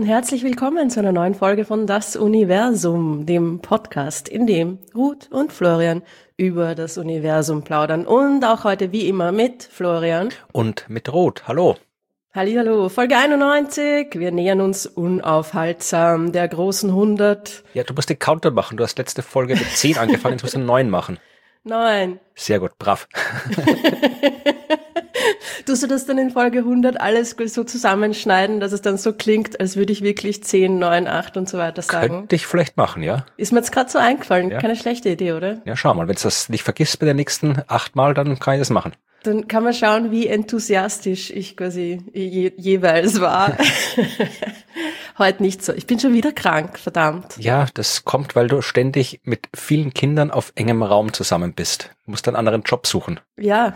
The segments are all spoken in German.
herzlich willkommen zu einer neuen Folge von Das Universum, dem Podcast, in dem Ruth und Florian über das Universum plaudern. Und auch heute wie immer mit Florian. Und mit Ruth. Hallo. Hallihallo, Folge 91. Wir nähern uns unaufhaltsam der großen 100. Ja, du musst den Counter machen. Du hast letzte Folge mit 10 angefangen, jetzt musst du 9 machen. 9. Sehr gut, brav. Tust du das dann in Folge 100 alles so zusammenschneiden, dass es dann so klingt, als würde ich wirklich 10, 9, 8 und so weiter sagen? Könnte ich vielleicht machen, ja. Ist mir jetzt gerade so eingefallen. Ja. Keine schlechte Idee, oder? Ja, schau mal, wenn du das nicht vergisst bei den nächsten 8 Mal, dann kann ich das machen. Dann kann man schauen, wie enthusiastisch ich quasi jeweils war. Heute nicht so. Ich bin schon wieder krank, verdammt. Ja, das kommt, weil du ständig mit vielen Kindern auf engem Raum zusammen bist. Du musst einen anderen Job suchen. Ja.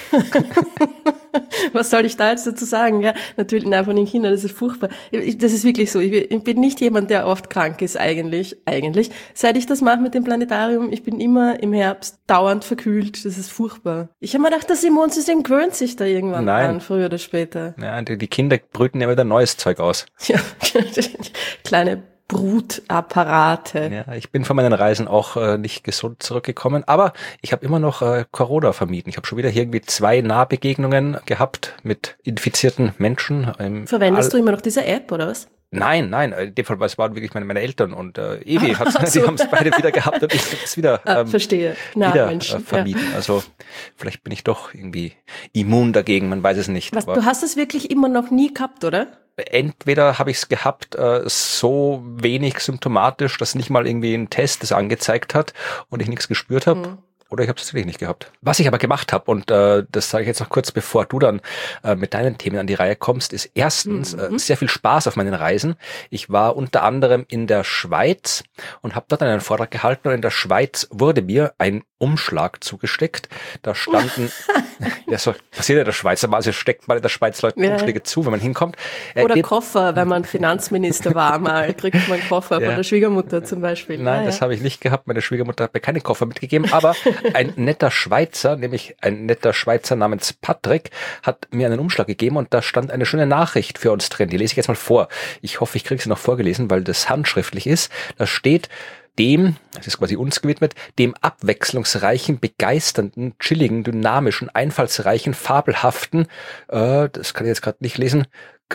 Was soll ich da jetzt dazu sagen? Ja, natürlich, nein, von den Kindern, das ist furchtbar. Das ist wirklich so. Ich bin nicht jemand, der oft krank ist, eigentlich. Seit ich das mache mit dem Planetarium, ich bin immer im Herbst dauernd verkühlt. Das ist furchtbar. Ich habe mir gedacht, das Immunsystem gewöhnt sich da irgendwann an, früher oder später. Ja, die Kinder brüten ja wieder neues Zeug aus. Ja, kleine Brutapparate. Ja, ich bin von meinen Reisen auch nicht gesund zurückgekommen, aber ich habe immer noch Corona vermieden. Ich habe schon wieder hier irgendwie 2 Nahbegegnungen gehabt mit infizierten Menschen. Verwendest du immer noch diese App, oder was? Nein, in dem Fall waren wirklich meine Eltern und Evi, die haben es beide wieder gehabt und ich habe es wieder, verstehe. Vermieden. Ja. Also vielleicht bin ich doch irgendwie immun dagegen, man weiß es nicht. Was, du hast es wirklich immer noch nie gehabt, oder? Entweder habe ich es gehabt, so wenig symptomatisch, dass nicht mal irgendwie ein Test das angezeigt hat und ich nichts gespürt habe. Oder ich habe es tatsächlich nicht gehabt. Was ich aber gemacht habe, und das sage ich jetzt noch kurz, bevor du dann mit deinen Themen an die Reihe kommst, ist erstens sehr viel Spaß auf meinen Reisen. Ich war unter anderem in der Schweiz und habe dort einen Vortrag gehalten und in der Schweiz wurde mir ein Umschlag zugesteckt. Da standen, ja, so passiert ja in der Schweiz, also steckt man in der Schweiz Leuten Umschläge zu, wenn man hinkommt. Oder Koffer, wenn man Finanzminister war mal, kriegt man einen Koffer von der Schwiegermutter zum Beispiel. Nein, das habe ich nicht gehabt. Meine Schwiegermutter hat mir keinen Koffer mitgegeben, aber ein netter Schweizer, nämlich ein netter Schweizer namens Patrick, hat mir einen Umschlag gegeben und da stand eine schöne Nachricht für uns drin. Die lese ich jetzt mal vor. Ich hoffe, ich kriege sie noch vorgelesen, weil das handschriftlich ist. Da steht: das ist quasi uns gewidmet, dem abwechslungsreichen, begeisternden, chilligen, dynamischen, einfallsreichen, fabelhaften, das kann ich jetzt gerade nicht lesen,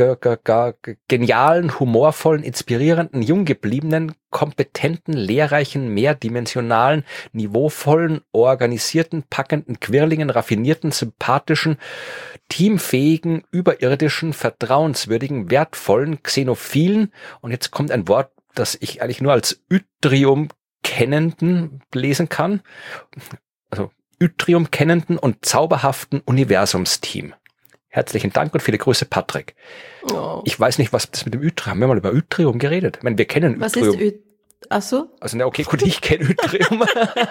genialen, humorvollen, inspirierenden, junggebliebenen, kompetenten, lehrreichen, mehrdimensionalen, niveauvollen, organisierten, packenden, quirligen, raffinierten, sympathischen, teamfähigen, überirdischen, vertrauenswürdigen, wertvollen, xenophilen, und jetzt kommt ein Wort, das ich eigentlich nur als Yttrium kennenden lesen kann. Also Yttrium kennenden und zauberhaften Universumsteam. Herzlichen Dank und viele Grüße, Patrick. Oh. Ich weiß nicht, was das mit dem Yttrium, haben wir mal über Yttrium geredet? Ich meine, wir kennen was Yttrium. Was ist Ach so? Also, na, okay, gut, ich kenne Yttrium.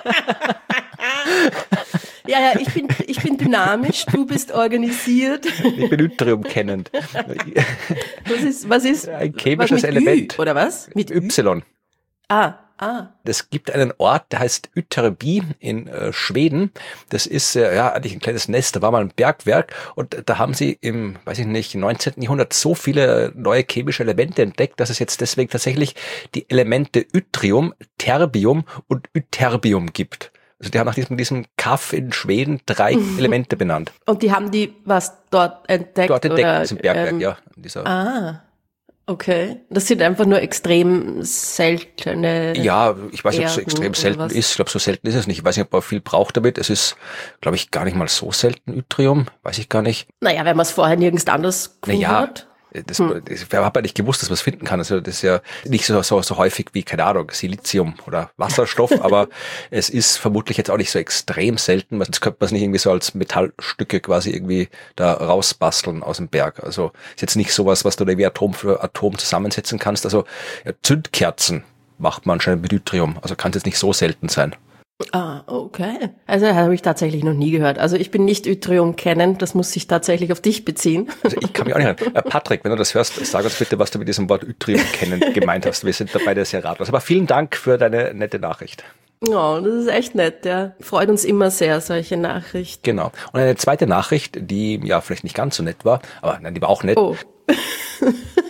Ja, ich bin dynamisch, du bist organisiert. Ich bin Yttrium kennend. Was ist ein chemisches Element. Oder was? Mit Y. Es gibt einen Ort, der heißt Ytterby in Schweden. Das ist eigentlich ein kleines Nest, da war mal ein Bergwerk und da haben sie im, 19. Jahrhundert so viele neue chemische Elemente entdeckt, dass es jetzt deswegen tatsächlich die Elemente Yttrium, Terbium und Ytterbium gibt. Also die haben nach diesem Kaff in Schweden 3 Elemente benannt. Und die haben die was dort entdeckt? Dort entdeckt, in diesem Bergwerk, ja. Okay. Das sind einfach nur extrem seltene. Ja, ich weiß nicht, ob es so extrem selten ist. Ich glaube, so selten ist es nicht. Ich weiß nicht, ob man viel braucht damit. Es ist, glaube ich, gar nicht mal so selten, Yttrium. Weiß ich gar nicht. Naja, wenn man es vorher nirgends anders gefunden hat. Ich habe ja nicht gewusst, dass man es finden kann. Also das ist ja nicht so häufig wie, keine Ahnung, Silizium oder Wasserstoff, aber es ist vermutlich jetzt auch nicht so extrem selten, weil sonst könnte man es nicht irgendwie so als Metallstücke quasi irgendwie da rausbasteln aus dem Berg. Also ist jetzt nicht sowas, was du da wie Atom für Atom zusammensetzen kannst. Also Zündkerzen macht man anscheinend mit Yttrium, also kann es jetzt nicht so selten sein. Okay. Also habe ich tatsächlich noch nie gehört. Also ich bin nicht Yttrium kennend, das muss sich tatsächlich auf dich beziehen. Also ich kann mich auch nicht erinnern. Patrick, wenn du das hörst, sag uns bitte, was du mit diesem Wort Yttrium kennend gemeint hast. Wir sind dabei sehr ratlos. Aber vielen Dank für deine nette Nachricht. Oh, das ist echt nett, ja. Freut uns immer sehr, solche Nachrichten. Genau. Und eine zweite Nachricht, die ja vielleicht nicht ganz so nett war, aber nein, die war auch nett. Oh.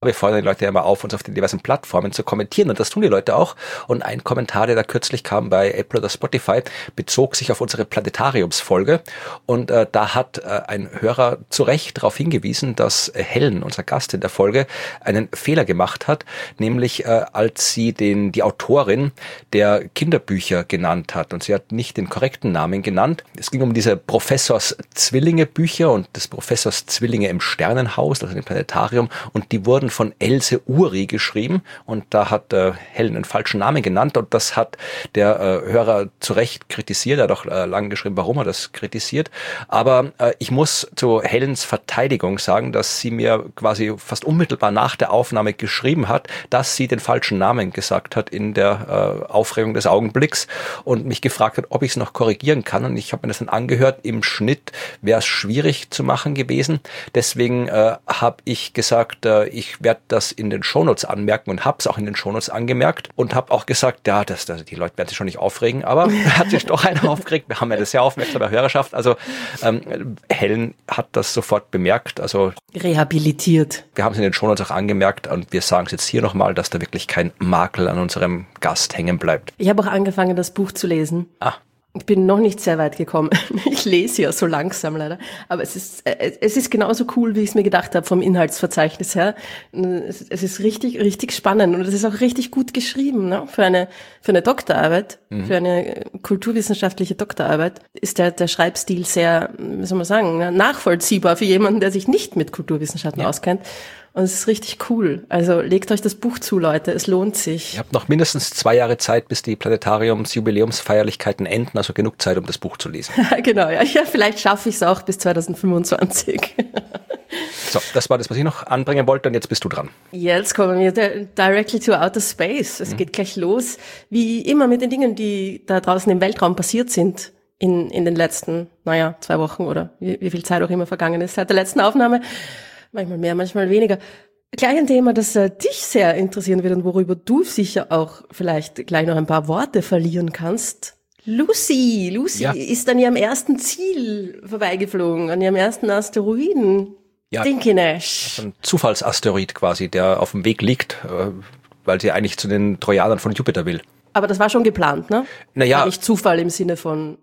Wir fordern die Leute ja immer auf, uns auf den diversen Plattformen zu kommentieren und das tun die Leute auch. Und ein Kommentar, der da kürzlich kam bei Apple oder Spotify, bezog sich auf unsere Planetariumsfolge und da hat ein Hörer zu Recht darauf hingewiesen, dass Helen, unser Gast in der Folge, einen Fehler gemacht hat, nämlich als sie die Autorin der Kinderbücher genannt hat und sie hat nicht den korrekten Namen genannt. Es ging um diese Professors Zwillinge Bücher und des Professors Zwillinge im Sternenhaus, also im Planetarium, und die wurden von Else Uri geschrieben und da hat Helen einen falschen Namen genannt und das hat der Hörer zu Recht kritisiert. Er hat auch lang geschrieben, warum er das kritisiert. Aber ich muss zu Helens Verteidigung sagen, dass sie mir quasi fast unmittelbar nach der Aufnahme geschrieben hat, dass sie den falschen Namen gesagt hat in der Aufregung des Augenblicks und mich gefragt hat, ob ich es noch korrigieren kann. Und ich habe mir das dann angehört. Im Schnitt wäre es schwierig zu machen gewesen. Deswegen habe ich gesagt, ich werde das in den Shownotes anmerken und habe es auch in den Shownotes angemerkt und habe auch gesagt, ja, die Leute werden sich schon nicht aufregen, aber hat sich doch einer aufgeregt. Wir haben ja eine sehr aufmerksame Hörerschaft. Also Helen hat das sofort bemerkt. Also rehabilitiert. Wir haben es in den Shownotes auch angemerkt und wir sagen es jetzt hier nochmal, dass da wirklich kein Makel an unserem Gast hängen bleibt. Ich habe auch angefangen, das Buch zu lesen. Ich bin noch nicht sehr weit gekommen. Ich lese ja so langsam leider. Aber es ist genauso cool, wie ich es mir gedacht habe vom Inhaltsverzeichnis her. Es ist richtig, richtig spannend und es ist auch richtig gut geschrieben, ne? Für eine Doktorarbeit, für eine kulturwissenschaftliche Doktorarbeit ist der Schreibstil sehr, wie soll man sagen, nachvollziehbar für jemanden, der sich nicht mit Kulturwissenschaften auskennt. Und es ist richtig cool. Also legt euch das Buch zu, Leute. Es lohnt sich. Ihr habt noch mindestens 2 Jahre Zeit, bis die Planetariums-Jubiläumsfeierlichkeiten enden. Also genug Zeit, um das Buch zu lesen. Genau, ja. Vielleicht schaffe ich es auch bis 2025. So, das war das, was ich noch anbringen wollte. Und jetzt bist du dran. Jetzt kommen wir directly to outer space. Es geht gleich los. Wie immer mit den Dingen, die da draußen im Weltraum passiert sind. In den letzten, 2 Wochen oder wie viel Zeit auch immer vergangen ist seit der letzten Aufnahme. Manchmal mehr, manchmal weniger. Gleich ein Thema, das dich sehr interessieren wird und worüber du sicher auch vielleicht gleich noch ein paar Worte verlieren kannst. Lucy ist an ihrem ersten Ziel vorbeigeflogen, an ihrem ersten Asteroiden. Ja, Dinkinesh. Ein Zufallsasteroid quasi, der auf dem Weg liegt, weil sie eigentlich zu den Trojanern von Jupiter will. Aber das war schon geplant, ne? Naja. War nicht Zufall im Sinne von,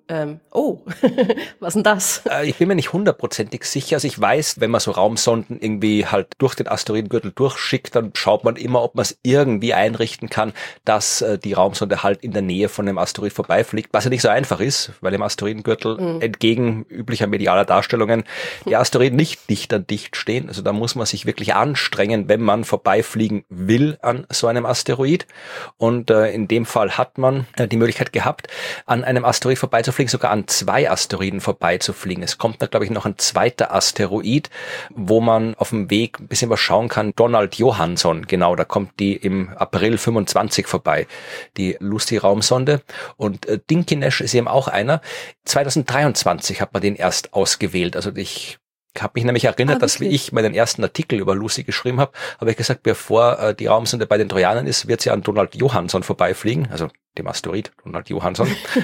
was denn das? Ich bin mir nicht 100%ig sicher. Also ich weiß, wenn man so Raumsonden irgendwie halt durch den Asteroidengürtel durchschickt, dann schaut man immer, ob man es irgendwie einrichten kann, dass die Raumsonde halt in der Nähe von dem Asteroid vorbeifliegt, was ja nicht so einfach ist, weil im Asteroidengürtel entgegen üblicher medialer Darstellungen die Asteroiden nicht dicht an dicht stehen. Also da muss man sich wirklich anstrengen, wenn man vorbeifliegen will an so einem Asteroid. Und in dem Fall hat man die Möglichkeit gehabt, an einem Asteroid vorbeizufliegen, sogar an 2 Asteroiden vorbeizufliegen. Es kommt da, glaube ich, noch ein zweiter Asteroid, wo man auf dem Weg ein bisschen was schauen kann. Donald Johansson, genau, da kommt die im April 25 vorbei, die Lucy-Raumsonde. Und Dinkinesh ist eben auch einer. 2023 hat man den erst ausgewählt. Also ich habe mich nämlich erinnert, dass wie ich meinen ersten Artikel über Lucy geschrieben habe ich gesagt, bevor die Raumsonde bei den Trojanern ist, wird sie an Donald Johansson vorbeifliegen, also dem Asteroid Donald Johansson.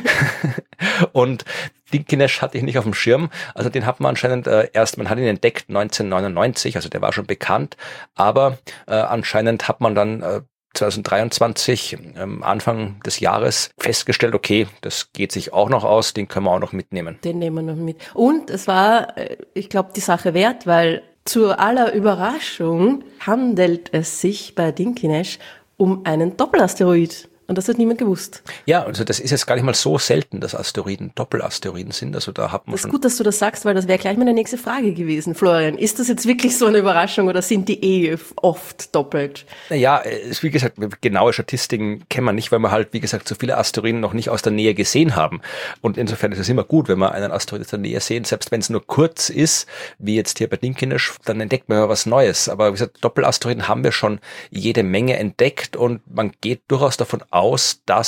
Und Dinkinesh hatte ich nicht auf dem Schirm, also den hat man anscheinend man hat ihn entdeckt 1999, also der war schon bekannt, aber anscheinend hat man dann 2023, Anfang des Jahres, festgestellt, okay, das geht sich auch noch aus, den können wir auch noch mitnehmen. Den nehmen wir noch mit. Und es war, ich glaube, die Sache wert, weil zu aller Überraschung handelt es sich bei Dinkinesh um einen Doppelasteroid. Und das hat niemand gewusst. Ja, also das ist jetzt gar nicht mal so selten, dass Asteroiden Doppelasteroiden sind. Also da hat man das ist gut, dass du das sagst, weil das wäre gleich meine nächste Frage gewesen. Florian, ist das jetzt wirklich so eine Überraschung oder sind die oft doppelt? Naja, wie gesagt, genaue Statistiken kennen wir nicht, weil wir halt, wie gesagt, so viele Asteroiden noch nicht aus der Nähe gesehen haben. Und insofern ist es immer gut, wenn wir einen Asteroid aus der Nähe sehen, selbst wenn es nur kurz ist, wie jetzt hier bei Dinkinesh, dann entdeckt man ja was Neues. Aber wie gesagt, Doppelasteroiden haben wir schon jede Menge entdeckt und man geht durchaus davon aus, dass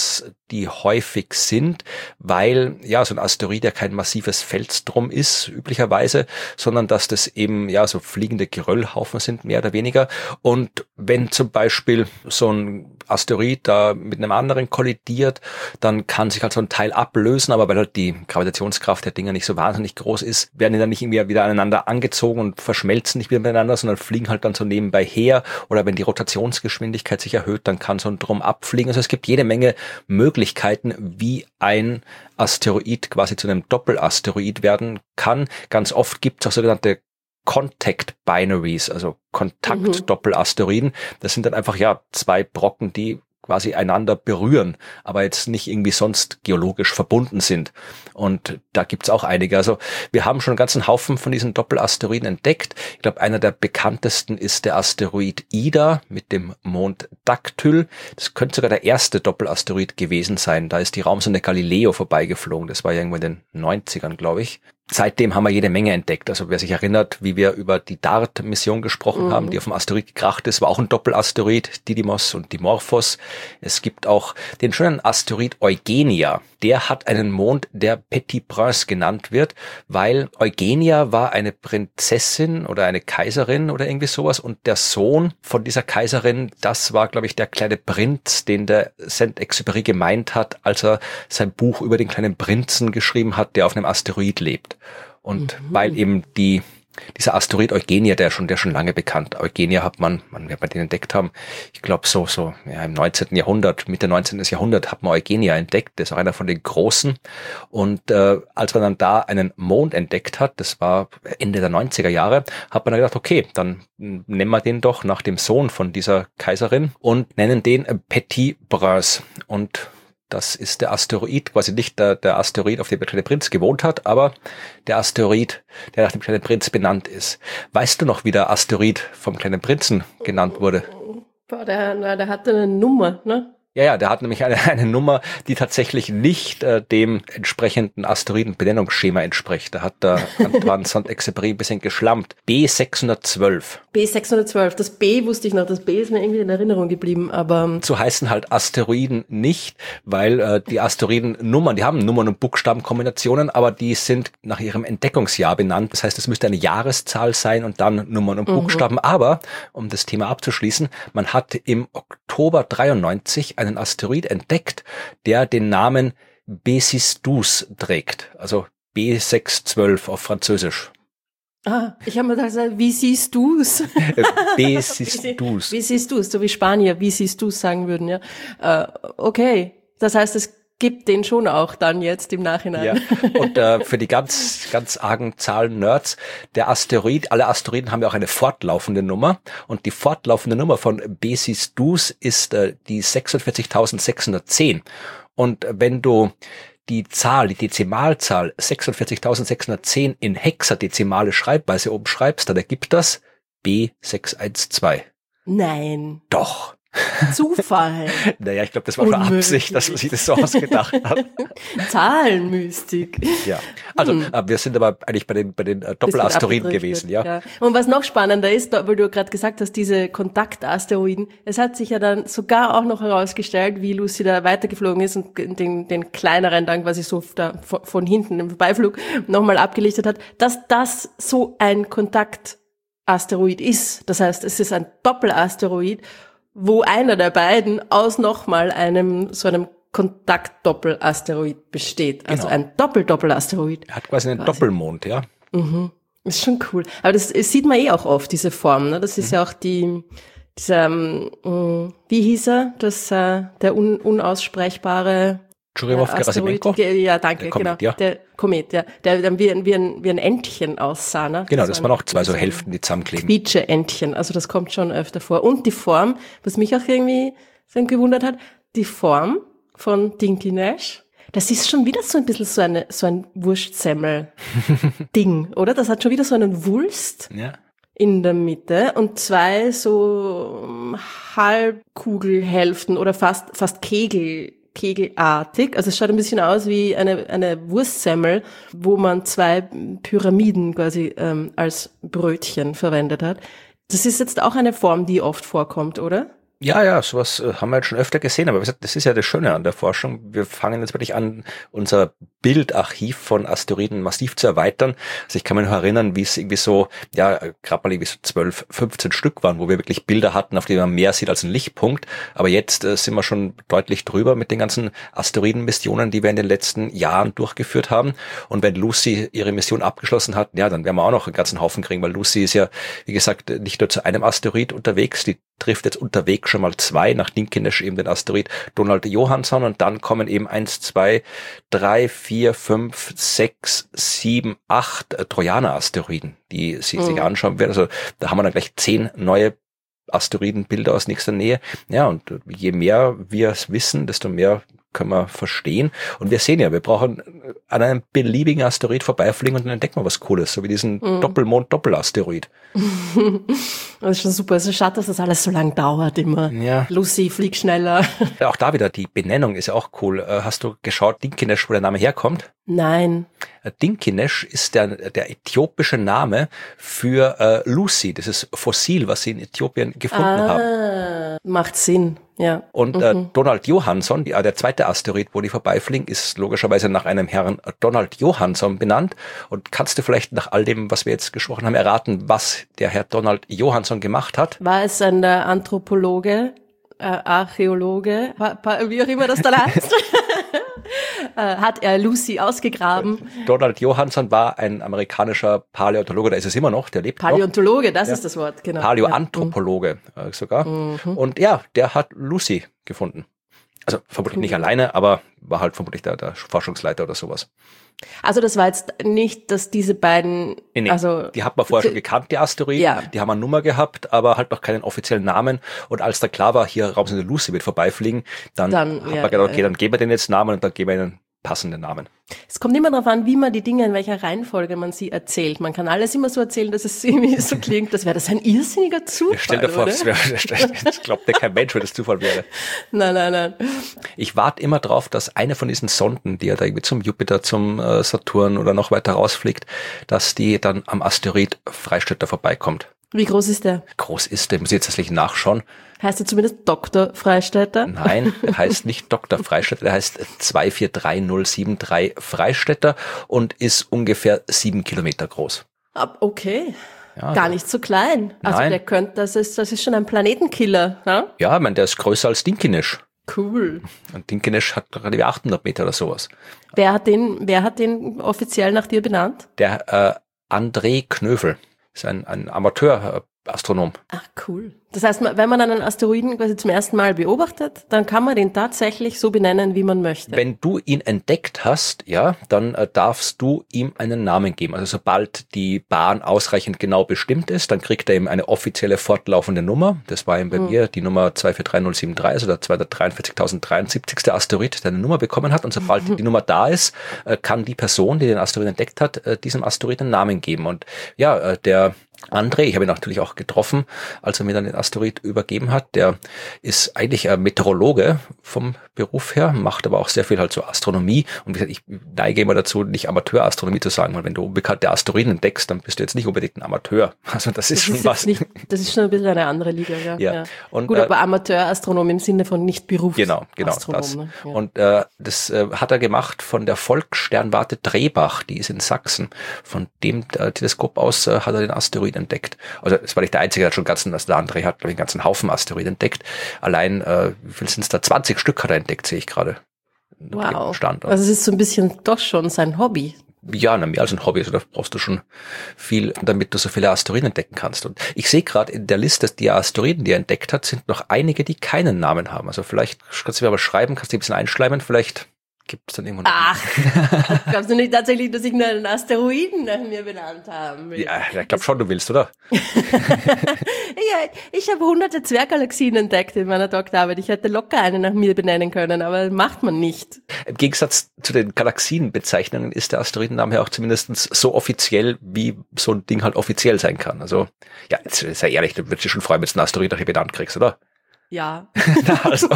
die häufig sind, weil ja so ein Asteroid ja kein massives Felsdrum ist üblicherweise, sondern dass das eben ja so fliegende Geröllhaufen sind, mehr oder weniger. Und wenn zum Beispiel so ein Asteroid da mit einem anderen kollidiert, dann kann sich halt so ein Teil ablösen, aber weil halt die Gravitationskraft der Dinger nicht so wahnsinnig groß ist, werden die dann nicht irgendwie wieder aneinander angezogen und verschmelzen nicht wieder miteinander, sondern fliegen halt dann so nebenbei her. Oder wenn die Rotationsgeschwindigkeit sich erhöht, dann kann so ein Drum abfliegen. Also es gibt jede Menge Möglichkeiten, wie ein Asteroid quasi zu einem Doppelasteroid werden kann. Ganz oft gibt es auch sogenannte Contact Binaries, also Kontakt-Doppelasteroiden. Das sind dann einfach ja zwei Brocken, die quasi einander berühren, aber jetzt nicht irgendwie sonst geologisch verbunden sind. Und da gibt's auch einige. Also wir haben schon einen ganzen Haufen von diesen Doppelasteroiden entdeckt. Ich glaube, einer der bekanntesten ist der Asteroid Ida mit dem Mond Dactyl. Das könnte sogar der erste Doppelasteroid gewesen sein. Da ist die Raumsonde Galileo vorbeigeflogen. Das war ja irgendwo in den 90ern, glaube ich. Seitdem haben wir jede Menge entdeckt. Also wer sich erinnert, wie wir über die DART-Mission gesprochen haben, die auf dem Asteroid gekracht ist, war auch ein Doppelasteroid, Didymos und Dimorphos. Es gibt auch den schönen Asteroid Eugenia. Der hat einen Mond, der Petit Prince genannt wird, weil Eugenia war eine Prinzessin oder eine Kaiserin oder irgendwie sowas und der Sohn von dieser Kaiserin, das war, glaube ich, der kleine Prinz, den der Saint-Exupéry gemeint hat, als er sein Buch über den kleinen Prinzen geschrieben hat, der auf einem Asteroid lebt. Und weil eben dieser Asteroid Eugenia, der schon lange bekannt. Eugenia hat man den entdeckt haben, ich glaube ja, im 19. Jahrhundert, Mitte 19. Jahrhundert hat man Eugenia entdeckt. Das ist auch einer von den großen. Und als man dann da einen Mond entdeckt hat, das war Ende der 90er Jahre, hat man dann gedacht, okay, dann nennen wir den doch nach dem Sohn von dieser Kaiserin und nennen den Petit Prince. Und das ist der Asteroid, quasi nicht der Asteroid, auf dem der kleine Prinz gewohnt hat, aber der Asteroid, der nach dem kleinen Prinz benannt ist. Weißt du noch, wie der Asteroid vom kleinen Prinzen genannt wurde? Boah, der hatte eine Nummer, ne? Ja, der hat nämlich eine Nummer, die tatsächlich nicht dem entsprechenden Asteroidenbenennungsschema entspricht. Da hat der Antoine Saint-Exupéry ein bisschen geschlampt. B612. B612. Das B wusste ich noch. Das B ist mir irgendwie in Erinnerung geblieben, aber... So heißen halt Asteroiden nicht, weil die Asteroidennummern, die haben Nummern- und Buchstabenkombinationen, aber die sind nach ihrem Entdeckungsjahr benannt. Das heißt, es müsste eine Jahreszahl sein und dann Nummern und Buchstaben. Aber, um das Thema abzuschließen, man hat im Oktober 93 einen Asteroid entdeckt, der den Namen B612 trägt, also B612 auf Französisch. Ah, ich habe mir gedacht, wie siehst du's? B612. Wie siehst du's? So wie Spanier, wie siehst du's sagen würden, ja. Okay, das heißt, es gibt den schon auch dann jetzt im Nachhinein. Ja. Und für die ganz argen Zahlen-Nerds, alle Asteroiden haben ja auch eine fortlaufende Nummer und die fortlaufende Nummer von B612 ist die 46.610. Und wenn du die Dezimalzahl 46.610 in hexadezimale Schreibweise umschreibst, dann ergibt das B612. Nein. Doch. Zufall. Naja, ich glaube, das war schon Absicht, dass man sich das so ausgedacht hat. Zahlenmystik. Ja, also wir sind aber eigentlich bei den Doppelasteroiden gewesen, ja. Und was noch spannender ist, weil du gerade gesagt hast, diese Kontaktasteroiden, es hat sich ja dann sogar auch noch herausgestellt, wie Lucy da weitergeflogen ist und den kleineren dann quasi so da von hinten im Vorbeiflug nochmal abgelichtet hat, dass das so ein Kontaktasteroid ist. Das heißt, es ist ein Doppelasteroid, wo einer der beiden aus nochmal so einem Kontaktdoppelasteroid besteht. Genau. Also ein Doppelasteroid. Er hat quasi einen Doppelmond, ja. Mhm. Ist schon cool. Aber das sieht man auch oft, diese Form, ne? Das ist ja auch dieser, wie hieß er? Der unaussprechbare Churyumov-Gerasimenko? Ja, danke, Komet, genau. Ja. Der Komet, ja. Der dann wie ein Entchen aussah, ne? Genau, das waren auch zwei so Hälften, die zusammenkleben. Quietsche-Entchen, also das kommt schon öfter vor. Und die Form, was mich auch irgendwie so gewundert hat, die Form von Dinky Nash, das ist schon wieder so ein bisschen so ein Wurstsemmel-Ding, oder? Das hat schon wieder so einen Wulst. Ja. In der Mitte und zwei so Halbkugelhälften oder fast kegelartig. Also es schaut ein bisschen aus wie eine Wurstsemmel, wo man zwei Pyramiden quasi als Brötchen verwendet hat. Das ist jetzt auch eine Form, die oft vorkommt, oder? Ja, sowas haben wir jetzt schon öfter gesehen, aber wie gesagt, das ist ja das Schöne an der Forschung. Wir fangen jetzt wirklich an, unser Bildarchiv von Asteroiden massiv zu erweitern. Also ich kann mich noch erinnern, wie es irgendwie so, ja, gerade mal irgendwie so 12, 15 Stück waren, wo wir wirklich Bilder hatten, auf denen man mehr sieht als ein Lichtpunkt. Aber jetzt sind wir schon deutlich drüber mit den ganzen Asteroidenmissionen, die wir in den letzten Jahren durchgeführt haben. Und wenn Lucy ihre Mission abgeschlossen hat, ja, dann werden wir auch noch einen ganzen Haufen kriegen, weil Lucy ist ja, wie gesagt, nicht nur zu einem Asteroid unterwegs, die trifft jetzt unterwegs schon mal 2, nach Dinkinesh eben den Asteroid Donald Johansson, und dann kommen eben 1, 2, 3, 4, 5, 6, 7, 8 Trojaner-Asteroiden, die sie sich anschauen werden. Also da haben wir dann gleich 10 neue Asteroidenbilder aus nächster Nähe. Ja, und je mehr wir es wissen, desto mehr können wir verstehen. Und wir sehen ja, wir brauchen an einem beliebigen Asteroid vorbeifliegen und dann entdecken wir was Cooles, so wie diesen Doppelmond-Doppelasteroid. Das ist schon super. Es ist schade, dass das alles so lang dauert immer. Ja. Lucy, flieg schneller. Auch da wieder, die Benennung ist ja auch cool. Hast du geschaut, Dinkinesh, wo der Name herkommt? Nein. Dinkinesh ist der äthiopische Name für Lucy, das ist Fossil, was sie in Äthiopien gefunden haben. Macht Sinn, ja. Und Donald Johansson, der zweite Asteroid, wo die vorbeifliegen, ist logischerweise nach einem Herrn Donald Johansson benannt. Und kannst du vielleicht nach all dem, was wir jetzt gesprochen haben, erraten, was der Herr Donald Johansson gemacht hat? War es ein Anthropologe, Archäologe, wie auch immer das dann heißt? Hat er Lucy ausgegraben? Donald Johansson war ein amerikanischer Paläontologe, da ist es immer noch, der lebt Paläontologe, das ja. ist das Wort, genau. Paläoanthropologe sogar. Und ja, der hat Lucy gefunden. Also vermutlich nicht alleine, aber war halt vermutlich der Forschungsleiter oder sowas. Also das war jetzt nicht, dass diese beiden... Nee, also die hat man vorher schon gekannt, die Asteroiden. Ja. Die haben eine Nummer gehabt, aber halt noch keinen offiziellen Namen. Und als da klar war, hier Raumsonde Lucy wird vorbeifliegen, dann hat man gedacht, okay, dann geben wir den jetzt Namen und dann geben wir ihnen passenden Namen. Es kommt immer darauf an, wie man die Dinge, in welcher Reihenfolge man sie erzählt. Man kann alles immer so erzählen, dass es irgendwie so klingt, das wäre das ein irrsinniger Zufall. Stell dir vor, das glaubt ja kein Mensch, wenn das Zufall wäre. Nein. Ich warte immer drauf, dass eine von diesen Sonden, die ja da irgendwie zum Jupiter, zum Saturn oder noch weiter rausfliegt, dass die dann am Asteroid Freistetter vorbeikommt. Wie groß ist der? Groß ist der, muss ich jetzt tatsächlich nachschauen. Heißt er zumindest Dr. Freistetter? Nein, der heißt nicht Dr. Freistetter, der heißt 243073 Freistetter und ist ungefähr 7 Kilometer groß. Okay. Ja, gar nicht so klein. Also nein. der könnte, das ist schon ein Planetenkiller. Ne? Ja, ich meine, der ist größer als Dinkinesh. Cool. Und Dinkinesh hat gerade 800 Meter oder sowas. Wer hat den offiziell nach dir benannt? Der André Knövel ist ein Amateurastronom. Ach, cool. Das heißt, wenn man einen Asteroiden quasi zum ersten Mal beobachtet, dann kann man den tatsächlich so benennen, wie man möchte. Wenn du ihn entdeckt hast, ja, dann darfst du ihm einen Namen geben. Also sobald die Bahn ausreichend genau bestimmt ist, dann kriegt er ihm eine offizielle fortlaufende Nummer. Das war ihm bei mir die Nummer 243073, also der 243.073. Asteroid, der eine Nummer bekommen hat. Und sobald die Nummer da ist, kann die Person, die den Asteroiden entdeckt hat, diesem Asteroiden einen Namen geben. Und ja, der André, ich habe ihn natürlich auch getroffen, als er mir dann den Asteroid übergeben hat. Der ist eigentlich ein Meteorologe vom Beruf her, macht aber auch sehr viel halt so Astronomie. Und wie gesagt, ich neige immer dazu, nicht Amateurastronomie zu sagen, weil wenn du unbekannte Asteroiden entdeckst, dann bist du jetzt nicht unbedingt ein Amateur. Also das ist schon was. Das ist schon ein bisschen eine andere Liga, ja. Ja. Und, gut, aber Amateurastronom im Sinne von nicht Berufs. Genau, Astronom, das. Ne? Ja. Und das hat er gemacht von der Volkssternwarte Drehbach, die ist in Sachsen. Von dem Teleskop aus hat er den Asteroid entdeckt. Also es war nicht der einzige, der hat schon ganzen, also der André hat, glaube ich, einen ganzen Haufen Asteroiden entdeckt. Allein, wie viel sind es da? 20 Stück hat er entdeckt, sehe ich gerade. Wow. Stand. Also es ist so ein bisschen doch schon sein Hobby. Ja, mehr als ein Hobby, also da brauchst du schon viel, damit du so viele Asteroiden entdecken kannst. Und ich sehe gerade in der Liste, die Asteroiden, die er entdeckt hat, sind noch einige, die keinen Namen haben. Also vielleicht kannst du mir aber schreiben, kannst du ein bisschen einschleimen, vielleicht gibt es dann irgendwo noch. Ach, glaubst du nicht tatsächlich, dass ich nur einen Asteroiden nach mir benannt haben will? Ja, ich glaube schon, du willst, oder? Ja, ich habe hunderte Zwerggalaxien entdeckt in meiner Doktorarbeit. Ich hätte locker eine nach mir benennen können, aber macht man nicht. Im Gegensatz zu den Galaxienbezeichnungen ist der Asteroidenname ja auch zumindest so offiziell, wie so ein Ding halt offiziell sein kann. Also, ja, jetzt sei ehrlich, du würdest dich schon freuen, wenn du einen Asteroid nach dir benannt kriegst, oder? Ja. Na, also.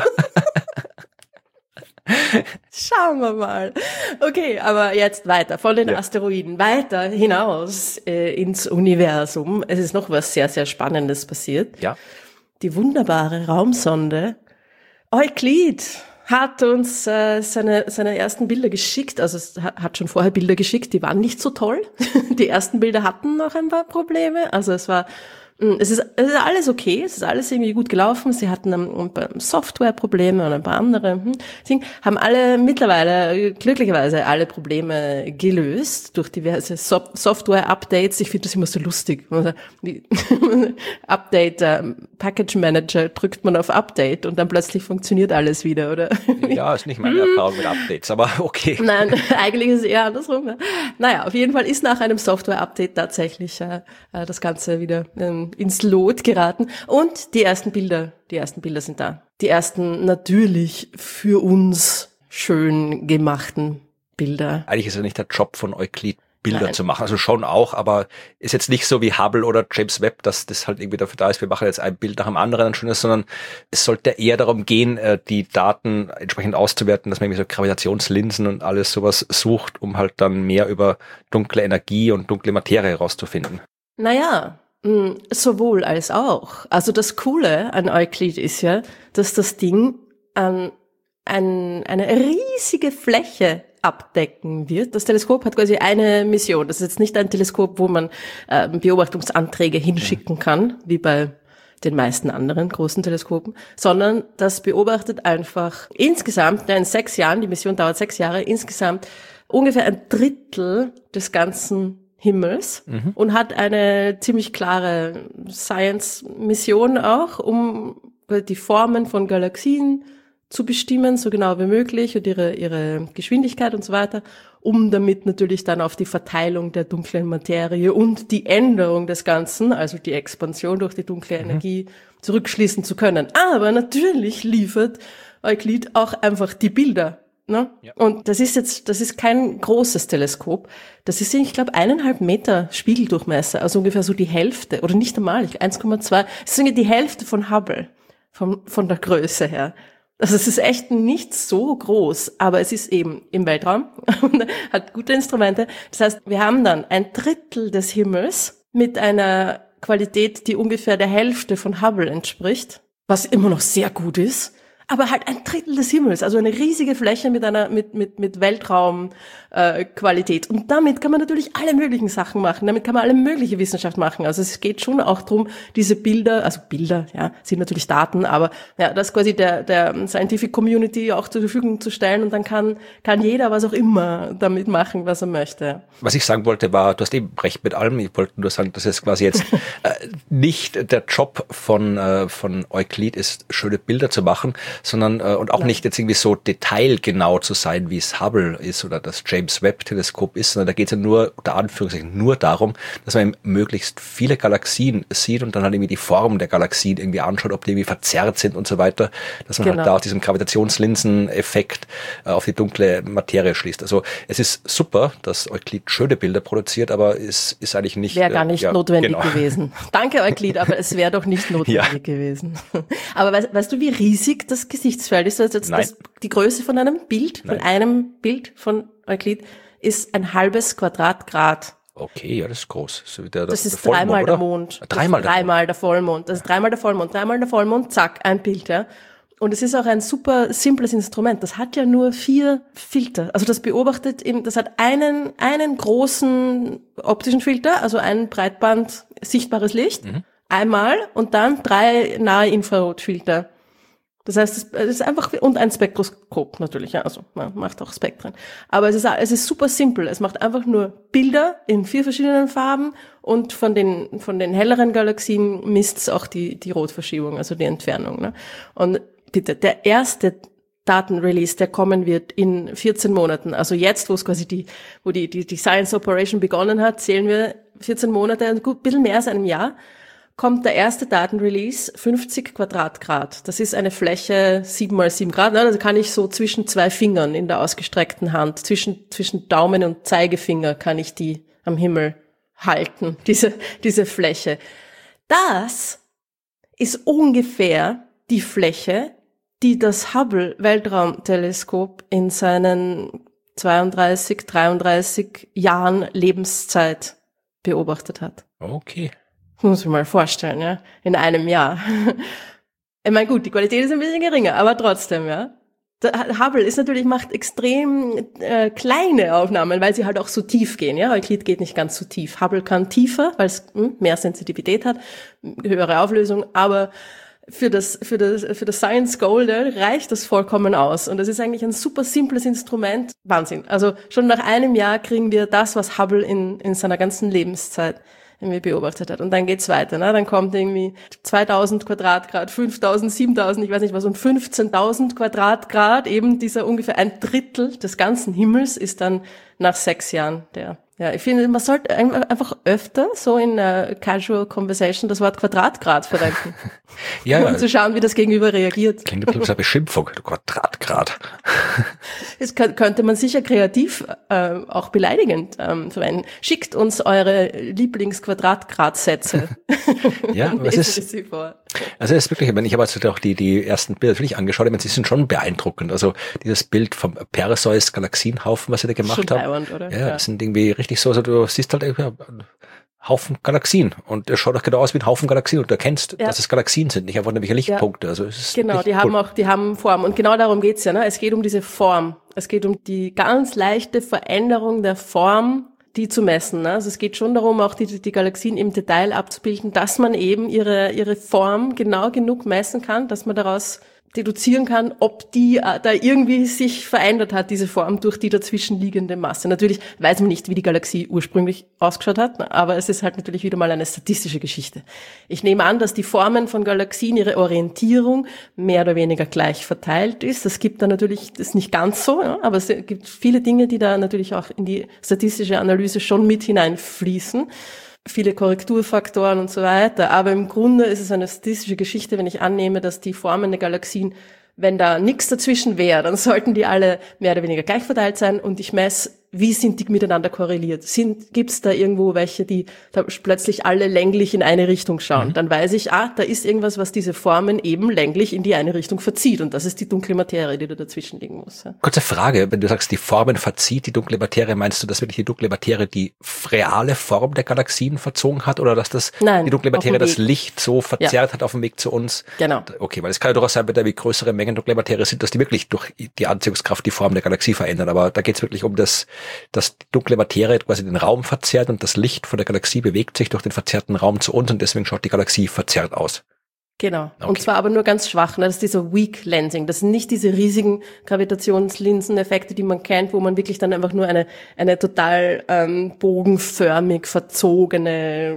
Schauen wir mal. Okay, aber jetzt weiter, von den Asteroiden, weiter hinaus ins Universum. Es ist noch was sehr, sehr Spannendes passiert. Ja. die wunderbare Raumsonde Euklid hat uns seine ersten Bilder geschickt. Also es hat schon vorher Bilder geschickt, die waren nicht so toll. Die ersten Bilder hatten noch ein paar Probleme. Also es ist alles okay, es ist alles irgendwie gut gelaufen. Sie hatten ein paar Softwareprobleme und ein paar andere Dinge, haben alle mittlerweile glücklicherweise alle Probleme gelöst durch diverse Software-Updates. Ich finde das immer so lustig. Update, Package Manager, drückt man auf Update und dann plötzlich funktioniert alles wieder, oder? Ja, ist nicht meine Erfahrung mit Updates, aber okay. Nein, eigentlich ist es eher andersrum. Ja. Naja, auf jeden Fall ist nach einem Software-Update tatsächlich das Ganze wieder ins Lot geraten. Und die ersten Bilder sind da. Die ersten natürlich für uns schön gemachten Bilder. Eigentlich ist ja nicht der Job von Euklid, Bilder zu machen. Also schon auch, aber ist jetzt nicht so wie Hubble oder James Webb, dass das halt irgendwie dafür da ist, wir machen jetzt ein Bild nach dem anderen, ein schönes, sondern es sollte eher darum gehen, die Daten entsprechend auszuwerten, dass man irgendwie so Gravitationslinsen und alles sowas sucht, um halt dann mehr über dunkle Energie und dunkle Materie herauszufinden. Naja, sowohl als auch. Also das Coole an Euklid ist ja, dass das Ding eine riesige Fläche abdecken wird. Das Teleskop hat quasi eine Mission. Das ist jetzt nicht ein Teleskop, wo man Beobachtungsanträge hinschicken kann, wie bei den meisten anderen großen Teleskopen, sondern das beobachtet einfach insgesamt, in 6 Jahren, die Mission dauert 6 Jahre, insgesamt ungefähr ein Drittel des ganzen Himmels und hat eine ziemlich klare Science-Mission auch, um die Formen von Galaxien zu bestimmen, so genau wie möglich und ihre Geschwindigkeit und so weiter, um damit natürlich dann auf die Verteilung der dunklen Materie und die Änderung des Ganzen, also die Expansion durch die dunkle Energie, zurückschließen zu können. Aber natürlich liefert Euklid auch einfach die Bilder. Ne? Ja. Und das ist kein großes Teleskop. Das ist, ich glaube, 1,5 Meter Spiegeldurchmesser, also ungefähr so die Hälfte, oder nicht einmal, 1,2. Das ist irgendwie die Hälfte von Hubble, von der Größe her. Also es ist echt nicht so groß, aber es ist eben im Weltraum und hat gute Instrumente. Das heißt, wir haben dann ein Drittel des Himmels mit einer Qualität, die ungefähr der Hälfte von Hubble entspricht, was immer noch sehr gut ist. Aber halt ein Drittel des Himmels, also eine riesige Fläche mit Weltraumqualität. Und damit kann man natürlich alle möglichen Sachen machen. Damit kann man alle mögliche Wissenschaft machen. Also es geht schon auch drum, diese Bilder, ja, sind natürlich Daten, aber ja, das quasi der Scientific Community auch zur Verfügung zu stellen. Und dann kann jeder was auch immer damit machen, was er möchte. Was ich sagen wollte war, du hast eben recht mit allem. Ich wollte nur sagen, dass es quasi jetzt nicht der Job von Euklid ist, schöne Bilder zu machen, sondern und auch nicht jetzt irgendwie so detailgenau zu sein, wie es Hubble ist oder das James Webb Teleskop ist, sondern da geht es ja nur, unter Anführungszeichen, nur darum, dass man möglichst viele Galaxien sieht und dann halt irgendwie die Form der Galaxien irgendwie anschaut, ob die irgendwie verzerrt sind und so weiter, dass man halt da aus diesem Gravitationslinsen-Effekt auf die dunkle Materie schließt. Also es ist super, dass Euklid schöne Bilder produziert, aber es ist eigentlich nicht... Wäre gar nicht notwendig gewesen. Danke Euklid, aber es wäre doch nicht notwendig gewesen. Aber weißt du, wie riesig das Gesichtsfeld ist? Also jetzt die Größe von einem Bild, von Euklid, ist 0,5 Quadratgrad. Okay, ja, das ist groß. Das ist dreimal der Mond. Dreimal der Vollmond. Das ist dreimal der Vollmond, zack, ein Bild, ja. Und es ist auch ein super simples Instrument. Das hat ja nur 4 Filter. Also das das hat einen großen optischen Filter, also ein Breitband sichtbares Licht, einmal und dann 3 nahe Infrarotfilter. Das heißt, es ist einfach, und ein Spektroskop natürlich, ja, also man macht auch Spektren. Aber es ist super simpel. Es macht einfach nur Bilder in 4 verschiedenen Farben und von den helleren Galaxien misst es auch die Rotverschiebung, also die Entfernung, ne? Und bitte, der erste Datenrelease, der kommen wird in 14 Monaten, also jetzt, wo es quasi die Science Operation begonnen hat, zählen wir 14 Monate, ein bisschen mehr als einem Jahr, kommt der erste Datenrelease, 50 Quadratgrad. Das ist eine Fläche 7 mal 7 Grad. Also kann ich so zwischen 2 Fingern in der ausgestreckten Hand, zwischen Daumen und Zeigefinger kann ich die am Himmel halten, diese Fläche. Das ist ungefähr die Fläche, die das Hubble-Weltraumteleskop in seinen 32, 33 Jahren Lebenszeit beobachtet hat. Okay. Muss ich mal vorstellen, ja, in einem Jahr. Ich meine, gut, die Qualität ist ein bisschen geringer, aber trotzdem, ja. Hubble macht extrem kleine Aufnahmen, weil sie halt auch so tief gehen, ja. Euklid geht nicht ganz so tief. Hubble kann tiefer, weil es mehr Sensitivität hat, höhere Auflösung, aber für das Science Goal reicht das vollkommen aus. Und das ist eigentlich ein super simples Instrument. Wahnsinn. Also schon nach einem Jahr kriegen wir das, was Hubble in seiner ganzen Lebenszeit irgendwie beobachtet hat. Und dann geht's weiter, ne? Dann kommt irgendwie 2000 Quadratgrad, 5000, 7000, ich weiß nicht was, und 15.000 Quadratgrad, eben dieser ungefähr ein Drittel des ganzen Himmels ist dann nach 6 Jahren der. Ja, ich finde, man sollte einfach öfter so in Casual Conversation das Wort Quadratgrad verwenden. Um zu schauen, wie das Gegenüber reagiert. Klingt ein bisschen wie eine Beschimpfung, du Quadratgrad. Das könnte man sicher kreativ, auch beleidigend verwenden. Schickt uns eure Lieblingsquadratgrad-Sätze. Ja, was ist? Also es ist wirklich, ich habe jetzt auch die ersten Bilder natürlich angeschaut, sie sind schon beeindruckend. Also dieses Bild vom Perseus Galaxienhaufen, was sie da gemacht haben. Dauernd, oder? Ja, das sind irgendwie richtig so, also du siehst halt einen Haufen Galaxien und es schaut auch genau aus wie ein Haufen Galaxien und du erkennst, dass es Galaxien sind, nicht einfach irgendwelche Lichtpunkte. Also es ist genau, die haben Form und genau darum geht's ja, ne? Es geht um diese Form. Es geht um die ganz leichte Veränderung der Form, die zu messen. Ne? Also es geht schon darum, auch die Galaxien im Detail abzubilden, dass man eben ihre Form genau genug messen kann, dass man daraus deduzieren kann, ob die da irgendwie sich verändert hat, diese Form, durch die dazwischenliegende Masse. Natürlich weiß man nicht, wie die Galaxie ursprünglich ausgeschaut hat, aber es ist halt natürlich wieder mal eine statistische Geschichte. Ich nehme an, dass die Formen von Galaxien, ihre Orientierung mehr oder weniger gleich verteilt ist. Das gibt da natürlich, das ist nicht ganz so, ja, aber es gibt viele Dinge, die da natürlich auch in die statistische Analyse schon mit hineinfließen. Viele Korrekturfaktoren und so weiter. Aber im Grunde ist es eine statistische Geschichte, wenn ich annehme, dass die Formen der Galaxien, wenn da nichts dazwischen wäre, dann sollten die alle mehr oder weniger gleich verteilt sein und ich messe, wie sind die miteinander korreliert? Gibt's da irgendwo welche, die da plötzlich alle länglich in eine Richtung schauen? Dann weiß ich, da ist irgendwas, was diese Formen eben länglich in die eine Richtung verzieht und das ist die dunkle Materie, die da dazwischen liegen muss. Ja. Kurze Frage, wenn du sagst, die Formen verzieht die dunkle Materie, meinst du, dass wirklich die dunkle Materie die reale Form der Galaxien verzogen hat oder dass die dunkle Materie das Licht so verzerrt hat auf dem Weg zu uns? Genau. Okay, weil es kann ja durchaus sein, wenn da wie größere Mengen dunkle Materie sind, dass die wirklich durch die Anziehungskraft die Form der Galaxie verändern, aber da geht es wirklich um dass die dunkle Materie quasi den Raum verzerrt und das Licht von der Galaxie bewegt sich durch den verzerrten Raum zu uns und deswegen schaut die Galaxie verzerrt aus. Genau. Okay. Und zwar aber nur ganz schwach. Ne? Das ist dieser Weak Lensing. Das sind nicht diese riesigen Gravitationslinseneffekte, die man kennt, wo man wirklich dann einfach nur eine total bogenförmig verzogene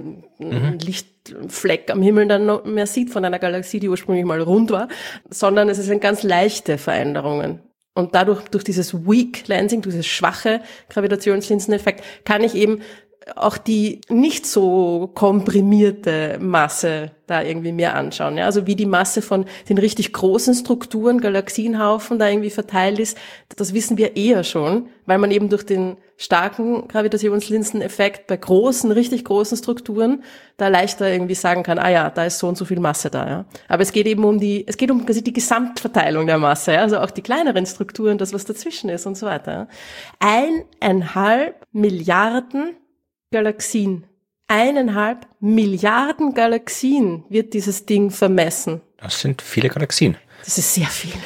Lichtfleck am Himmel dann noch mehr sieht von einer Galaxie, die ursprünglich mal rund war, sondern es sind ganz leichte Veränderungen. Und dadurch, durch dieses Weak Lensing, durch dieses schwache Gravitationslinseneffekt, kann ich eben auch die nicht so komprimierte Masse da irgendwie mehr anschauen. Ja? Also wie die Masse von den richtig großen Strukturen, Galaxienhaufen da irgendwie verteilt ist, das wissen wir eher schon, weil man eben durch den starken Gravitationslinseneffekt bei großen, richtig großen Strukturen da leichter irgendwie sagen kann, da ist so und so viel Masse da. Ja? Aber es geht eben um die Gesamtverteilung der Masse, ja? Also auch die kleineren Strukturen, das was dazwischen ist und so weiter. Ja? 1,5 Milliarden Galaxien. 1,5 Milliarden Galaxien wird dieses Ding vermessen. Das sind viele Galaxien. Das ist sehr viel.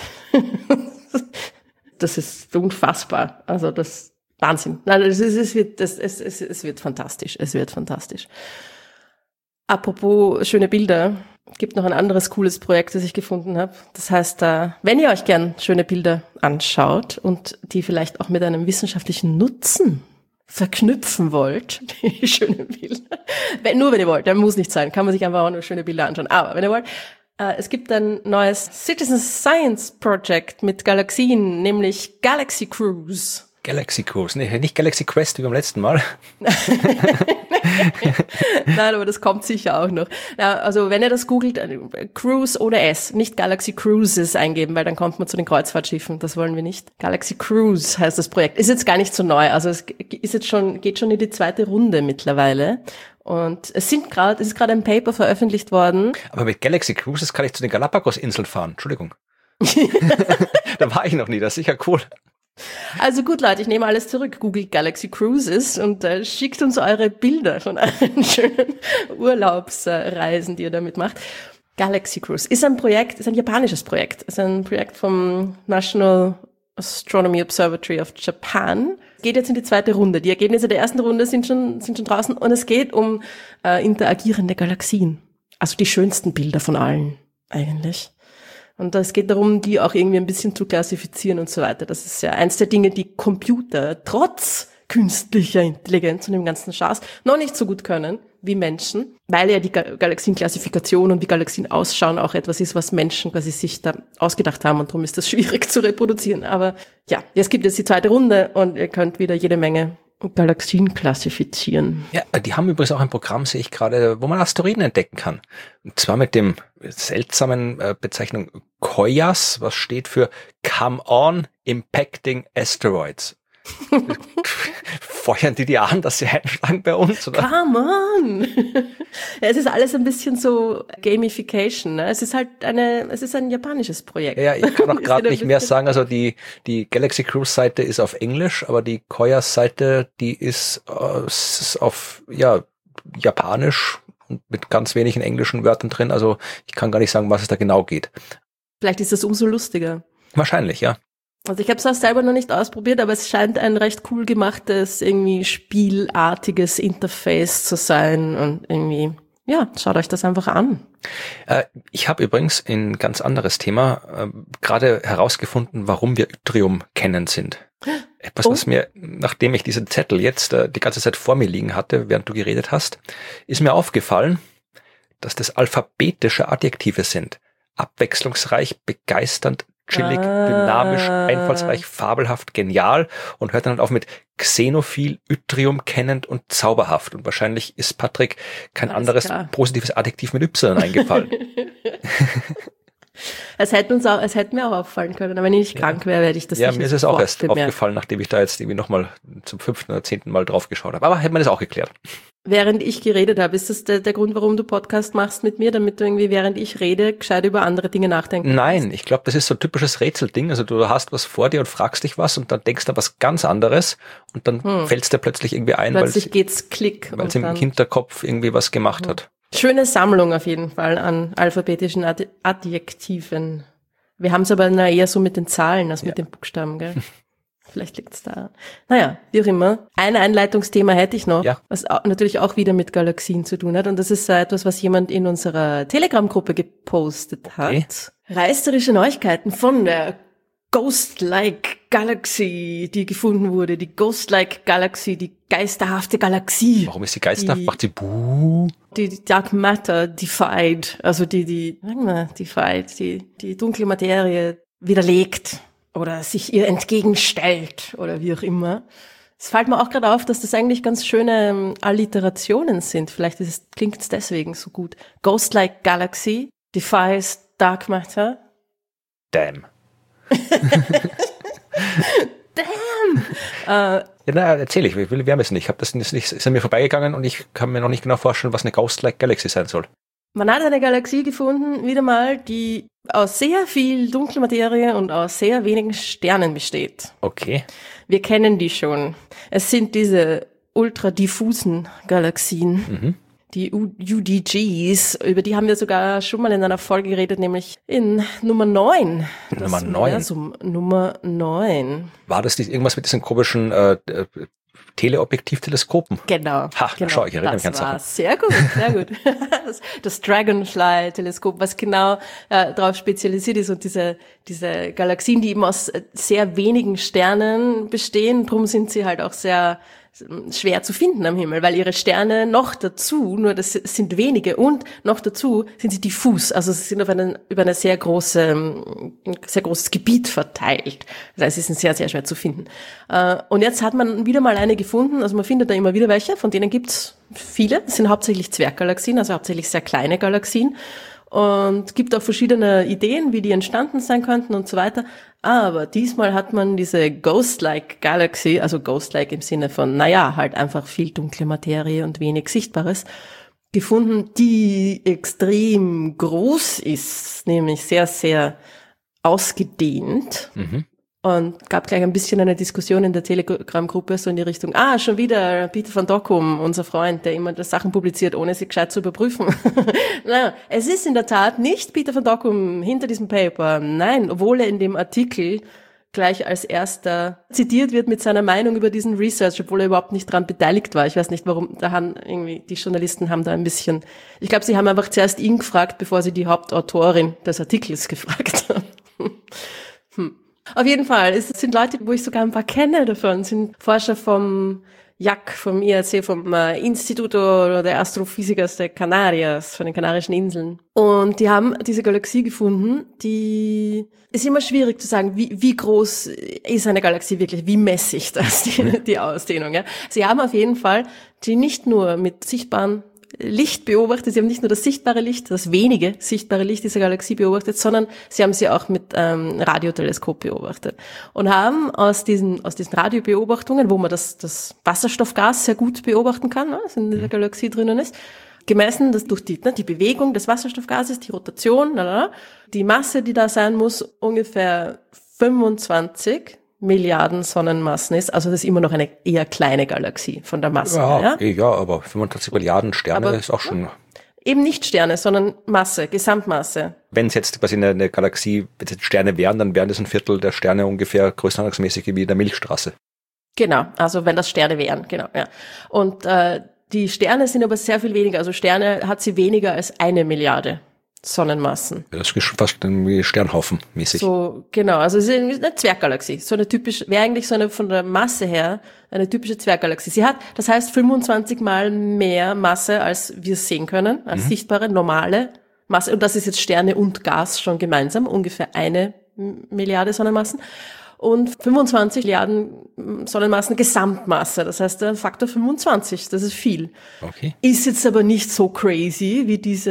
Das ist unfassbar. Also das Wahnsinn. Nein, es wird fantastisch. Es wird fantastisch. Apropos schöne Bilder. Es gibt noch ein anderes cooles Projekt, das ich gefunden habe. Das heißt, wenn ihr euch gern schöne Bilder anschaut und die vielleicht auch mit einem wissenschaftlichen Nutzen verknüpfen wollt, die schönen Bilder. Nur wenn ihr wollt, muss nicht sein, kann man sich einfach auch nur schöne Bilder anschauen. Aber wenn ihr wollt, es gibt ein neues Citizen Science Project mit Galaxien, nämlich Galaxy Cruise. Galaxy Cruise, nee, nicht Galaxy Quest wie beim letzten Mal. Nein, aber das kommt sicher auch noch. Ja, also wenn ihr das googelt, Cruise ohne S, nicht Galaxy Cruises eingeben, weil dann kommt man zu den Kreuzfahrtschiffen. Das wollen wir nicht. Galaxy Cruise heißt das Projekt. Ist jetzt gar nicht so neu. Also es geht schon in die 2. Runde mittlerweile. Und es ist gerade ein Paper veröffentlicht worden. Aber mit Galaxy Cruises kann ich zu den Galapagos-Inseln fahren. Entschuldigung. Da war ich noch nie. Das ist sicher cool. Also gut, Leute, ich nehme alles zurück. Googelt Galaxy Cruises und schickt uns eure Bilder von euren schönen Urlaubsreisen, die ihr damit macht. Galaxy Cruise ist ein Projekt, ist ein japanisches Projekt. Ist ein Projekt vom National Astronomy Observatory of Japan. Geht jetzt in die zweite Runde. Die Ergebnisse der ersten Runde sind schon draußen und es geht um interagierende Galaxien. Also die schönsten Bilder von allen eigentlich. Und es geht darum, die auch irgendwie ein bisschen zu klassifizieren und so weiter. Das ist ja eins der Dinge, die Computer trotz künstlicher Intelligenz und dem ganzen Schaß noch nicht so gut können wie Menschen, weil ja die Galaxienklassifikation und wie Galaxien ausschauen auch etwas ist, was Menschen quasi sich da ausgedacht haben und darum ist das schwierig zu reproduzieren. Aber ja, es gibt jetzt die zweite Runde und ihr könnt wieder jede Menge Galaxien klassifizieren. Ja, die haben übrigens auch ein Programm, sehe ich gerade, wo man Asteroiden entdecken kann. Und zwar mit dem seltsamen Bezeichnung COIAS, was steht für Come On Impacting Asteroids. Feuern die an, dass sie einschlagen bei uns? Oder? Come on! Ja, es ist alles ein bisschen so Gamification. Ne? Es ist ein japanisches Projekt. Ja, ich kann auch gerade nicht mehr sagen. Also die Galaxy Cruise Seite ist auf Englisch, aber die COIAS Seite, die ist auf Japanisch und mit ganz wenigen englischen Wörtern drin. Also ich kann gar nicht sagen, was es da genau geht. Vielleicht ist das umso lustiger. Wahrscheinlich, ja. Also ich habe es auch selber noch nicht ausprobiert, aber es scheint ein recht cool gemachtes, irgendwie spielartiges Interface zu sein und irgendwie, ja, schaut euch das einfach an. Ich habe übrigens ein ganz anderes Thema gerade herausgefunden, warum wir Yttrium-kennend sind. Etwas, was mir, nachdem ich diesen Zettel jetzt die ganze Zeit vor mir liegen hatte, während du geredet hast, ist mir aufgefallen, dass das alphabetische Adjektive sind. Abwechslungsreich, begeisternd, chillig, dynamisch, einfallsreich, fabelhaft, genial und hört dann halt auf mit xenophil, Yttrium kennend und zauberhaft. Und wahrscheinlich ist Patrick kein anderes positives Adjektiv mit Y eingefallen. Es hätte mir auch auffallen können, aber wenn ich nicht krank wäre, hätte ich das nicht. Ja, mir ist es auch erst aufgefallen, nachdem ich da jetzt irgendwie nochmal zum 5. oder 10. Mal drauf geschaut habe. Aber hätte man das auch geklärt. Während ich geredet habe, ist das der Grund, warum du Podcast machst mit mir, damit du irgendwie, während ich rede, gescheit über andere Dinge nachdenken Nein, kannst? Ich glaube, das ist so ein typisches Rätselding. Also du hast was vor dir und fragst dich was und dann denkst du was ganz anderes und dann fällt es dir plötzlich irgendwie ein, plötzlich geht's Klick. Weil es im Hinterkopf irgendwie was gemacht hat. Schöne Sammlung auf jeden Fall an alphabetischen Adjektiven. Wir haben es aber eher so mit den Zahlen als mit den Buchstaben, gell? Vielleicht liegt's da. Naja, wie auch immer. Ein Einleitungsthema hätte ich noch, was natürlich auch wieder mit Galaxien zu tun hat. Und das ist etwas, was jemand in unserer Telegram-Gruppe gepostet hat. Reißerische Neuigkeiten von der Ghost-like Galaxy, die gefunden wurde. Die Ghost-like Galaxy, die geisterhafte Galaxie. Warum ist sie geisterhaft? Macht sie buh? Die Dark Matter defied, also die dunkle Materie widerlegt oder sich ihr entgegenstellt oder wie auch immer. Es fällt mir auch gerade auf, dass das eigentlich ganz schöne Alliterationen sind. Vielleicht klingt es deswegen so gut. Ghost-like Galaxy defies Dark Matter. Damn. Damn! Erzähl ich, wir haben es nicht. Ist an mir vorbeigegangen und ich kann mir noch nicht genau vorstellen, was eine Ghost-like Galaxy sein soll. Man hat eine Galaxie gefunden, wieder mal, die aus sehr viel dunkler Materie und aus sehr wenigen Sternen besteht. Okay. Wir kennen die schon. Es sind diese ultradiffusen Galaxien, die UDGs, über die haben wir sogar schon mal in einer Folge geredet, nämlich in Nummer 9. Nummer 9? Nummer 9. War das nicht irgendwas mit diesen komischen Teleobjektivteleskopen? Genau. Genau. Schau, ich erinnere mich an Sachen. Sehr gut, sehr gut. Das Dragonfly-Teleskop, was genau darauf spezialisiert ist und diese Galaxien, die eben aus sehr wenigen Sternen bestehen, drum sind sie halt auch sehr schwer zu finden am Himmel, weil ihre Sterne noch dazu, nur das sind wenige und noch dazu sind sie diffus, also sie sind über ein sehr großes Gebiet verteilt. Das heißt, sie sind sehr, sehr schwer zu finden. Und jetzt hat man wieder mal eine gefunden, also man findet da immer wieder welche, von denen gibt's viele. Das sind hauptsächlich Zwerggalaxien, also hauptsächlich sehr kleine Galaxien. Und gibt auch verschiedene Ideen, wie die entstanden sein könnten und so weiter. Aber diesmal hat man diese Ghost-like Galaxy, also Ghost-like im Sinne von, halt einfach viel dunkle Materie und wenig Sichtbares, gefunden, die extrem groß ist, nämlich sehr, sehr ausgedehnt. Und gab gleich ein bisschen eine Diskussion in der Telegram-Gruppe, so in die Richtung, schon wieder Peter van Dokkum, unser Freund, der immer das Sachen publiziert, ohne sie gescheit zu überprüfen. Nein, es ist in der Tat nicht Peter van Dokkum hinter diesem Paper. Nein, obwohl er in dem Artikel gleich als erster zitiert wird mit seiner Meinung über diesen Research, obwohl er überhaupt nicht daran beteiligt war. Ich weiß nicht, warum, die Journalisten haben da ein bisschen, ich glaube, sie haben einfach zuerst ihn gefragt, bevor sie die Hauptautorin des Artikels gefragt haben. Auf jeden Fall, es sind Leute, wo ich sogar ein paar kenne davon, sind Forscher vom JAC, vom IAC, vom Instituto de Astrofísicas de Canarias, von den Kanarischen Inseln. Und die haben diese Galaxie gefunden, die ist immer schwierig zu sagen, wie groß ist eine Galaxie wirklich, wie messig das die Ausdehnung. Ja? Sie haben auf jeden Fall die nicht nur mit sichtbaren Licht beobachtet, sie haben nicht nur das sichtbare Licht, das wenige sichtbare Licht dieser Galaxie beobachtet, sondern sie haben sie auch mit Radioteleskop beobachtet und haben aus diesen Radiobeobachtungen, wo man das Wasserstoffgas sehr gut beobachten kann, was in der Galaxie drinnen ist, gemessen, dass durch die Bewegung des Wasserstoffgases, die Rotation, die Masse, die da sein muss, ungefähr 25 Milliarden Sonnenmassen ist, also das ist immer noch eine eher kleine Galaxie von der Masse. Ja, aber 25 Milliarden Sterne ist auch schon... Eben nicht Sterne, sondern Masse, Gesamtmasse. Wenn es jetzt quasi eine Galaxie, wenn es jetzt Sterne wären, dann wären das ein Viertel der Sterne ungefähr größenordnungsmäßig wie der Milchstraße. Genau, also wenn das Sterne wären, genau, ja. Und die Sterne sind aber sehr viel weniger, also Sterne hat sie weniger als 1 Milliarde Sonnenmassen. Das ist fast irgendwie Sternhaufen-mäßig. So, genau, also es ist eine Zwerggalaxie. So eine wäre eigentlich so eine, von der Masse her, eine typische Zwerggalaxie. Sie hat, das heißt, 25 Mal mehr Masse, als wir sehen können, als sichtbare, normale Masse. Und das ist jetzt Sterne und Gas schon gemeinsam, ungefähr 1 Milliarde Sonnenmassen. Und 25 Milliarden Sonnenmassen Gesamtmasse. Das heißt, der Faktor 25, das ist viel. Okay. Ist jetzt aber nicht so crazy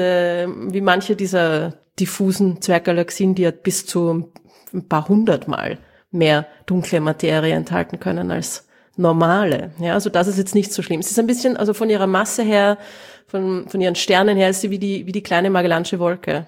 wie manche dieser diffusen Zwerggalaxien, die ja bis zu ein paar 100-mal mehr dunkle Materie enthalten können als normale. Ja, also das ist jetzt nicht so schlimm. Es ist ein bisschen, also von ihrer Masse her, von ihren Sternen her, ist sie wie die kleine Magellansche Wolke.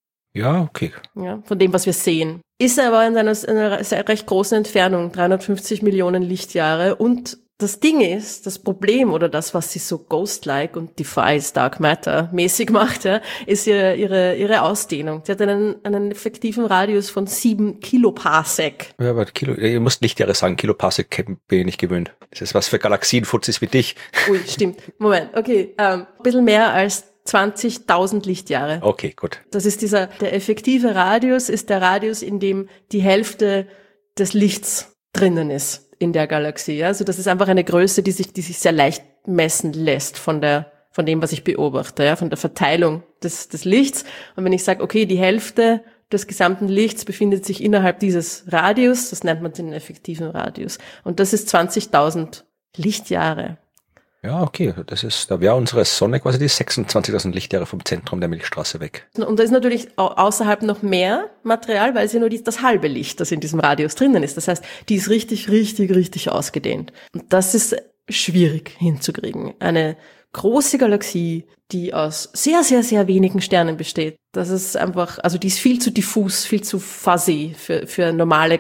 Ja, okay. Ja, von dem, was wir sehen. Ist aber in einer sehr recht großen Entfernung, 350 Millionen Lichtjahre. Und das Ding ist, das Problem oder das, was sie so Ghost-like und Defies Dark Matter mäßig macht, ja, ist ihre Ausdehnung. Sie hat einen effektiven Radius von 7 Kiloparsec. Ja, aber ihr müsst Lichtjahre sagen, Kiloparsec bin ich nicht gewöhnt. Das ist was für Galaxienfutzis wie dich. Ui, stimmt. Moment, okay. Ein bisschen mehr als 20.000 Lichtjahre. Okay, gut. Das ist der effektive Radius ist der Radius, in dem die Hälfte des Lichts drinnen ist in der Galaxie. Also das ist einfach eine Größe, die sich sehr leicht messen lässt von dem, was ich beobachte, ja, von der Verteilung des Lichts. Und wenn ich sage, okay, die Hälfte des gesamten Lichts befindet sich innerhalb dieses Radius, das nennt man den effektiven Radius. Und das ist 20.000 Lichtjahre. Ja, okay, da wäre unsere Sonne quasi die 26.000 Lichtjahre vom Zentrum der Milchstraße weg. Und da ist natürlich außerhalb noch mehr Material, weil es ja nur das halbe Licht, das in diesem Radius drinnen ist. Das heißt, die ist richtig ausgedehnt. Und das ist schwierig hinzukriegen. Eine große Galaxie, die aus sehr, sehr, sehr wenigen Sternen besteht. Das ist einfach, also die ist viel zu diffus, viel zu fuzzy für normale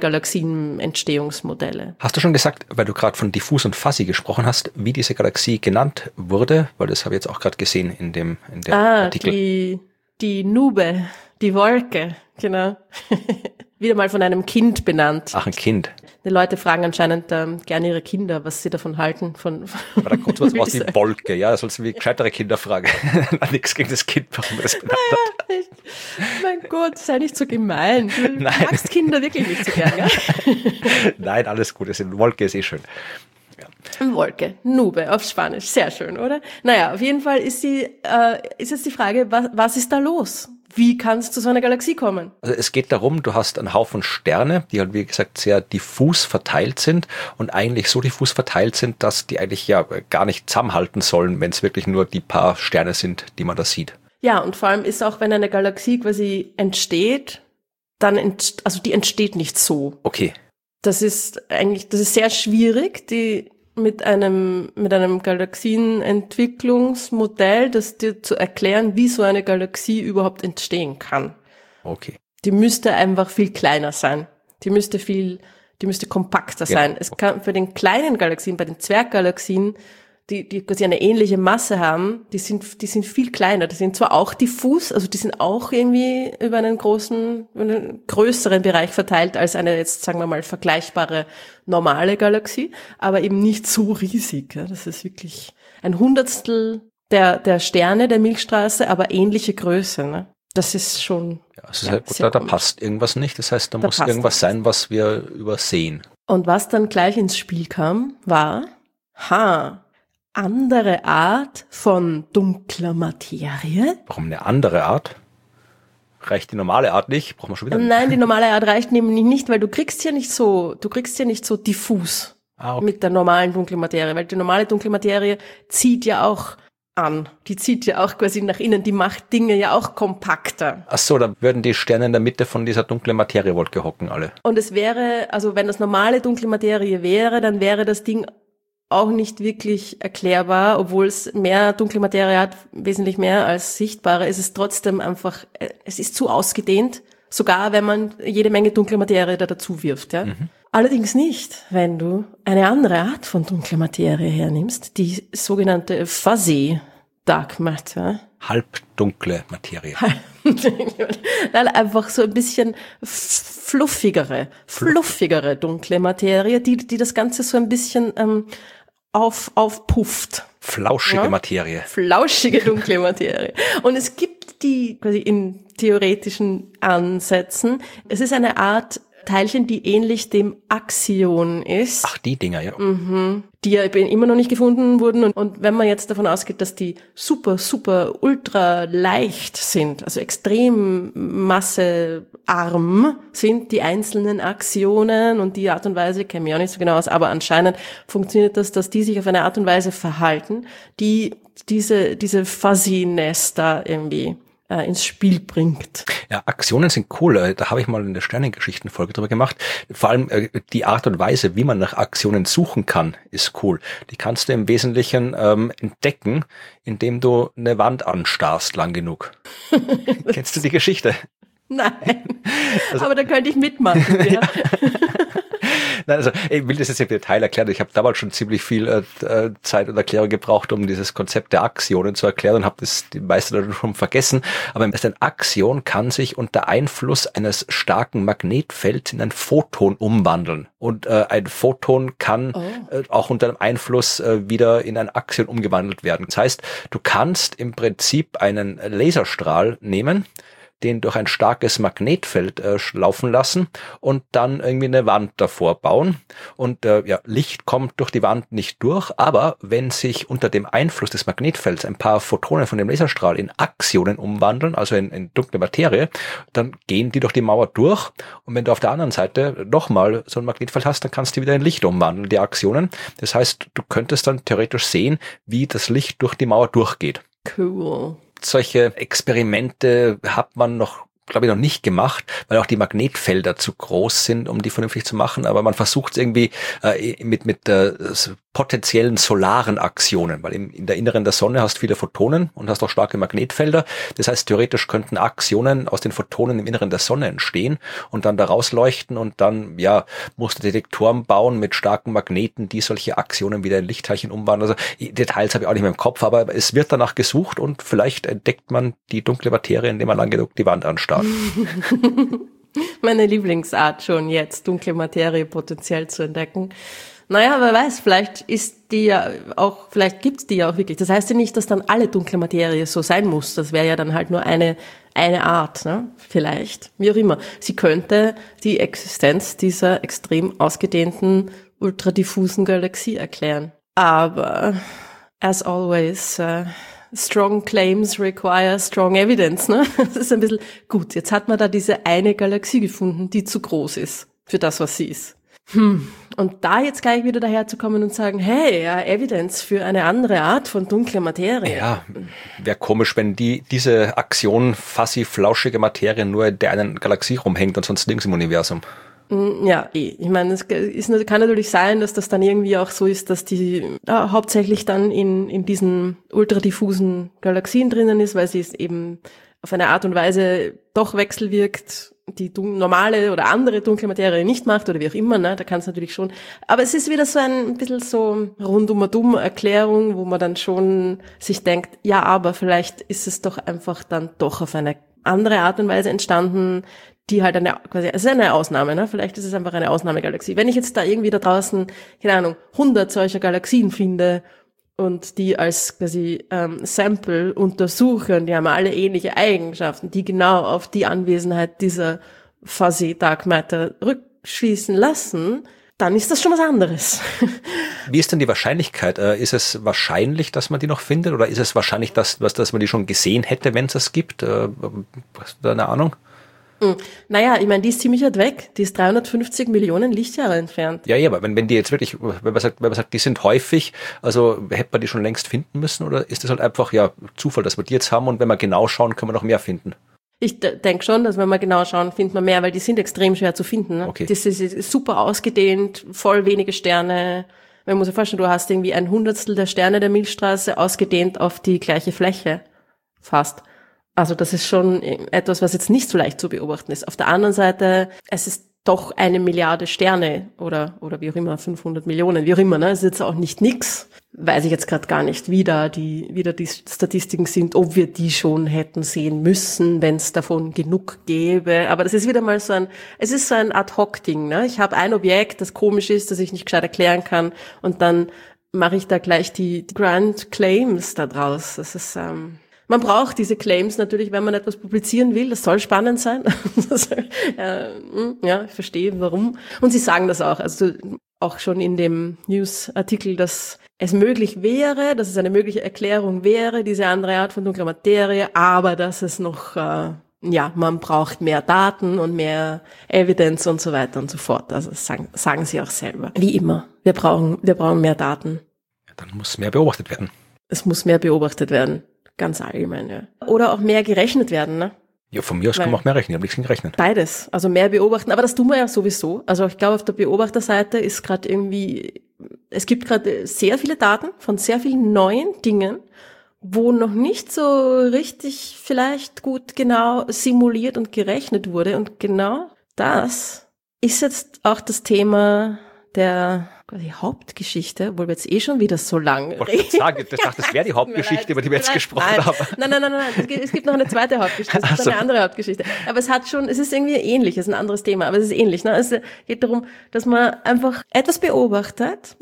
Galaxienentstehungsmodelle. Hast du schon gesagt, weil du gerade von diffus und fuzzy gesprochen hast, wie diese Galaxie genannt wurde? Weil das habe ich jetzt auch gerade gesehen in der Artikel. Die Nube, die Wolke, genau. Wieder mal von einem Kind benannt. Ach, ein Kind. Die Leute fragen anscheinend gerne ihre Kinder, was sie davon halten. Aber da kommt was raus wie Wolke, ja, das sollst du wie gescheitere Kinder fragen. Nichts gegen das Kind, warum man das benannt hat. Mein Gott, sei nicht so gemein. Du magst Kinder wirklich nicht so gern, ja? Nein, alles gut, Wolke ist eh schön. Ja. Wolke, Nube auf Spanisch, sehr schön, oder? Naja, auf jeden Fall ist jetzt die Frage, was ist da los? Wie kann es zu so einer Galaxie kommen? Also es geht darum, du hast einen Haufen Sterne, die halt wie gesagt sehr diffus verteilt sind und eigentlich so diffus verteilt sind, dass die eigentlich ja gar nicht zusammenhalten sollen, wenn es wirklich nur die paar Sterne sind, die man da sieht. Ja, und vor allem ist auch, wenn eine Galaxie quasi entsteht, die entsteht nicht so. Okay. Das ist sehr schwierig, die mit einem Galaxienentwicklungsmodell, das dir zu erklären, wie so eine Galaxie überhaupt entstehen kann. Okay. Die müsste einfach viel kleiner sein. Die müsste viel Die müsste kompakter sein. Es kann für den kleinen Galaxien, bei den Zwerggalaxien, die quasi eine ähnliche Masse haben, die sind viel kleiner. Die sind zwar auch diffus, also die sind auch irgendwie über einen größeren Bereich verteilt als eine jetzt, sagen wir mal, vergleichbare normale Galaxie, aber eben nicht so riesig. Ja. Das ist wirklich ein Hundertstel der Sterne der Milchstraße, aber ähnliche Größe. Ne? Das ist schon. Ja, es ist halt gut, da passt irgendwas nicht. Das heißt, da muss irgendwas sein, was wir übersehen. Und was dann gleich ins Spiel kam, war, andere Art von dunkler Materie. Warum eine andere Art? Reicht die normale Art nicht? Brauchen wir schon wieder? Nein, die normale Art reicht nämlich nicht, weil du kriegst ja nicht so diffus mit der normalen dunklen Materie, weil die normale dunkle Materie zieht ja auch an. Die zieht ja auch quasi nach innen, die macht Dinge ja auch kompakter. Ach so, dann würden die Sterne in der Mitte von dieser dunklen Materiewolke hocken alle. Und es wäre, also wenn das normale dunkle Materie wäre, dann wäre das Ding auch nicht wirklich erklärbar, obwohl es mehr dunkle Materie hat, wesentlich mehr als sichtbare, ist es trotzdem einfach, es ist zu ausgedehnt, sogar wenn man jede Menge dunkle Materie da dazu wirft, ja. Mhm. Allerdings nicht, wenn du eine andere Art von dunkler Materie hernimmst, die sogenannte Fuzzy Dark Matter. Halbdunkle Materie. Nein, einfach so ein bisschen fluffigere dunkle Materie, die das Ganze so ein bisschen aufpufft. Flauschige Materie. Flauschige dunkle Materie. Und es gibt die quasi in theoretischen Ansätzen. Es ist eine Art Teilchen, die ähnlich dem Axion ist. Ach, die Dinger, ja. Mhm. Die ja immer noch nicht gefunden wurden. Und wenn man jetzt davon ausgeht, dass die super, super, ultra leicht sind, also extrem massearm sind, die einzelnen Axionen und die Art und Weise, kenne mich auch nicht so genau aus, aber anscheinend funktioniert das, dass die sich auf eine Art und Weise verhalten, die diese Fuzziness da irgendwie ins Spiel bringt. Ja, Aktionen sind cool. Da habe ich mal in der Sternengeschichten-Folge drüber gemacht. Vor allem die Art und Weise, wie man nach Aktionen suchen kann, ist cool. Die kannst du im Wesentlichen entdecken, indem du eine Wand anstarrst lang genug. Kennst du die Geschichte? Nein, also, aber da könnte ich mitmachen. Ja. Nein, also ich will das jetzt im Detail erklären. Ich habe damals schon ziemlich viel Zeit und Erklärung gebraucht, um dieses Konzept der Aktionen zu erklären und habe das die meisten dann schon vergessen. Aber ein Aktion kann sich unter Einfluss eines starken Magnetfelds in ein Photon umwandeln. Und ein Photon kann auch unter dem Einfluss wieder in ein Aktion umgewandelt werden. Das heißt, du kannst im Prinzip einen Laserstrahl nehmen, den durch ein starkes Magnetfeld laufen lassen und dann irgendwie eine Wand davor bauen. Und Licht kommt durch die Wand nicht durch, aber wenn sich unter dem Einfluss des Magnetfelds ein paar Photonen von dem Laserstrahl in Aktionen umwandeln, also in dunkle Materie, dann gehen die durch die Mauer durch. Und wenn du auf der anderen Seite nochmal so ein Magnetfeld hast, dann kannst du wieder in Licht umwandeln, die Aktionen. Das heißt, du könntest dann theoretisch sehen, wie das Licht durch die Mauer durchgeht. Cool. Solche Experimente hat man glaube ich, noch nicht gemacht, weil auch die Magnetfelder zu groß sind, um die vernünftig zu machen. Aber man versucht es irgendwie mit potenziellen solaren Aktionen, weil in der Inneren der Sonne hast viele Photonen und hast auch starke Magnetfelder. Das heißt, theoretisch könnten Aktionen aus den Photonen im Inneren der Sonne entstehen und dann da rausleuchten und dann, musst du Detektoren bauen mit starken Magneten, die solche Aktionen wieder in Lichtteilchen umwandeln. Also Details habe ich auch nicht mehr im Kopf, aber es wird danach gesucht und vielleicht entdeckt man die dunkle Materie, indem man lang genug die Wand anstarrt. Meine Lieblingsart schon jetzt, dunkle Materie potenziell zu entdecken. Naja, wer weiß, vielleicht gibt's die ja auch wirklich. Das heißt ja nicht, dass dann alle dunkle Materie so sein muss. Das wäre ja dann halt nur eine Art, ne? Vielleicht. Wie auch immer. Sie könnte die Existenz dieser extrem ausgedehnten, ultradiffusen Galaxie erklären. Aber, as always, strong claims require strong evidence, ne? Das ist ein bisschen gut. Jetzt hat man da diese eine Galaxie gefunden, die zu groß ist für das, was sie ist. Und da jetzt gleich wieder daherzukommen und sagen, hey, Evidenz für eine andere Art von dunkler Materie. Ja, wäre komisch, wenn diese Aktion fuzzy, flauschige Materie nur in der einen Galaxie rumhängt und sonst nirgends im Universum. Ja, ich meine, kann natürlich sein, dass das dann irgendwie auch so ist, dass die hauptsächlich dann in diesen ultradiffusen Galaxien drinnen ist, weil sie es eben auf eine Art und Weise doch wechselwirkt, die normale oder andere dunkle Materie nicht macht oder wie auch immer, ne, da kann es natürlich schon. Aber es ist wieder so ein bisschen so rundum Erklärung, wo man dann schon sich denkt, ja, aber vielleicht ist es doch einfach dann doch auf eine andere Art und Weise entstanden, die halt es ist eine Ausnahme, ne? Vielleicht ist es einfach eine Ausnahmegalaxie. Wenn ich jetzt da irgendwie da draußen, keine Ahnung, 100 solcher Galaxien finde und die als quasi Sample untersuche und die haben alle ähnliche Eigenschaften, die genau auf die Anwesenheit dieser Fuzzy Dark Matter rückschließen lassen, dann ist das schon was anderes. Wie ist denn die Wahrscheinlichkeit? Ist es wahrscheinlich, dass man die noch findet oder ist es wahrscheinlich, dass man die schon gesehen hätte, wenn es das gibt? Hast du da eine Ahnung? Naja, ich meine, die ist ziemlich weit weg. Die ist 350 Millionen Lichtjahre entfernt. Ja, aber wenn die jetzt wirklich, wenn man sagt, die sind häufig, also hätte man die schon längst finden müssen oder ist das halt einfach ja Zufall, dass wir die jetzt haben und wenn wir genau schauen, können wir noch mehr finden? Ich denke schon, dass wenn wir genau schauen, findet man mehr, weil die sind extrem schwer zu finden. Ne? Okay. Das ist super ausgedehnt, voll wenige Sterne. Man muss sich vorstellen, du hast irgendwie 1/100 der Sterne der Milchstraße ausgedehnt auf die gleiche Fläche. Fast. Also das ist schon etwas, was jetzt nicht so leicht zu beobachten ist. Auf der anderen Seite, es ist doch 1 Milliarde Sterne oder wie auch immer, 500 Millionen, wie auch immer, ne? Es ist jetzt auch nicht nix. Weiß ich jetzt gerade gar nicht, wie da die Statistiken sind, ob wir die schon hätten sehen müssen, wenn es davon genug gäbe. Aber das ist wieder mal es ist so ein Ad-Hoc-Ding, ne? Ich habe ein Objekt, das komisch ist, das ich nicht gescheit erklären kann und dann mache ich da gleich die Grand Claims da draus. Das ist, man braucht diese Claims natürlich, wenn man etwas publizieren will. Das soll spannend sein. Ja, ich verstehe, warum. Und sie sagen das auch. Also auch schon in dem News-Artikel, dass es möglich wäre, dass es eine mögliche Erklärung wäre, diese andere Art von dunkler Materie, aber dass es noch, man braucht mehr Daten und mehr Evidence und so weiter und so fort. Also das sagen sie auch selber. Wie immer. Wir brauchen mehr Daten. Dann muss mehr beobachtet werden. Es muss mehr beobachtet werden. Ganz allgemein, ja. Oder auch mehr gerechnet werden, ne? Ja, von mir aus kann man auch mehr rechnen. Ich habe nichts gerechnet. Beides. Also mehr beobachten. Aber das tun wir ja sowieso. Also ich glaube, auf der Beobachterseite ist gerade irgendwie, es gibt gerade sehr viele Daten von sehr vielen neuen Dingen, wo noch nicht so richtig vielleicht gut genau simuliert und gerechnet wurde. Und genau das ist jetzt auch das Thema der quasi Hauptgeschichte, obwohl wir jetzt schon wieder so lang reden. Ich dachte, das wäre die Hauptgeschichte, über die wir jetzt gesprochen haben. Nein. Es gibt noch eine zweite Hauptgeschichte, es gibt eine andere Hauptgeschichte. Aber es ist irgendwie ähnlich, es ist ein anderes Thema, aber es ist ähnlich. Ne? Es geht darum, dass man einfach etwas beobachtet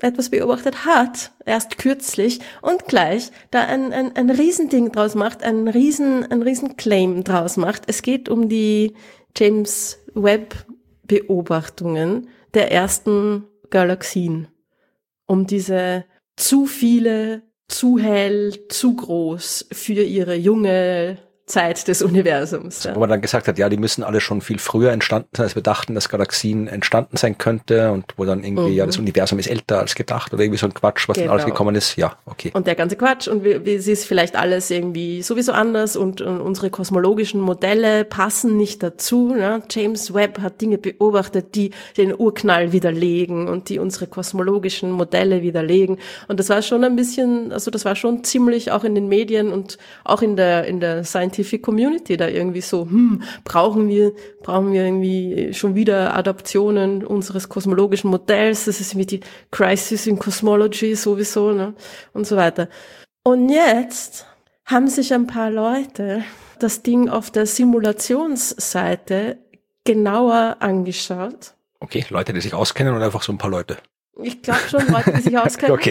hat, erst kürzlich und gleich da ein Riesending draus macht, ein Riesen-Claim draus macht. Es geht um die James Webb Beobachtungen der ersten Galaxien, um diese zu viele, zu hell, zu groß für ihre junge Zeit des Universums. Ja. Wo man dann gesagt hat, ja, die müssen alle schon viel früher entstanden sein, als wir dachten, dass Galaxien entstanden sein könnte und wo dann irgendwie, ja, das Universum ist älter als gedacht oder irgendwie so ein Quatsch, was dann alles gekommen ist. Ja, okay. Und der ganze Quatsch und es ist vielleicht alles irgendwie sowieso anders und unsere kosmologischen Modelle passen nicht dazu. Ne? James Webb hat Dinge beobachtet, die den Urknall widerlegen und die unsere kosmologischen Modelle widerlegen. Und das war schon ein bisschen, also das war schon ziemlich auch in den Medien und auch in der Scientific Community da irgendwie so, brauchen wir irgendwie schon wieder Adaptionen unseres kosmologischen Modells, das ist wie die Crisis in Cosmology sowieso, ne, und so weiter. Und jetzt haben sich ein paar Leute das Ding auf der Simulationsseite genauer angeschaut. Okay, Leute, die sich auskennen oder einfach so ein paar Leute? Ich glaube schon, Leute, die sich auskennen. Okay.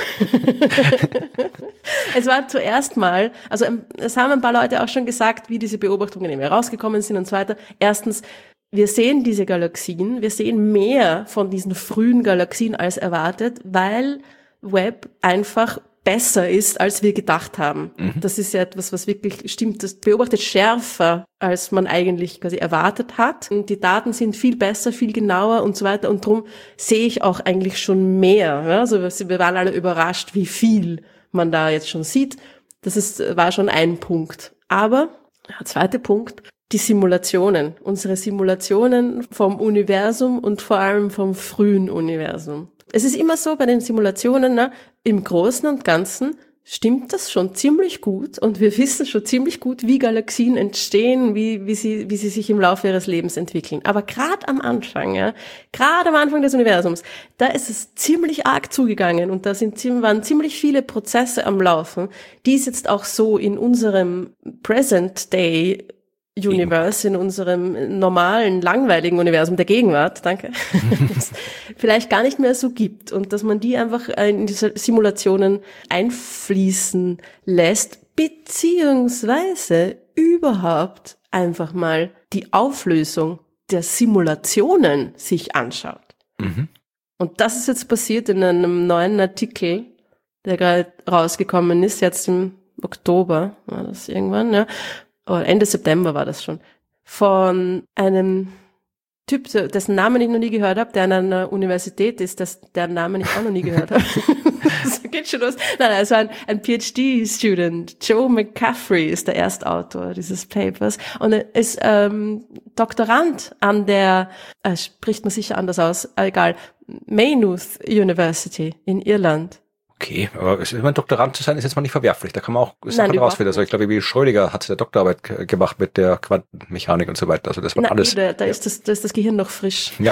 Es war zuerst mal, also es haben ein paar Leute auch schon gesagt, wie diese Beobachtungen eben herausgekommen sind und so weiter. Erstens, wir sehen diese Galaxien, wir sehen mehr von diesen frühen Galaxien als erwartet, weil Webb einfach besser ist, als wir gedacht haben. Das ist ja etwas, was wirklich stimmt. Das beobachtet schärfer, als man eigentlich quasi erwartet hat. Und die Daten sind viel besser, viel genauer und so weiter. Und darum sehe ich auch eigentlich schon mehr. Ja? Also wir waren alle überrascht, wie viel man da jetzt schon sieht. War schon ein Punkt. Aber, der zweite Punkt, die Simulationen. Unsere Simulationen vom Universum und vor allem vom frühen Universum. Es ist immer so bei den Simulationen, ne, im Großen und Ganzen stimmt das schon ziemlich gut und wir wissen schon ziemlich gut, wie Galaxien entstehen, wie sie sich im Laufe ihres Lebens entwickeln. Aber gerade am Anfang des Universums, da ist es ziemlich arg zugegangen und da waren ziemlich viele Prozesse am Laufen, die es jetzt auch so in unserem Present Day Universe, in unserem normalen, langweiligen Universum der Gegenwart, danke, vielleicht gar nicht mehr so gibt und dass man die einfach in diese Simulationen einfließen lässt, beziehungsweise überhaupt einfach mal die Auflösung der Simulationen sich anschaut. Mhm. Und das ist jetzt passiert in einem neuen Artikel, der gerade rausgekommen ist, jetzt im Oktober, war das irgendwann, ja. Oder Ende September war das schon, von einem Typ, dessen Namen ich noch nie gehört habe, der an einer Universität ist, deren Namen ich auch noch nie gehört habe. Das geht schon los. Nein, also ein PhD-Student, Joe McCaffrey ist der Erstautor dieses Papers und er ist Doktorand an der, spricht man sicher anders aus, egal, Maynooth University in Irland. Okay, aber ein Doktorand zu sein ist jetzt mal nicht verwerflich. Da kann man auch Sachen rausfinden. Also ich glaube, wie Schrödinger hat eine Doktorarbeit gemacht mit der Quantenmechanik und so weiter. Also das war alles. Da ist das Gehirn noch frisch. Ja.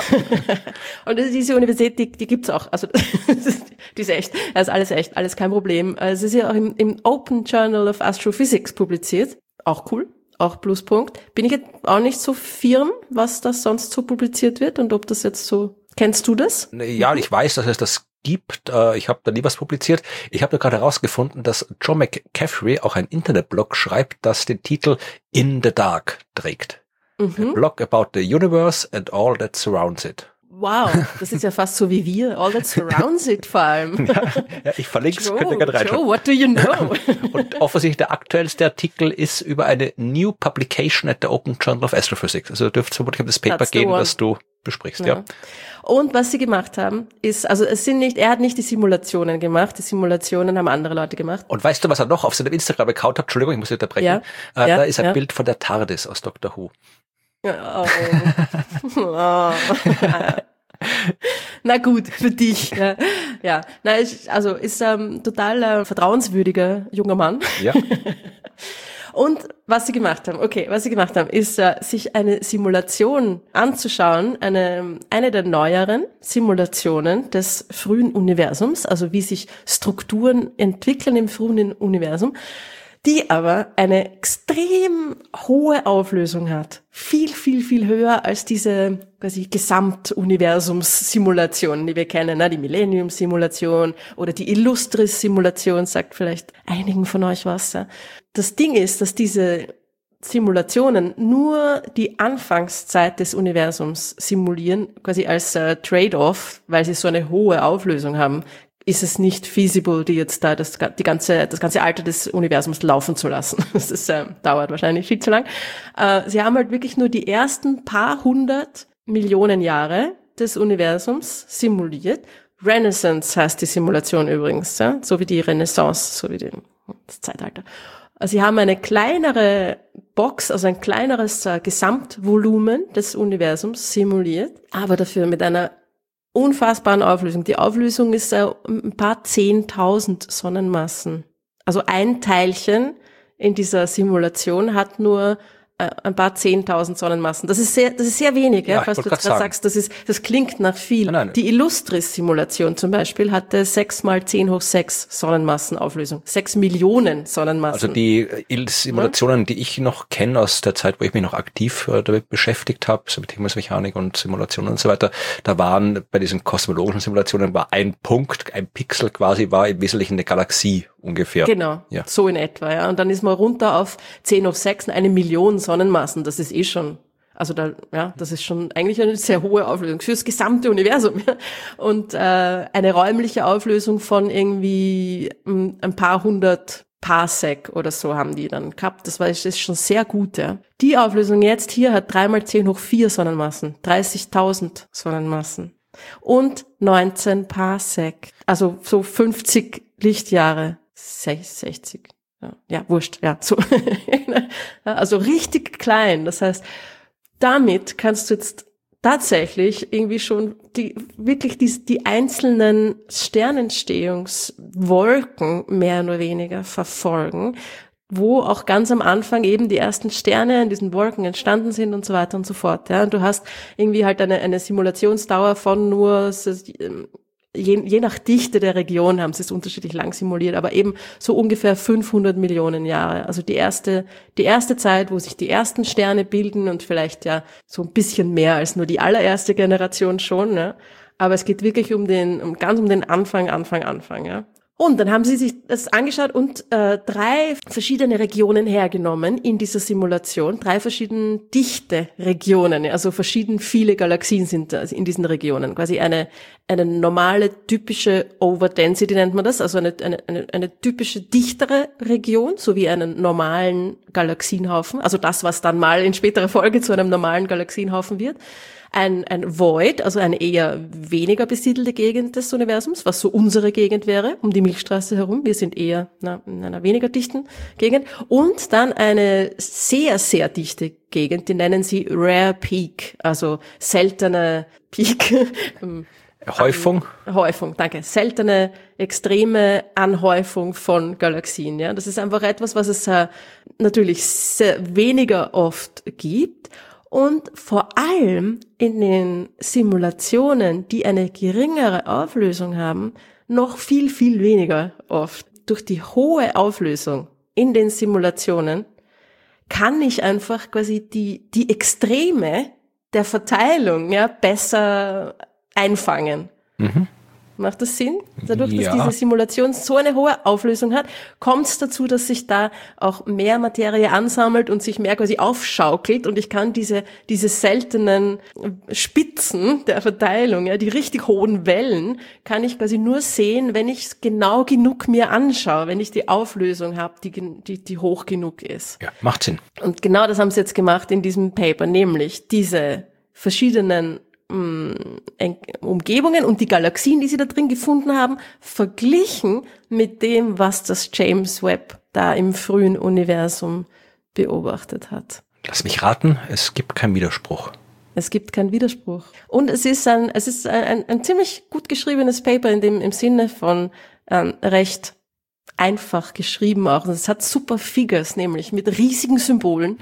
Und diese Universität, die gibt's auch. Also die ist echt. Das ist alles echt, alles kein Problem. Es ist ja auch im Open Journal of Astrophysics publiziert. Auch cool. Auch Pluspunkt. Bin ich jetzt auch nicht so firm, was das sonst so publiziert wird und ob das jetzt so. Kennst du das? Ja, ich weiß, dass es das gibt. Ich habe da nie was publiziert. Ich habe da gerade herausgefunden, dass Joe McCaffrey auch einen Internetblog schreibt, das den Titel In the Dark trägt. Ein Blog about the universe and all that surrounds it. Wow, das ist ja fast so wie wir. All that surrounds it vor allem. Ja, ich verlinke es, könnt ihr gerne reinschauen. Joe, what do you know? Und offensichtlich der aktuellste Artikel ist über eine New Publication at the Open Journal of Astrophysics. Also dürfte es vermutlich um das Paper gehen, das du besprichst, ja. Und was sie gemacht haben, ist, also er hat nicht die Simulationen gemacht, die Simulationen haben andere Leute gemacht. Und weißt du, was er noch auf seinem Instagram-Account hat? Entschuldigung, ich muss unterbrechen. Ja, da ist ein Bild von der TARDIS aus Doctor Who. Oh. Na gut, für dich. Ja. Na, ist total vertrauenswürdiger junger Mann. Ja. Und was sie gemacht haben, ist, sich eine Simulation anzuschauen, eine der neueren Simulationen des frühen Universums, also wie sich Strukturen entwickeln im frühen Universum, die aber eine extrem hohe Auflösung hat. Viel, viel, viel höher als diese quasi Gesamtuniversums-Simulation, die wir kennen, ne? Die Millennium-Simulation oder die Illustris-Simulation, sagt vielleicht einigen von euch was. Ja? Das Ding ist, dass diese Simulationen nur die Anfangszeit des Universums simulieren, quasi als Trade-off, weil sie so eine hohe Auflösung haben, ist es nicht feasible, die jetzt da das ganze Alter des Universums laufen zu lassen. Das dauert wahrscheinlich viel zu lang. Sie haben halt wirklich nur die ersten paar 100 Millionen Jahre des Universums simuliert. Renaissance heißt die Simulation übrigens, ja? So wie die Renaissance, so wie das Zeitalter. Sie haben eine kleinere Box, also ein kleineres Gesamtvolumen des Universums simuliert, aber dafür mit einer unfassbaren Auflösung. Die Auflösung ist ein paar 10.000 Sonnenmassen. Also ein Teilchen in dieser Simulation hat nur ein paar 10.000 Sonnenmassen. Das ist sehr wenig, ja, falls du jetzt gerade sagst, das klingt nach viel. Nein. Die Illustris-Simulation zum Beispiel hatte 6 mal 10 hoch 6 Sonnenmassenauflösung. 6 Millionen Sonnenmassen. Also die Simulationen, die ich noch kenne aus der Zeit, wo ich mich noch aktiv damit beschäftigt habe, so mit Himmelsmechanik und Simulationen und so weiter, da waren bei diesen kosmologischen Simulationen war ein Punkt, ein Pixel quasi, war im Wesentlichen eine Galaxie ungefähr. Genau, ja. So in etwa, ja. Und dann ist man runter auf 10 hoch 6, 1 Million Sonnenmassen, das ist schon, also das ist schon eigentlich eine sehr hohe Auflösung fürs gesamte Universum. Ja. Und eine räumliche Auflösung von irgendwie ein paar 100 Parsec oder so haben die dann gehabt. Das ist schon sehr gut, ja. Die Auflösung jetzt hier hat 3 mal 10 hoch 4 Sonnenmassen, 30.000 Sonnenmassen und 19 Parsec, also so 50 Lichtjahre, 60. Ja, wurscht, ja, so. Also richtig klein. Das heißt, damit kannst du jetzt tatsächlich irgendwie schon die einzelnen Sternentstehungswolken mehr oder weniger verfolgen, wo auch ganz am Anfang eben die ersten Sterne in diesen Wolken entstanden sind und so weiter und so fort. Ja. Und du hast irgendwie halt eine Simulationsdauer von nur, je nach Dichte der Region haben sie es unterschiedlich lang simuliert, aber eben so ungefähr 500 Millionen Jahre. Also die erste Zeit, wo sich die ersten Sterne bilden und vielleicht ja so ein bisschen mehr als nur die allererste Generation schon, ne? Aber es geht wirklich um den Anfang, ja. Und dann haben sie sich das angeschaut und 3 verschiedene Regionen hergenommen in dieser Simulation, 3 verschiedene dichte Regionen, also verschieden viele Galaxien sind in diesen Regionen. Quasi eine normale, typische Overdensity nennt man das, also eine typische dichtere Region, sowie einen normalen Galaxienhaufen, also das, was dann mal in späterer Folge zu einem normalen Galaxienhaufen wird. Ein Void, also eine eher weniger besiedelte Gegend des Universums, was so unsere Gegend wäre, um die Milchstraße herum. Wir sind eher in einer weniger dichten Gegend. Und dann eine sehr, sehr dichte Gegend, die nennen sie Rare Peak, also seltene Peak. Häufung, danke. Seltene, extreme Anhäufung von Galaxien. Ja, das ist einfach etwas, was es natürlich sehr weniger oft gibt. Und vor allem in den Simulationen, die eine geringere Auflösung haben, noch viel, viel weniger oft. Durch die hohe Auflösung in den Simulationen kann ich einfach quasi die Extreme der Verteilung besser einfangen. Mhm. Macht das Sinn? Dadurch, dass diese Simulation so eine hohe Auflösung hat, kommt es dazu, dass sich da auch mehr Materie ansammelt und sich mehr quasi aufschaukelt und ich kann diese seltenen Spitzen der Verteilung, die richtig hohen Wellen, kann ich quasi nur sehen, wenn ich es genau genug mir anschaue, wenn ich die Auflösung habe, die hoch genug ist. Ja, macht Sinn. Und genau das haben sie jetzt gemacht in diesem Paper, nämlich diese verschiedenen Umgebungen und die Galaxien, die sie da drin gefunden haben, verglichen mit dem, was das James Webb da im frühen Universum beobachtet hat. Lass mich raten, es gibt keinen Widerspruch. Es gibt keinen Widerspruch. Und es ist ein ziemlich gut geschriebenes Paper im Sinne von recht einfach geschrieben auch. Und es hat super Figures, nämlich mit riesigen Symbolen.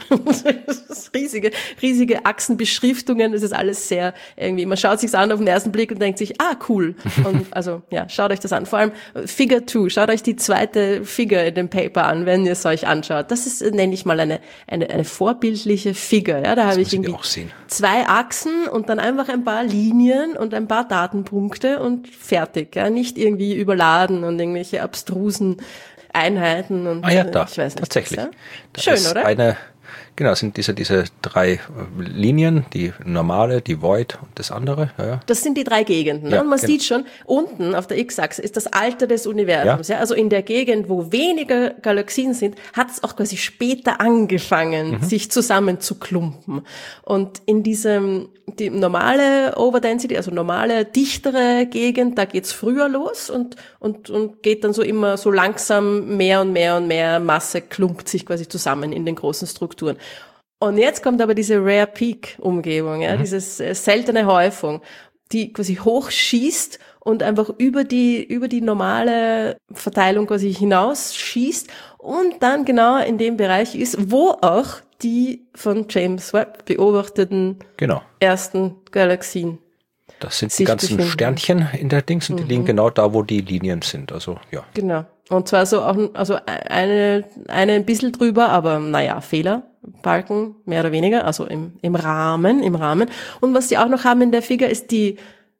riesige Achsenbeschriftungen. Es ist alles sehr irgendwie, man schaut sich's an auf den ersten Blick und denkt sich, cool. Und also, ja, schaut euch das an. Vor allem Figure 2. Schaut euch die zweite Figure in dem Paper an, wenn ihr es euch anschaut. Das ist, nenne ich mal, eine vorbildliche Figure. Ja, da habe ich irgendwie 2 Achsen und dann einfach ein paar Linien und ein paar Datenpunkte und fertig. Ja, nicht irgendwie überladen und irgendwelche abstrusen Einheiten und ich weiß nicht. Tatsächlich. Was, ja? Schön, oder? Genau, sind diese 3 Linien, die normale, die Void und das andere. Ja. Das sind die 3 Gegenden. Ja, und man sieht schon, unten auf der X-Achse ist das Alter des Universums. Ja. Also in der Gegend, wo weniger Galaxien sind, hat es auch quasi später angefangen, sich zusammen zu klumpen. Und in die normale Overdensity, also normale, dichtere Gegend, da geht's früher los und geht dann so immer so langsam mehr und mehr Masse klumpt sich quasi zusammen in den großen Strukturen. Und jetzt kommt aber diese Rare Peak Umgebung, dieses seltene Häufung, die quasi hochschießt und einfach über die normale Verteilung quasi hinausschießt und dann genau in dem Bereich ist, wo auch die von James Webb beobachteten ersten Galaxien. Das sind die ganzen Sternchen in der Dings und die liegen genau da, wo die Linien sind. Also ja. Genau. Und zwar so auch, also eine ein bisschen drüber, aber Fehlerbalken, mehr oder weniger, also im Rahmen. Und was sie auch noch haben in der Figur ist die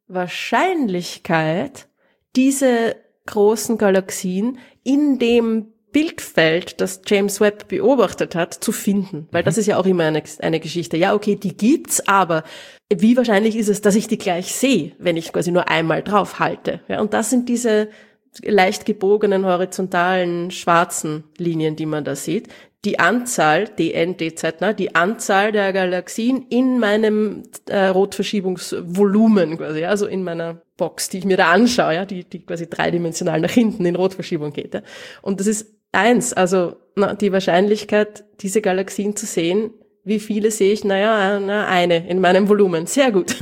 Wahrscheinlichkeit, diese großen Galaxien in dem Bildfeld, das James Webb beobachtet hat, zu finden. Weil das ist ja auch immer eine Geschichte. Ja, okay, die gibt's, aber wie wahrscheinlich ist es, dass ich die gleich sehe, wenn ich quasi nur einmal drauf halte? Ja, und das sind diese leicht gebogenen, horizontalen, schwarzen Linien, die man da sieht. Die Anzahl, DN, DZ, die Anzahl der Galaxien in meinem Rotverschiebungsvolumen quasi, also in meiner Box, die ich mir da anschaue, die quasi dreidimensional nach hinten in Rotverschiebung geht. Ja. Und das ist 1, also die Wahrscheinlichkeit, diese Galaxien zu sehen, Wie viele sehe ich? Eine in meinem Volumen. Sehr gut.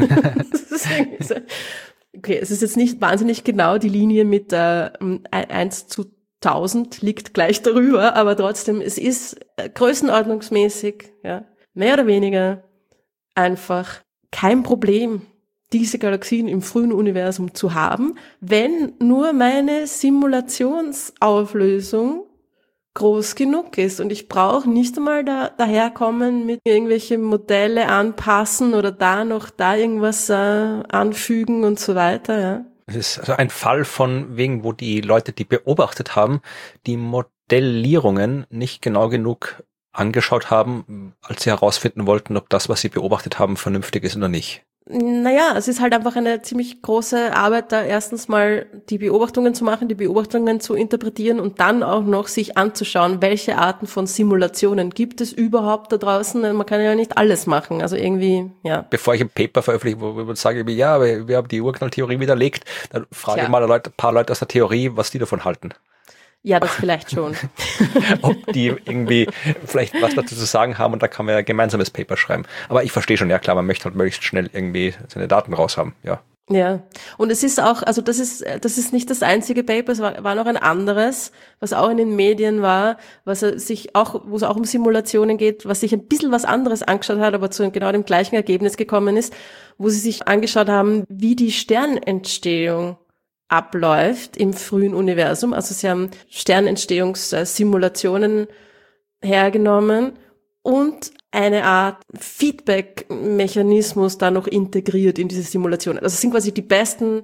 Okay, es ist jetzt nicht wahnsinnig genau, die Linie mit 1 zu 1000 liegt gleich darüber, aber trotzdem, es ist größenordnungsmäßig, ja, mehr oder weniger einfach kein Problem, diese Galaxien im frühen Universum zu haben, wenn nur meine Simulationsauflösung groß genug ist. Und ich brauche nicht einmal daherkommen mit irgendwelche Modelle anpassen oder da irgendwas anfügen und so weiter. Ja. Es ist also ein Fall von wegen, wo die Leute, die beobachtet haben, die Modellierungen nicht genau genug angeschaut haben, als sie herausfinden wollten, ob das, was sie beobachtet haben, vernünftig ist oder nicht. Naja, es ist halt einfach eine ziemlich große Arbeit, da erstens mal die Beobachtungen zu machen, die Beobachtungen zu interpretieren und dann auch noch sich anzuschauen, welche Arten von Simulationen gibt es überhaupt da draußen. Man kann ja nicht alles machen, also irgendwie, ja. Bevor ich ein Paper veröffentliche, wo ich sage, ja, wir haben die Urknalltheorie widerlegt, dann frage ich mal ein paar Leute aus der Theorie, was die davon halten. Ja, das vielleicht schon. Ob die irgendwie vielleicht was dazu zu sagen haben und da kann man ja gemeinsames Paper schreiben. Aber ich verstehe schon, ja klar, man möchte halt möglichst schnell irgendwie seine Daten raus haben, ja. Ja, und es ist auch, also das ist nicht das einzige Paper, es war noch ein anderes, was auch in den Medien war, wo es auch um Simulationen geht, was sich ein bisschen was anderes angeschaut hat, aber zu genau dem gleichen Ergebnis gekommen ist, wo sie sich angeschaut haben, wie die Sternentstehung abläuft im frühen Universum. Also sie haben Sternentstehungssimulationen hergenommen und eine Art Feedback-Mechanismus da noch integriert in diese Simulationen. Also es sind quasi die besten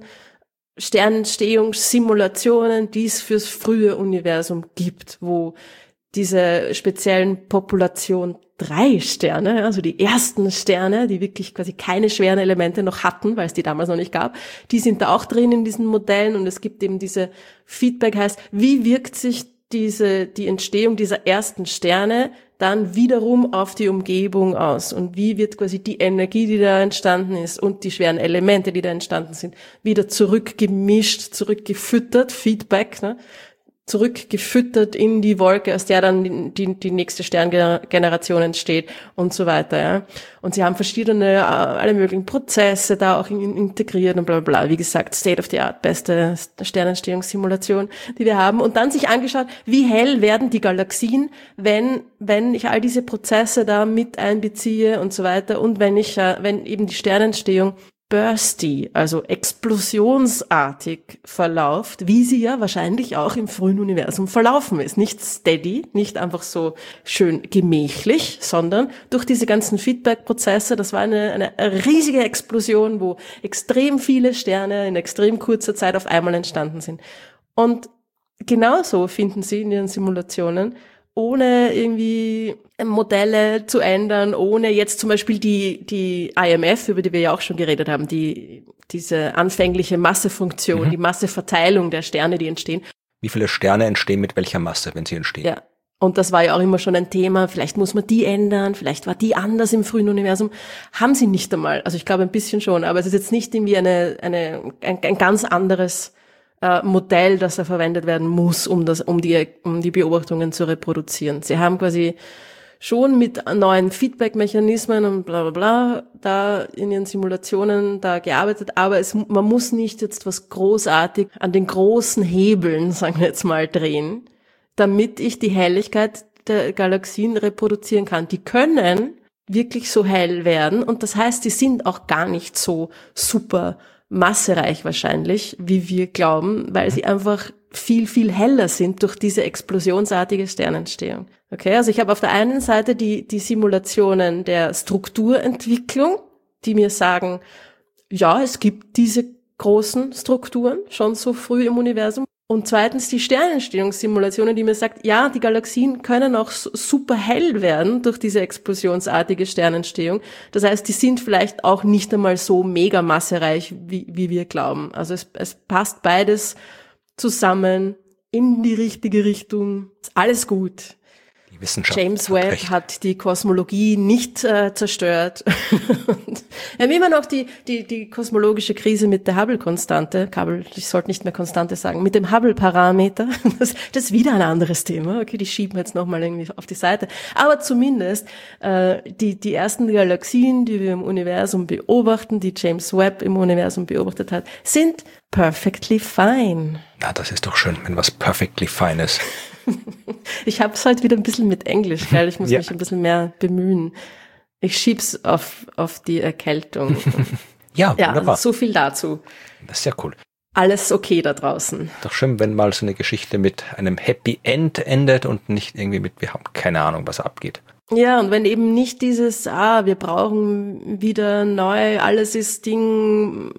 Sternentstehungssimulationen, die es fürs frühe Universum gibt, wo diese speziellen Population 3 Sterne, also die ersten Sterne, die wirklich quasi keine schweren Elemente noch hatten, weil es die damals noch nicht gab, die sind da auch drin in diesen Modellen und es gibt eben diese Feedback, heißt, wie wirkt sich die Entstehung dieser ersten Sterne dann wiederum auf die Umgebung aus und wie wird quasi die Energie, die da entstanden ist und die schweren Elemente, die da entstanden sind, wieder zurückgemischt, zurückgefüttert, Feedback, ne? Zurückgefüttert in die Wolke, aus der dann die nächste Sterngeneration entsteht und so weiter. Ja. Und sie haben alle möglichen Prozesse da auch integriert und bla bla bla. Wie gesagt, State of the Art, beste Sternentstehungssimulation, die wir haben. Und dann sich angeschaut, wie hell werden die Galaxien, wenn ich all diese Prozesse da mit einbeziehe und so weiter und wenn eben die Sternentstehung bursty, also explosionsartig verläuft, wie sie ja wahrscheinlich auch im frühen Universum verlaufen ist. Nicht steady, nicht einfach so schön gemächlich, sondern durch diese ganzen Feedback-Prozesse, das war eine riesige Explosion, wo extrem viele Sterne in extrem kurzer Zeit auf einmal entstanden sind. Und genauso finden sie in ihren Simulationen, ohne irgendwie Modelle zu ändern, ohne jetzt zum Beispiel die IMF, über die wir ja auch schon geredet haben, diese anfängliche Massefunktion, die Masseverteilung der Sterne, die entstehen. Wie viele Sterne entstehen mit welcher Masse, wenn sie entstehen? Ja. Und das war ja auch immer schon ein Thema, vielleicht muss man die ändern, vielleicht war die anders im frühen Universum. Haben sie nicht einmal, also ich glaube ein bisschen schon, aber es ist jetzt nicht irgendwie ein ganz anderes Modell, das da verwendet werden muss, um die Beobachtungen zu reproduzieren. Sie haben quasi schon mit neuen Feedback-Mechanismen und bla bla bla da in ihren Simulationen da gearbeitet, aber man muss nicht jetzt was großartig an den großen Hebeln, sagen wir jetzt mal, drehen, damit ich die Helligkeit der Galaxien reproduzieren kann. Die können wirklich so hell werden und das heißt, die sind auch gar nicht so super massereich wahrscheinlich, wie wir glauben, weil sie einfach viel, viel heller sind durch diese explosionsartige Sternentstehung. Okay, also ich habe auf der einen Seite die Simulationen der Strukturentwicklung, die mir sagen, ja, es gibt diese großen Strukturen schon so früh im Universum. Und zweitens die Sternentstehungssimulationen, die mir sagt, ja, die Galaxien können auch super hell werden durch diese explosionsartige Sternentstehung. Das heißt, die sind vielleicht auch nicht einmal so mega massereich, wie wir glauben. Also es passt beides zusammen in die richtige Richtung. Ist alles gut. Die Wissenschaft James Webb recht. hat die Kosmologie nicht zerstört. Und wir haben immer noch die kosmologische Krise mit der Hubble-Konstante. Ich sollte nicht mehr Konstante sagen, mit dem Hubble-Parameter. Das ist wieder ein anderes Thema. Okay, die schieben wir jetzt nochmal irgendwie auf die Seite. Aber zumindest die ersten Galaxien, die wir im Universum beobachten, die James Webb im Universum beobachtet hat, sind perfectly fine. Na, das ist doch schön, wenn was perfectly fine ist. Ich hab's heute wieder ein bisschen mit Englisch, gell? Ich muss mich ein bisschen mehr bemühen. Ich schieb's auf die Erkältung. Ja, wunderbar. Also so viel dazu. Das ist ja cool. Alles okay da draußen. Doch schön, wenn mal so eine Geschichte mit einem Happy End endet und nicht irgendwie mit, wir haben keine Ahnung, was abgeht. Ja, und wenn eben nicht dieses, wir brauchen wieder neu, alles ist Ding,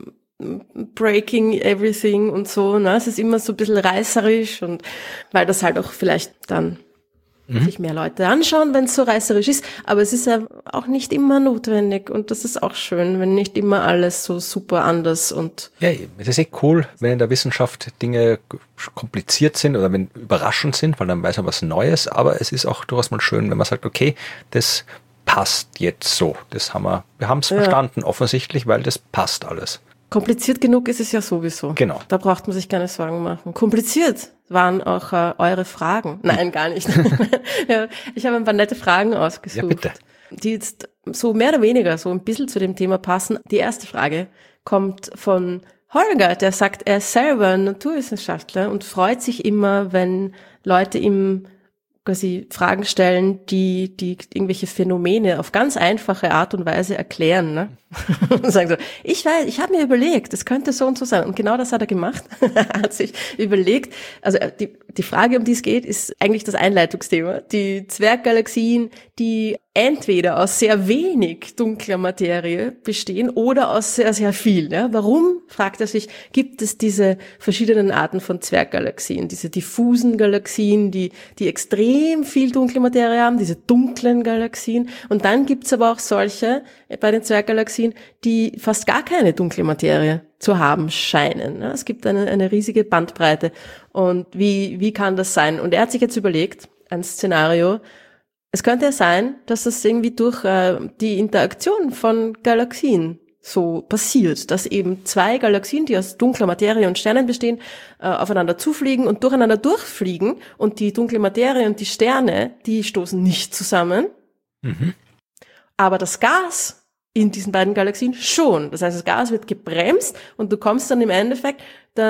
breaking everything und so, ne? Es ist immer so ein bisschen reißerisch und weil das halt auch vielleicht dann sich mehr Leute anschauen, wenn es so reißerisch ist, aber es ist ja auch nicht immer notwendig und das ist auch schön, wenn nicht immer alles so super anders und... Ja, es ist cool, wenn in der Wissenschaft Dinge kompliziert sind oder wenn überraschend sind, weil dann weiß man was Neues, aber es ist auch durchaus mal schön, wenn man sagt, okay, das passt jetzt so, wir haben es verstanden offensichtlich, weil das passt alles. Kompliziert genug ist es ja sowieso. Genau. Da braucht man sich keine Sorgen machen. Kompliziert waren auch eure Fragen. Nein, gar nicht. Ja, ich habe ein paar nette Fragen ausgesucht. Ja, bitte. Die jetzt so mehr oder weniger so ein bisschen zu dem Thema passen. Die erste Frage kommt von Holger, der sagt, er ist selber ein Naturwissenschaftler und freut sich immer, wenn Leute ihm quasi Fragen stellen, die irgendwelche Phänomene auf ganz einfache Art und Weise erklären, ne? Und sagen so, ich weiß, ich habe mir überlegt, es könnte so und so sein. Und genau das hat er gemacht. Er hat sich überlegt, also die Frage, um die es geht, ist eigentlich das Einleitungsthema. Die Zwerggalaxien, die entweder aus sehr wenig dunkler Materie bestehen oder aus sehr, sehr viel. Ja? Warum, fragt er sich, gibt es diese verschiedenen Arten von Zwerggalaxien, diese diffusen Galaxien, die extrem viel dunkle Materie haben, diese dunklen Galaxien. Und dann gibt's aber auch solche bei den Zwerggalaxien, die fast gar keine dunkle Materie zu haben scheinen. Ja? Es gibt eine riesige Bandbreite. Und wie kann das sein? Und er hat sich jetzt überlegt, ein Szenario, es könnte ja sein, dass das irgendwie durch die Interaktion von Galaxien so passiert, dass eben zwei Galaxien, die aus dunkler Materie und Sternen bestehen, aufeinander zufliegen und durcheinander durchfliegen und die dunkle Materie und die Sterne, die stoßen nicht zusammen. Mhm. Aber das Gas in diesen beiden Galaxien schon. Das heißt, das Gas wird gebremst und du kommst dann im Endeffekt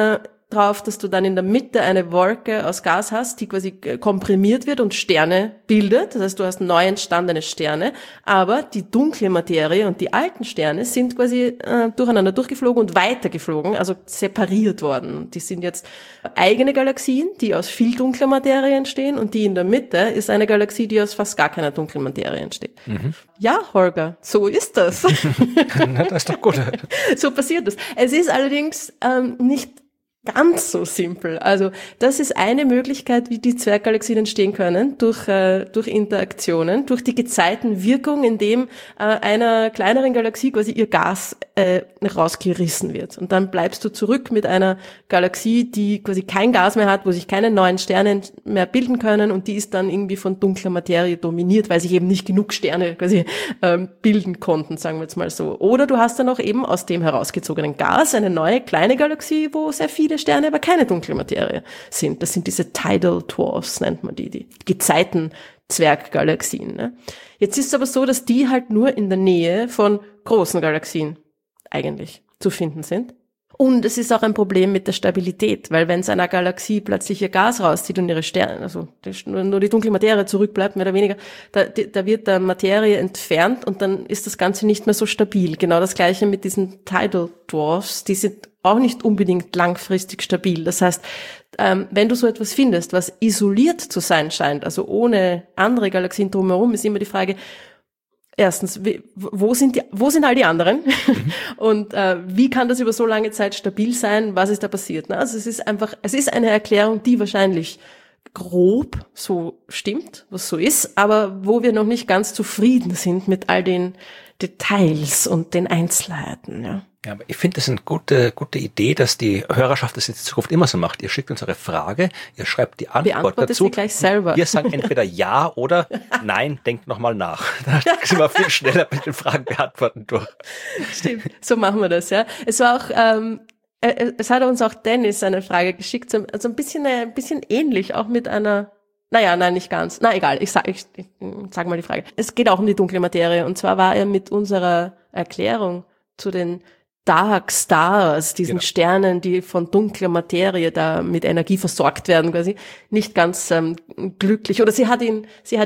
drauf, dass du dann in der Mitte eine Wolke aus Gas hast, die quasi komprimiert wird und Sterne bildet. Das heißt, du hast neu entstandene Sterne, aber die dunkle Materie und die alten Sterne sind quasi durcheinander durchgeflogen und weitergeflogen, also separiert worden. Die sind jetzt eigene Galaxien, die aus viel dunkler Materie entstehen und die in der Mitte ist eine Galaxie, die aus fast gar keiner dunklen Materie entsteht. Mhm. Ja, Holger, so ist das. Na, das ist doch gut. So passiert das. Es ist allerdings nicht ganz so simpel. Also das ist eine Möglichkeit, wie die Zwerggalaxien entstehen können, durch Interaktionen, durch die Gezeitenwirkung, in dem einer kleineren Galaxie quasi ihr Gas rausgerissen wird. Und dann bleibst du zurück mit einer Galaxie, die quasi kein Gas mehr hat, wo sich keine neuen Sterne mehr bilden können und die ist dann irgendwie von dunkler Materie dominiert, weil sich eben nicht genug Sterne quasi bilden konnten, sagen wir jetzt mal so. Oder du hast dann auch eben aus dem herausgezogenen Gas eine neue kleine Galaxie, wo sehr viele Sterne, aber keine dunkle Materie sind. Das sind diese Tidal Dwarfs, nennt man die Gezeiten-Zwerggalaxien. Ne? Jetzt ist es aber so, dass die halt nur in der Nähe von großen Galaxien eigentlich zu finden sind. Und es ist auch ein Problem mit der Stabilität, weil wenn es einer Galaxie plötzlich ihr Gas rauszieht und ihre Sterne, also nur die dunkle Materie zurückbleibt, mehr oder weniger, da wird da Materie entfernt und dann ist das Ganze nicht mehr so stabil. Genau das Gleiche mit diesen Tidal Dwarfs, die sind auch nicht unbedingt langfristig stabil. Das heißt, wenn du so etwas findest, was isoliert zu sein scheint, also ohne andere Galaxien drumherum, ist immer die Frage, erstens, wo sind all die anderen? Und wie kann das über so lange Zeit stabil sein? Was ist da passiert? Also es ist eine Erklärung, die wahrscheinlich grob so stimmt, was so ist, aber wo wir noch nicht ganz zufrieden sind mit all den Details und den Einzelheiten. Ja. Ja, aber ich finde, das ist eine gute Idee, dass die Hörerschaft das in Zukunft immer so macht. Ihr schickt uns eure Frage, ihr schreibt die Antwort dazu. Sie gleich selber. Wir sagen entweder ja oder nein, denkt nochmal nach. Da sind wir viel schneller mit den Fragen beantworten durch. Stimmt, so machen wir das, ja. Es war auch, es hat uns auch Dennis eine Frage geschickt, also ein bisschen ähnlich, auch mit einer, nein, nicht ganz. Na, egal, ich sag mal die Frage. Es geht auch um die dunkle Materie, und zwar war er mit unserer Erklärung zu den Dark Stars, diesen Sternen, die von dunkler Materie da mit Energie versorgt werden, quasi, nicht ganz glücklich. Oder sie hat ihn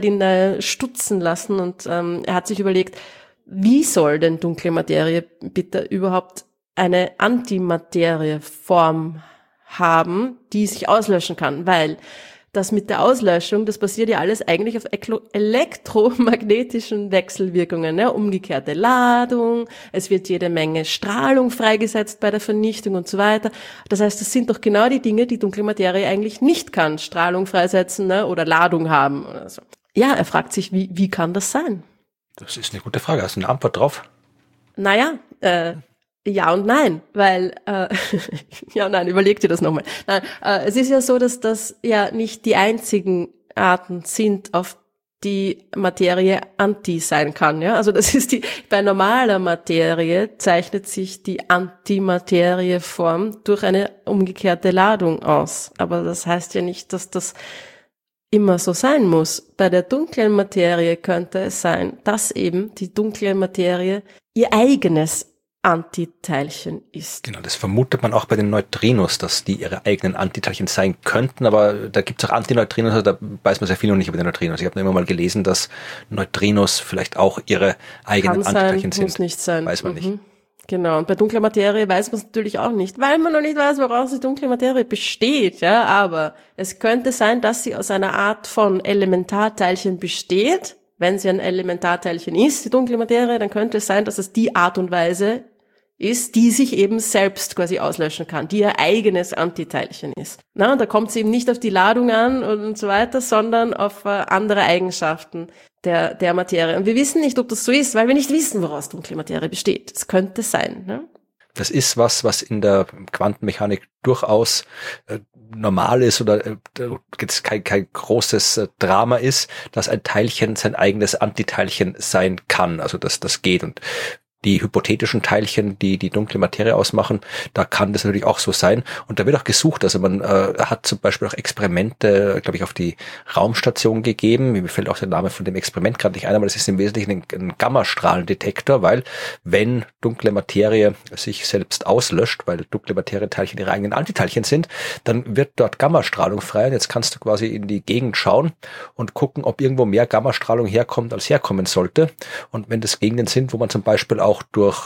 stutzen lassen, und er hat sich überlegt, wie soll denn dunkle Materie bitte überhaupt eine Antimaterieform haben, die sich auslöschen kann, weil das mit der Auslöschung, das basiert ja alles eigentlich auf elektromagnetischen Wechselwirkungen, ne? Umgekehrte Ladung, es wird jede Menge Strahlung freigesetzt bei der Vernichtung und so weiter. Das heißt, das sind doch genau die Dinge, die dunkle Materie eigentlich nicht kann, Strahlung freisetzen, ne? Oder Ladung haben oder so. Ja, er fragt sich, wie kann das sein? Das ist eine gute Frage. Hast du eine Antwort drauf? Naja, ja und nein, weil, ja und nein, überleg dir das nochmal. Nein, es ist ja so, dass das ja nicht die einzigen Arten sind, auf die Materie anti sein kann, ja. Also das ist bei normaler Materie zeichnet sich die Antimaterieform durch eine umgekehrte Ladung aus. Aber das heißt ja nicht, dass das immer so sein muss. Bei der dunklen Materie könnte es sein, dass eben die dunkle Materie ihr eigenes Antiteilchen ist. Genau, das vermutet man auch bei den Neutrinos, dass die ihre eigenen Antiteilchen sein könnten, aber da gibt es auch Antineutrinos, also da weiß man sehr viel noch nicht über die Neutrinos. Ich habe nur immer mal gelesen, dass Neutrinos vielleicht auch ihre eigenen Antiteilchen sind. Muss nicht sein. Weiß man nicht. Genau, und bei dunkler Materie weiß man es natürlich auch nicht, weil man noch nicht weiß, woraus die dunkle Materie besteht, ja, aber es könnte sein, dass sie aus einer Art von Elementarteilchen besteht. Wenn sie ein Elementarteilchen ist, die dunkle Materie, dann könnte es sein, dass es die Art und Weise ist, die sich eben selbst quasi auslöschen kann, die ihr eigenes Antiteilchen ist. Na, und da kommt es eben nicht auf die Ladung an und so weiter, sondern auf andere Eigenschaften der Materie. Und wir wissen nicht, ob das so ist, weil wir nicht wissen, woraus dunkle Materie besteht. Es könnte sein. Ne? Das ist was in der Quantenmechanik durchaus normal ist oder jetzt kein großes Drama ist, dass ein Teilchen sein eigenes Antiteilchen sein kann. Also das geht. Und die hypothetischen Teilchen, die dunkle Materie ausmachen, da kann das natürlich auch so sein. Und da wird auch gesucht. Also man hat zum Beispiel auch Experimente, glaube ich, auf die Raumstation gegeben. Mir fällt auch der Name von dem Experiment gerade nicht ein, aber das ist im Wesentlichen ein Gammastrahlendetektor, weil wenn dunkle Materie sich selbst auslöscht, weil dunkle Materieteilchen ihre eigenen Antiteilchen sind, dann wird dort Gammastrahlung frei. Und jetzt kannst du quasi in die Gegend schauen und gucken, ob irgendwo mehr Gammastrahlung herkommt, als herkommen sollte. Und wenn das Gegenden sind, wo man zum Beispiel auch durch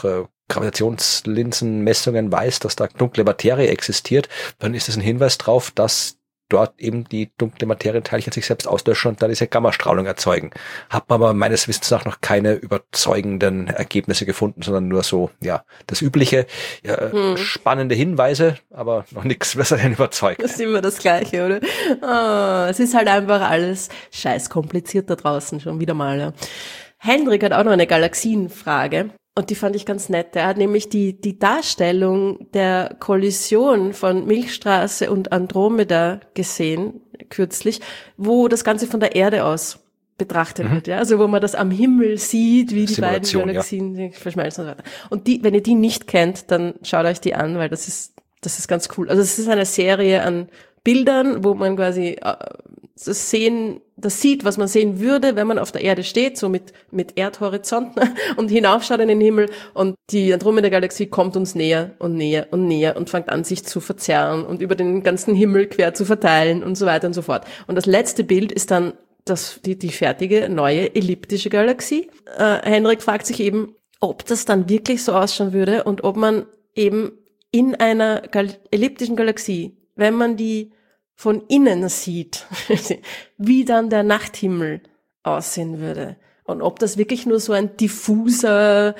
Gravitationslinsenmessungen weiß, dass da dunkle Materie existiert, dann ist das ein Hinweis drauf, dass dort eben die dunkle Materieteilchen sich selbst auslöschen und dann diese Gammastrahlung erzeugen. Hat man aber meines Wissens nach noch keine überzeugenden Ergebnisse gefunden, sondern nur so, ja, das übliche, spannende Hinweise, aber noch nichts, was einen überzeugt. Das ist immer das Gleiche, oder? Oh, es ist halt einfach alles scheiß kompliziert da draußen, schon wieder mal. Ja. Hendrik hat auch noch eine Galaxienfrage. Und die fand ich ganz nett. Er hat nämlich die Darstellung der Kollision von Milchstraße und Andromeda gesehen, kürzlich, wo das Ganze von der Erde aus betrachtet wird, ja. Also wo man das am Himmel sieht, wie die beiden Galaxien verschmelzen und so weiter. Und wenn ihr die nicht kennt, dann schaut euch die an, weil das ist ganz cool. Also es ist eine Serie an Bildern, wo man quasi das sieht, was man sehen würde, wenn man auf der Erde steht, so mit Erdhorizont und hinaufschaut in den Himmel, und die Andromeda-Galaxie kommt uns näher und näher und näher und fängt an, sich zu verzerren und über den ganzen Himmel quer zu verteilen und so weiter und so fort. Und das letzte Bild ist dann die fertige, neue elliptische Galaxie. Henrik fragt sich eben, ob das dann wirklich so ausschauen würde und ob man eben in einer elliptischen Galaxie, wenn man die von innen sieht, wie dann der Nachthimmel aussehen würde. Und ob das wirklich nur so ein diffuser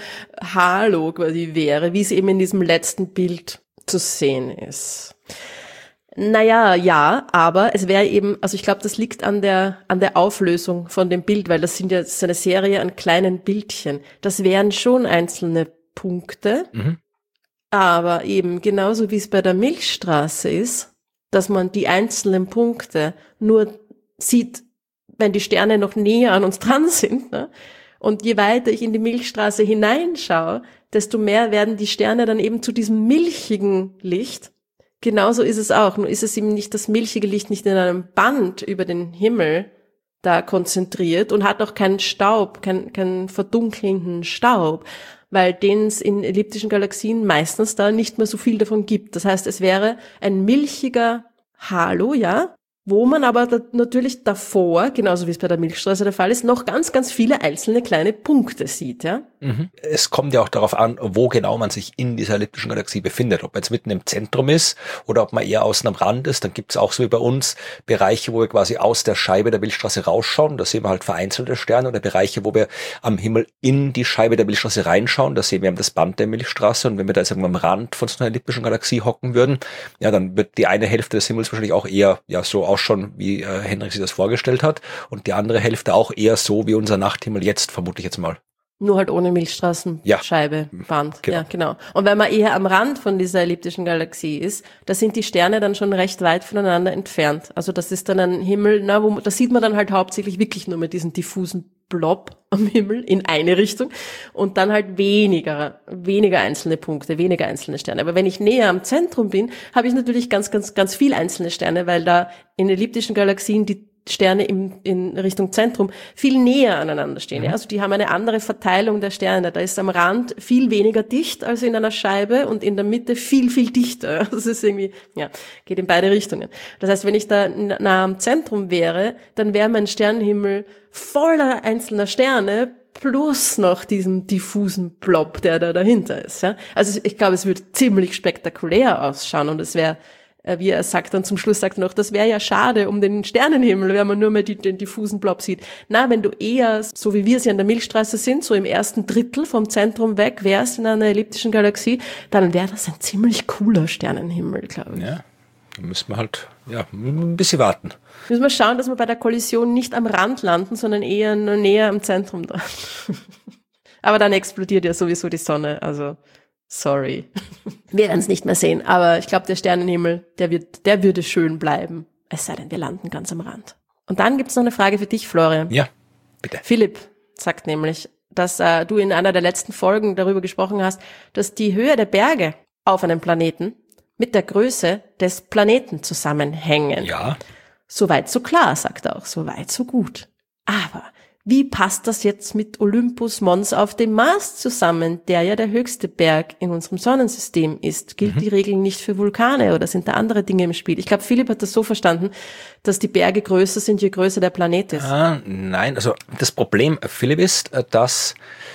Halo quasi wäre, wie es eben in diesem letzten Bild zu sehen ist. Naja, ja, aber es wäre eben, also ich glaube, das liegt an der Auflösung von dem Bild, weil das ist eine Serie an kleinen Bildchen. Das wären schon einzelne Punkte, aber eben genauso wie es bei der Milchstraße ist, dass man die einzelnen Punkte nur sieht, wenn die Sterne noch näher an uns dran sind, ne? Und je weiter ich in die Milchstraße hineinschaue, desto mehr werden die Sterne dann eben zu diesem milchigen Licht. Genauso ist es auch, nur ist es eben nicht das milchige Licht nicht in einem Band über den Himmel da konzentriert und hat auch keinen Staub, keinen verdunkelnden Staub, weil den es in elliptischen Galaxien meistens da nicht mehr so viel davon gibt. Das heißt, es wäre ein milchiger Halo, ja, wo man aber natürlich davor, genauso wie es bei der Milchstraße der Fall ist, noch ganz, ganz viele einzelne kleine Punkte sieht, ja. Es kommt ja auch darauf an, wo genau man sich in dieser elliptischen Galaxie befindet. Ob man jetzt mitten im Zentrum ist oder ob man eher außen am Rand ist. Dann gibt es auch so wie bei uns Bereiche, wo wir quasi aus der Scheibe der Milchstraße rausschauen. Da sehen wir halt vereinzelte Sterne, oder Bereiche, wo wir am Himmel in die Scheibe der Milchstraße reinschauen. Da sehen wir das Band der Milchstraße. Und wenn wir da jetzt irgendwann am Rand von so einer elliptischen Galaxie hocken würden, ja, dann wird die eine Hälfte des Himmels wahrscheinlich auch eher ja so ausschauen, wie Henrik sich das vorgestellt hat. Und die andere Hälfte auch eher so wie unser Nachthimmel jetzt, vermute ich jetzt mal. Nur halt ohne Milchstraßenscheibe, Band. Genau. Ja, genau. Und wenn man eher am Rand von dieser elliptischen Galaxie ist, da sind die Sterne dann schon recht weit voneinander entfernt. Also das ist dann ein Himmel, da sieht man dann halt hauptsächlich wirklich nur mit diesen diffusen Blob am Himmel in eine Richtung und dann halt weniger einzelne Punkte, weniger einzelne Sterne. Aber wenn ich näher am Zentrum bin, habe ich natürlich ganz, ganz, ganz viel einzelne Sterne, weil da in elliptischen Galaxien die Sterne in Richtung Zentrum viel näher aneinander stehen. Ja? Also die haben eine andere Verteilung der Sterne. Da ist am Rand viel weniger dicht als in einer Scheibe und in der Mitte viel, viel dichter. Das ist irgendwie, ja, geht in beide Richtungen. Das heißt, wenn ich da nah am Zentrum wäre, dann wäre mein Sternenhimmel voller einzelner Sterne plus noch diesem diffusen Blob, der da dahinter ist. Ja? Also ich glaube, es würde ziemlich spektakulär ausschauen und es wäre, wie er sagt dann zum Schluss, sagt er noch, das wäre ja schade um den Sternenhimmel, wenn man nur mehr den diffusen Blob sieht. Na, wenn du eher, so wie wir es ja in der Milchstraße sind, so im ersten Drittel vom Zentrum weg, wärst in einer elliptischen Galaxie, dann wäre das ein ziemlich cooler Sternenhimmel, glaube ich. Ja, da müssen wir halt ein bisschen warten. Müssen wir schauen, dass wir bei der Kollision nicht am Rand landen, sondern eher nur näher am Zentrum dran. Aber dann explodiert ja sowieso die Sonne, also sorry. Wir werden es nicht mehr sehen, aber ich glaube, der Sternenhimmel, der würde schön bleiben. Es sei denn, wir landen ganz am Rand. Und dann gibt's noch eine Frage für dich, Florian. Ja, bitte. Philipp sagt nämlich, dass du in einer der letzten Folgen darüber gesprochen hast, dass die Höhe der Berge auf einem Planeten mit der Größe des Planeten zusammenhängen. Ja. Soweit so klar, sagt er auch, soweit so gut. Aber wie passt das jetzt mit Olympus Mons auf dem Mars zusammen, der ja der höchste Berg in unserem Sonnensystem ist? Gilt die Regel nicht für Vulkane oder sind da andere Dinge im Spiel? Ich glaube, Philipp hat das so verstanden, dass die Berge größer sind, je größer der Planet ist. Nein, also das Problem, Philipp, ist, dass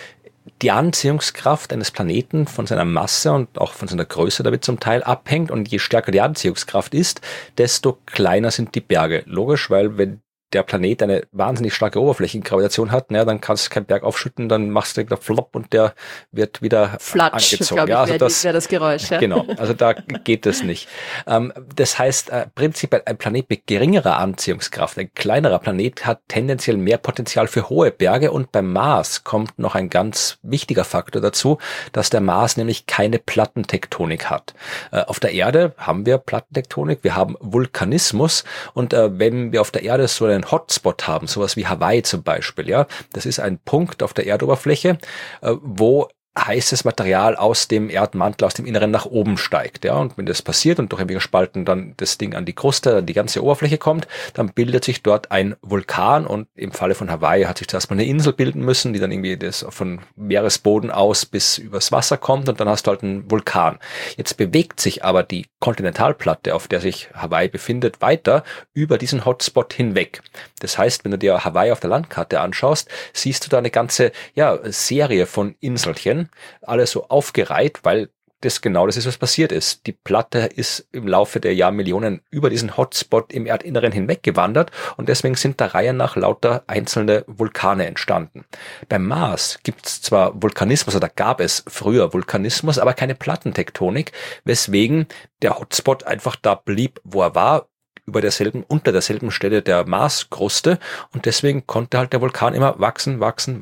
die Anziehungskraft eines Planeten von seiner Masse und auch von seiner Größe damit zum Teil abhängt. Und je stärker die Anziehungskraft ist, desto kleiner sind die Berge. Logisch, weil wenn der Planet eine wahnsinnig starke Oberflächengravitation hat, dann kannst du keinen Berg aufschütten, dann machst du wieder flop und der wird wieder Flatsch, angezogen. Glaube ich, wäre das Geräusch. Ja. Genau, also da geht es nicht. Das heißt, prinzipiell ein Planet mit geringerer Anziehungskraft, ein kleinerer Planet hat tendenziell mehr Potenzial für hohe Berge, und beim Mars kommt noch ein ganz wichtiger Faktor dazu, dass der Mars nämlich keine Plattentektonik hat. Auf der Erde haben wir Plattentektonik, wir haben Vulkanismus, und wenn wir auf der Erde so einen Hotspot haben, sowas wie Hawaii zum Beispiel, ja, das ist ein Punkt auf der Erdoberfläche, wo heißes Material aus dem Erdmantel, aus dem Inneren nach oben steigt. Ja, und wenn das passiert und durch ein paar Spalten dann das Ding an die Kruste, an die ganze Oberfläche kommt, dann bildet sich dort ein Vulkan, und im Falle von Hawaii hat sich zuerst mal eine Insel bilden müssen, die dann irgendwie das von Meeresboden aus bis übers Wasser kommt, und dann hast du halt einen Vulkan. Jetzt bewegt sich aber die Kontinentalplatte, auf der sich Hawaii befindet, weiter über diesen Hotspot hinweg. Das heißt, wenn du dir Hawaii auf der Landkarte anschaust, siehst du da eine ganze Serie von Inselchen, alle so aufgereiht, weil das ist, was passiert ist. Die Platte ist im Laufe der Jahrmillionen über diesen Hotspot im Erdinneren hinweggewandert und deswegen sind der Reihe nach lauter einzelne Vulkane entstanden. Beim Mars gibt es zwar Vulkanismus, oder gab es früher Vulkanismus, aber keine Plattentektonik, weswegen der Hotspot einfach da blieb, wo er war, unter derselben Stelle der Marskruste, und deswegen konnte halt der Vulkan immer wachsen.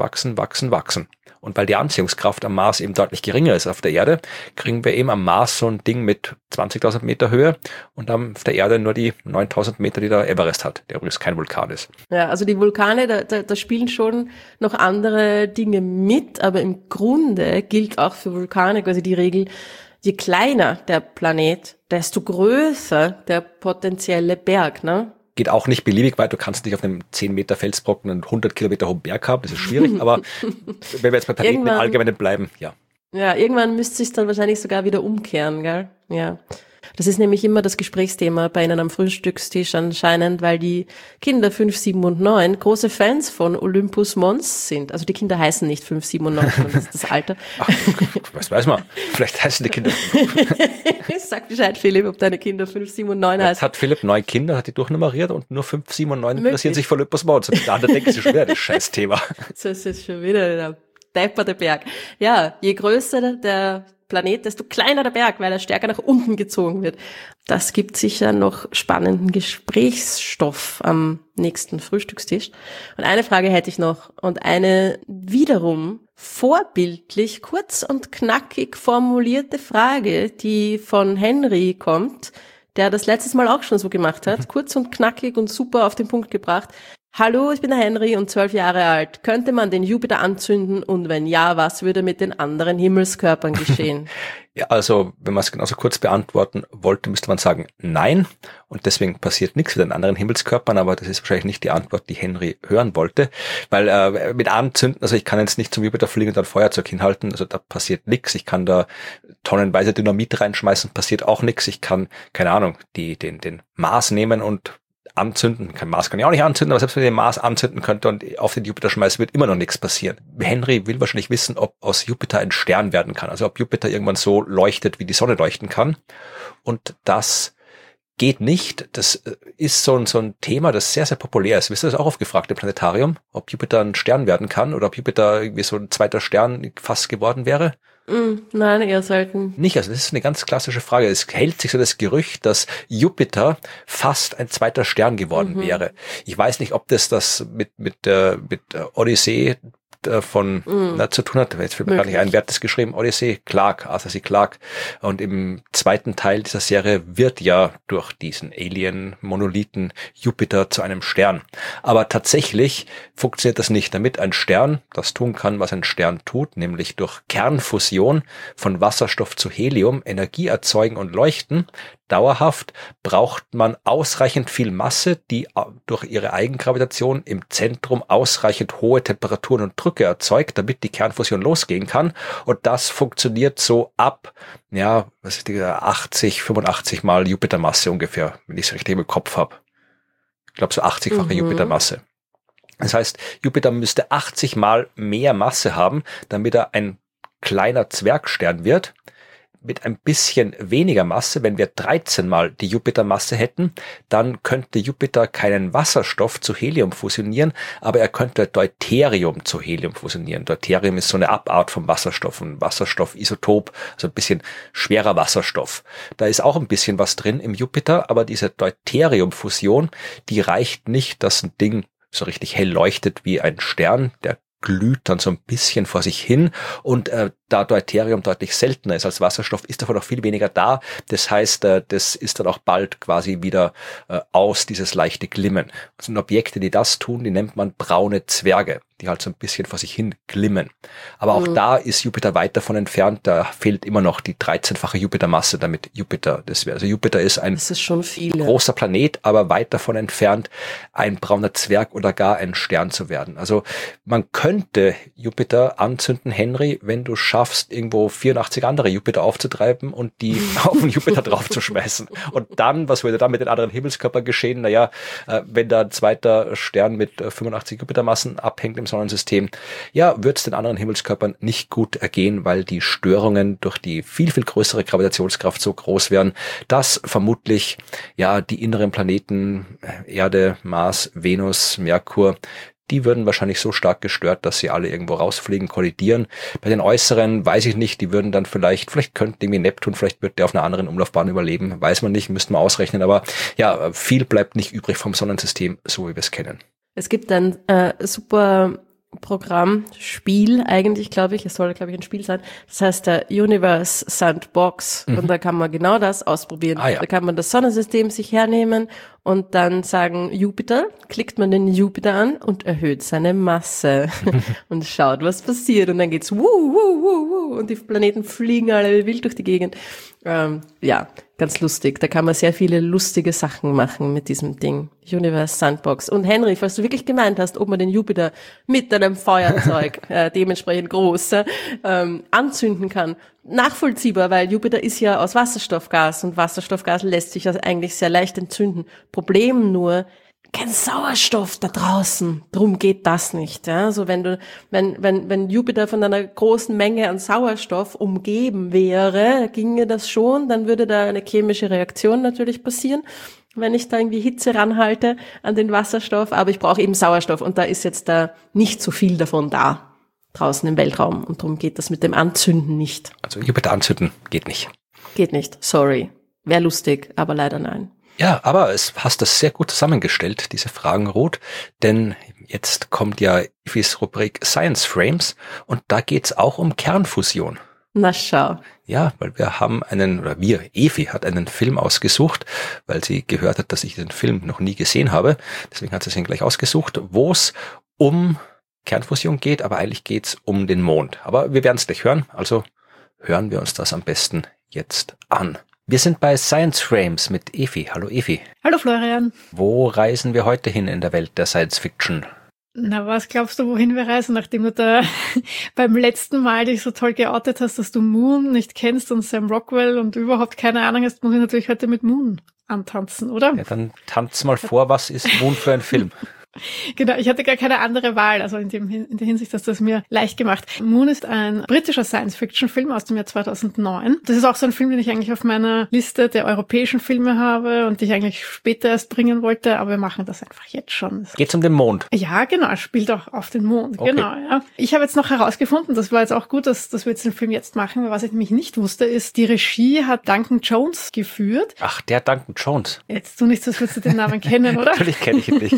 Und weil die Anziehungskraft am Mars eben deutlich geringer ist auf der Erde, kriegen wir eben am Mars so ein Ding mit 20.000 Meter Höhe und auf der Erde nur die 9.000 Meter, die der Everest hat, der übrigens kein Vulkan ist. Ja, also die Vulkane, da spielen schon noch andere Dinge mit, aber im Grunde gilt auch für Vulkane quasi die Regel, je kleiner der Planet, desto größer der potenzielle Berg, ne? Geht auch nicht beliebig weit. Du kannst nicht auf einem 10 Meter Felsbrocken einen 100 Kilometer hohen Berg haben. Das ist schwierig, aber wenn wir jetzt bei Planeten im Allgemeinen bleiben, ja. Ja, irgendwann müsste sich dann wahrscheinlich sogar wieder umkehren, gell? Ja. Das ist nämlich immer das Gesprächsthema bei Ihnen am Frühstückstisch anscheinend, weil die Kinder 5, 7 und 9 große Fans von Olympus Mons sind. Also die Kinder heißen nicht 5, 7 und 9, sondern das ist das Alter. Ach, was weiß man? Vielleicht heißen die Kinder. Sag Bescheid, Philipp, ob deine Kinder 5, 7 und 9 heißen. Jetzt hat Philipp 9 Kinder, hat die durchnummeriert und nur 5, 7 und 9 interessieren sich für Olympus Mons. Und da denken sie schon wieder, das Scheißthema. Das ist jetzt schon wieder der depperte Berg. Ja, je größer der Planet, desto kleiner der Berg, weil er stärker nach unten gezogen wird. Das gibt sicher noch spannenden Gesprächsstoff am nächsten Frühstückstisch. Und eine Frage hätte ich noch und eine wiederum vorbildlich kurz und knackig formulierte Frage, die von Henry kommt, der das letztes Mal auch schon so gemacht hat. Kurz und knackig und super auf den Punkt gebracht. Hallo, ich bin der Henry und 12 Jahre alt. Könnte man den Jupiter anzünden und wenn ja, was würde mit den anderen Himmelskörpern geschehen? Ja, also wenn man es genauso kurz beantworten wollte, müsste man sagen nein, und deswegen passiert nichts mit den anderen Himmelskörpern, aber das ist wahrscheinlich nicht die Antwort, die Henry hören wollte, weil mit Anzünden, also ich kann jetzt nicht zum Jupiter fliegen und dann Feuerzeug hinhalten, also da passiert nichts. Ich kann da tonnenweise Dynamit reinschmeißen, passiert auch nichts. Ich kann, keine Ahnung, den Mars nehmen und anzünden. Kein Mars kann ich auch nicht anzünden, aber selbst wenn ich den Mars anzünden könnte und auf den Jupiter schmeißen, wird immer noch nichts passieren. Henry will wahrscheinlich wissen, ob aus Jupiter ein Stern werden kann. Also ob Jupiter irgendwann so leuchtet, wie die Sonne leuchten kann. Und das geht nicht. Das ist so ein Thema, das sehr, sehr populär ist. Wisst ihr das auch oft gefragt im Planetarium? Ob Jupiter ein Stern werden kann oder ob Jupiter irgendwie so ein zweiter Stern fast geworden wäre? Nein, eher selten. Nicht, also das ist eine ganz klassische Frage. Es hält sich so das Gerücht, dass Jupiter fast ein zweiter Stern geworden wäre. Ich weiß nicht, ob das mit Odyssee zu tun hat. Jetzt fällt mir gar nicht ein, wer hat das geschrieben? Odyssey, Clarke, Arthur C. Clarke. Und im zweiten Teil dieser Serie wird ja durch diesen Alien-Monolithen Jupiter zu einem Stern. Aber tatsächlich funktioniert das nicht, damit ein Stern das tun kann, was ein Stern tut, nämlich durch Kernfusion von Wasserstoff zu Helium Energie erzeugen und leuchten. Dauerhaft braucht man ausreichend viel Masse, die durch ihre Eigengravitation im Zentrum ausreichend hohe Temperaturen und Drücke erzeugt, damit die Kernfusion losgehen kann. Und das funktioniert so ab, 80, 85 Mal Jupitermasse ungefähr, wenn ich es richtig im Kopf habe. Ich glaube so 80-fache Jupitermasse. Das heißt, Jupiter müsste 80 Mal mehr Masse haben, damit er ein kleiner Zwergstern wird. Mit ein bisschen weniger Masse, wenn wir 13 Mal die Jupitermasse hätten, dann könnte Jupiter keinen Wasserstoff zu Helium fusionieren, aber er könnte Deuterium zu Helium fusionieren. Deuterium ist so eine Abart vom Wasserstoff, ein Wasserstoffisotop, also ein bisschen schwerer Wasserstoff. Da ist auch ein bisschen was drin im Jupiter, aber diese Deuteriumfusion, die reicht nicht, dass ein Ding so richtig hell leuchtet wie ein Stern, der glüht dann so ein bisschen vor sich hin, und da Deuterium deutlich seltener ist als Wasserstoff, ist davon auch viel weniger da. Das heißt, das ist dann auch bald quasi wieder aus, dieses leichte Glimmen. Das sind Objekte, die das tun, die nennt man braune Zwerge, die halt so ein bisschen vor sich hin glimmen. Aber auch da ist Jupiter weit davon entfernt, da fehlt immer noch die 13-fache Jupitermasse, damit Jupiter das wäre. Also Jupiter ist ein großer Planet, aber weit davon entfernt, ein brauner Zwerg oder gar ein Stern zu werden. Also man könnte Jupiter anzünden, Henry, wenn du schaffst, schaffst, irgendwo 84 andere Jupiter aufzutreiben und die auf den Jupiter draufzuschmeißen. Und dann, was würde dann mit den anderen Himmelskörpern geschehen? Naja, wenn da ein zweiter Stern mit 85 Jupitermassen abhängt im Sonnensystem, ja, wird es den anderen Himmelskörpern nicht gut ergehen, weil die Störungen durch die viel, viel größere Gravitationskraft so groß wären, dass vermutlich ja die inneren Planeten Erde, Mars, Venus, Merkur, die würden wahrscheinlich so stark gestört, dass sie alle irgendwo rausfliegen, kollidieren. Bei den äußeren weiß ich nicht, die würden dann vielleicht könnte irgendwie Neptun, vielleicht wird der auf einer anderen Umlaufbahn überleben, weiß man nicht, müssten wir ausrechnen, aber ja, viel bleibt nicht übrig vom Sonnensystem, so wie wir es kennen. Es gibt ein super Programm, Spiel eigentlich, glaube ich. Es soll, glaube ich, ein Spiel sein. Das heißt der Universe Sandbox. Und da kann man genau das ausprobieren. Ah, ja. Da kann man das Sonnensystem sich hernehmen und dann sagen Jupiter, klickt man den Jupiter an und erhöht seine Masse und schaut, was passiert. Und dann geht's wuh, wuh, wuh, wuh, und die Planeten fliegen alle wild durch die Gegend. Ja, ganz lustig. Da kann man sehr viele lustige Sachen machen mit diesem Ding. Universe Sandbox. Und Henry, falls du wirklich gemeint hast, ob man den Jupiter mit einem Feuerzeug, dementsprechend groß, anzünden kann, nachvollziehbar, weil Jupiter ist ja aus Wasserstoffgas und Wasserstoffgas lässt sich ja eigentlich sehr leicht entzünden. Problem nur, kein Sauerstoff da draußen. Drum geht das nicht. Ja? Also wenn Jupiter von einer großen Menge an Sauerstoff umgeben wäre, ginge das schon, dann würde da eine chemische Reaktion natürlich passieren, wenn ich da irgendwie Hitze ranhalte an den Wasserstoff. Aber ich brauche eben Sauerstoff und da ist jetzt da nicht so viel davon da draußen im Weltraum. Und darum geht das mit dem Anzünden nicht. Also Jupiter anzünden geht nicht. Geht nicht, sorry. Wäre lustig, aber leider nein. Ja, aber hast das sehr gut zusammengestellt, diese Fragen, Ruth, denn jetzt kommt ja Efis Rubrik Science Frames und da geht's auch um Kernfusion. Na schau. Ja, weil Efi hat einen Film ausgesucht, weil sie gehört hat, dass ich den Film noch nie gesehen habe, deswegen hat sie ihn gleich ausgesucht, wo es um Kernfusion geht, aber eigentlich geht's um den Mond. Aber wir werden es gleich hören, also hören wir uns das am besten jetzt an. Wir sind bei Science Frames mit Efi. Hallo Efi. Hallo Florian. Wo reisen wir heute hin in der Welt der Science Fiction? Na, was glaubst du, wohin wir reisen, nachdem du da beim letzten Mal dich so toll geoutet hast, dass du Moon nicht kennst und Sam Rockwell und überhaupt keine Ahnung hast, muss ich natürlich heute mit Moon antanzen, oder? Ja, dann tanz mal vor, was ist Moon für ein Film? Genau, ich hatte gar keine andere Wahl, also in der Hinsicht, dass das mir leicht gemacht. Moon ist ein britischer Science-Fiction-Film aus dem Jahr 2009. Das ist auch so ein Film, den ich eigentlich auf meiner Liste der europäischen Filme habe und die ich eigentlich später erst bringen wollte, aber wir machen das einfach jetzt schon. Geht's um den Mond? Ja, genau, er spielt auch auf den Mond, okay. Genau. Ja. Ich habe jetzt noch herausgefunden, das war jetzt auch gut, dass wir jetzt den Film jetzt machen, weil was ich nämlich nicht wusste, ist, die Regie hat Duncan Jones geführt. Ach, der Duncan Jones. Jetzt tu nicht so, als würdest du den Namen kennen, oder? Natürlich kenne ich ihn nicht.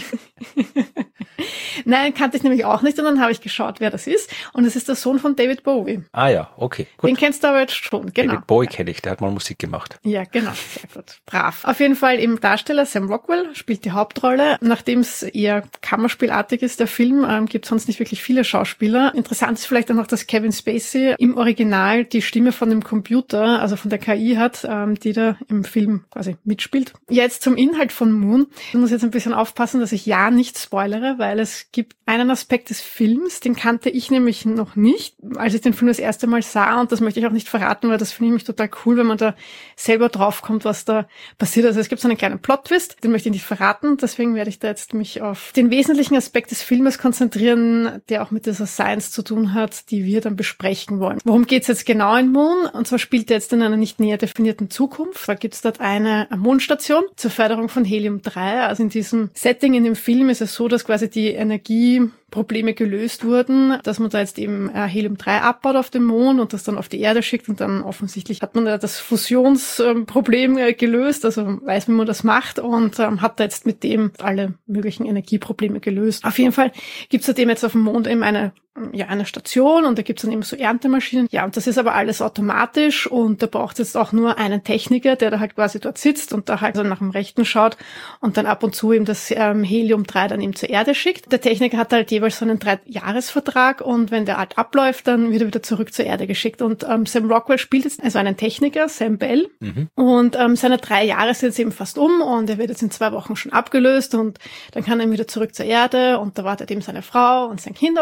Nein, kannte ich nämlich auch nicht und dann habe ich geschaut, wer das ist und es ist der Sohn von David Bowie. Ah ja, okay, gut. Den kennst du aber jetzt schon, genau. David Bowie kenne ich, der hat mal Musik gemacht. Ja, genau, sehr gut, brav. Auf jeden Fall eben Darsteller Sam Rockwell spielt die Hauptrolle. Nachdem es eher kammerspielartig ist, der Film, gibt es sonst nicht wirklich viele Schauspieler. Interessant ist vielleicht auch noch, dass Kevin Spacey im Original die Stimme von dem Computer, also von der KI hat, die da im Film quasi mitspielt. Jetzt zum Inhalt von Moon. Ich muss jetzt ein bisschen aufpassen, dass ich ja nicht spoilere, weil es gibt einen Aspekt des Films, den kannte ich nämlich noch nicht, als ich den Film das erste Mal sah, und das möchte ich auch nicht verraten, weil das finde ich nämlich total cool, wenn man da selber draufkommt, was da passiert. Also es gibt so einen kleinen Plot-Twist, den möchte ich nicht verraten, deswegen werde ich da jetzt mich auf den wesentlichen Aspekt des Filmes konzentrieren, der auch mit dieser Science zu tun hat, die wir dann besprechen wollen. Worum geht's jetzt genau in Moon? Und zwar spielt er jetzt in einer nicht näher definierten Zukunft. Da gibt's dort eine Mondstation zur Förderung von Helium-3. Also in diesem Setting in dem Film ist es so, dass quasi die Energieprobleme gelöst wurden, dass man da jetzt eben Helium-3 abbaut auf dem Mond und das dann auf die Erde schickt und dann offensichtlich hat man da das Fusionsproblem gelöst, also weiß, wie man das macht und hat da jetzt mit dem alle möglichen Energieprobleme gelöst. Auf jeden Fall gibt's da dem jetzt auf dem Mond eben eine Station und da gibt's dann eben so Erntemaschinen. Ja, und das ist aber alles automatisch und da braucht es jetzt auch nur einen Techniker, der da halt quasi dort sitzt und da halt so nach dem Rechten schaut und dann ab und zu eben das Helium-3 dann eben zur Erde schickt. Der Techniker hat halt jeweils so einen 3-Jahres-Vertrag und wenn der halt abläuft, dann wird er wieder zurück zur Erde geschickt. Und Sam Rockwell spielt jetzt also einen Techniker, Sam Bell, und seine 3 Jahre sind jetzt eben fast und er wird jetzt in 2 Wochen schon abgelöst und dann kann er wieder zurück zur Erde und da wartet eben seine Frau und sein Kind auf ihn.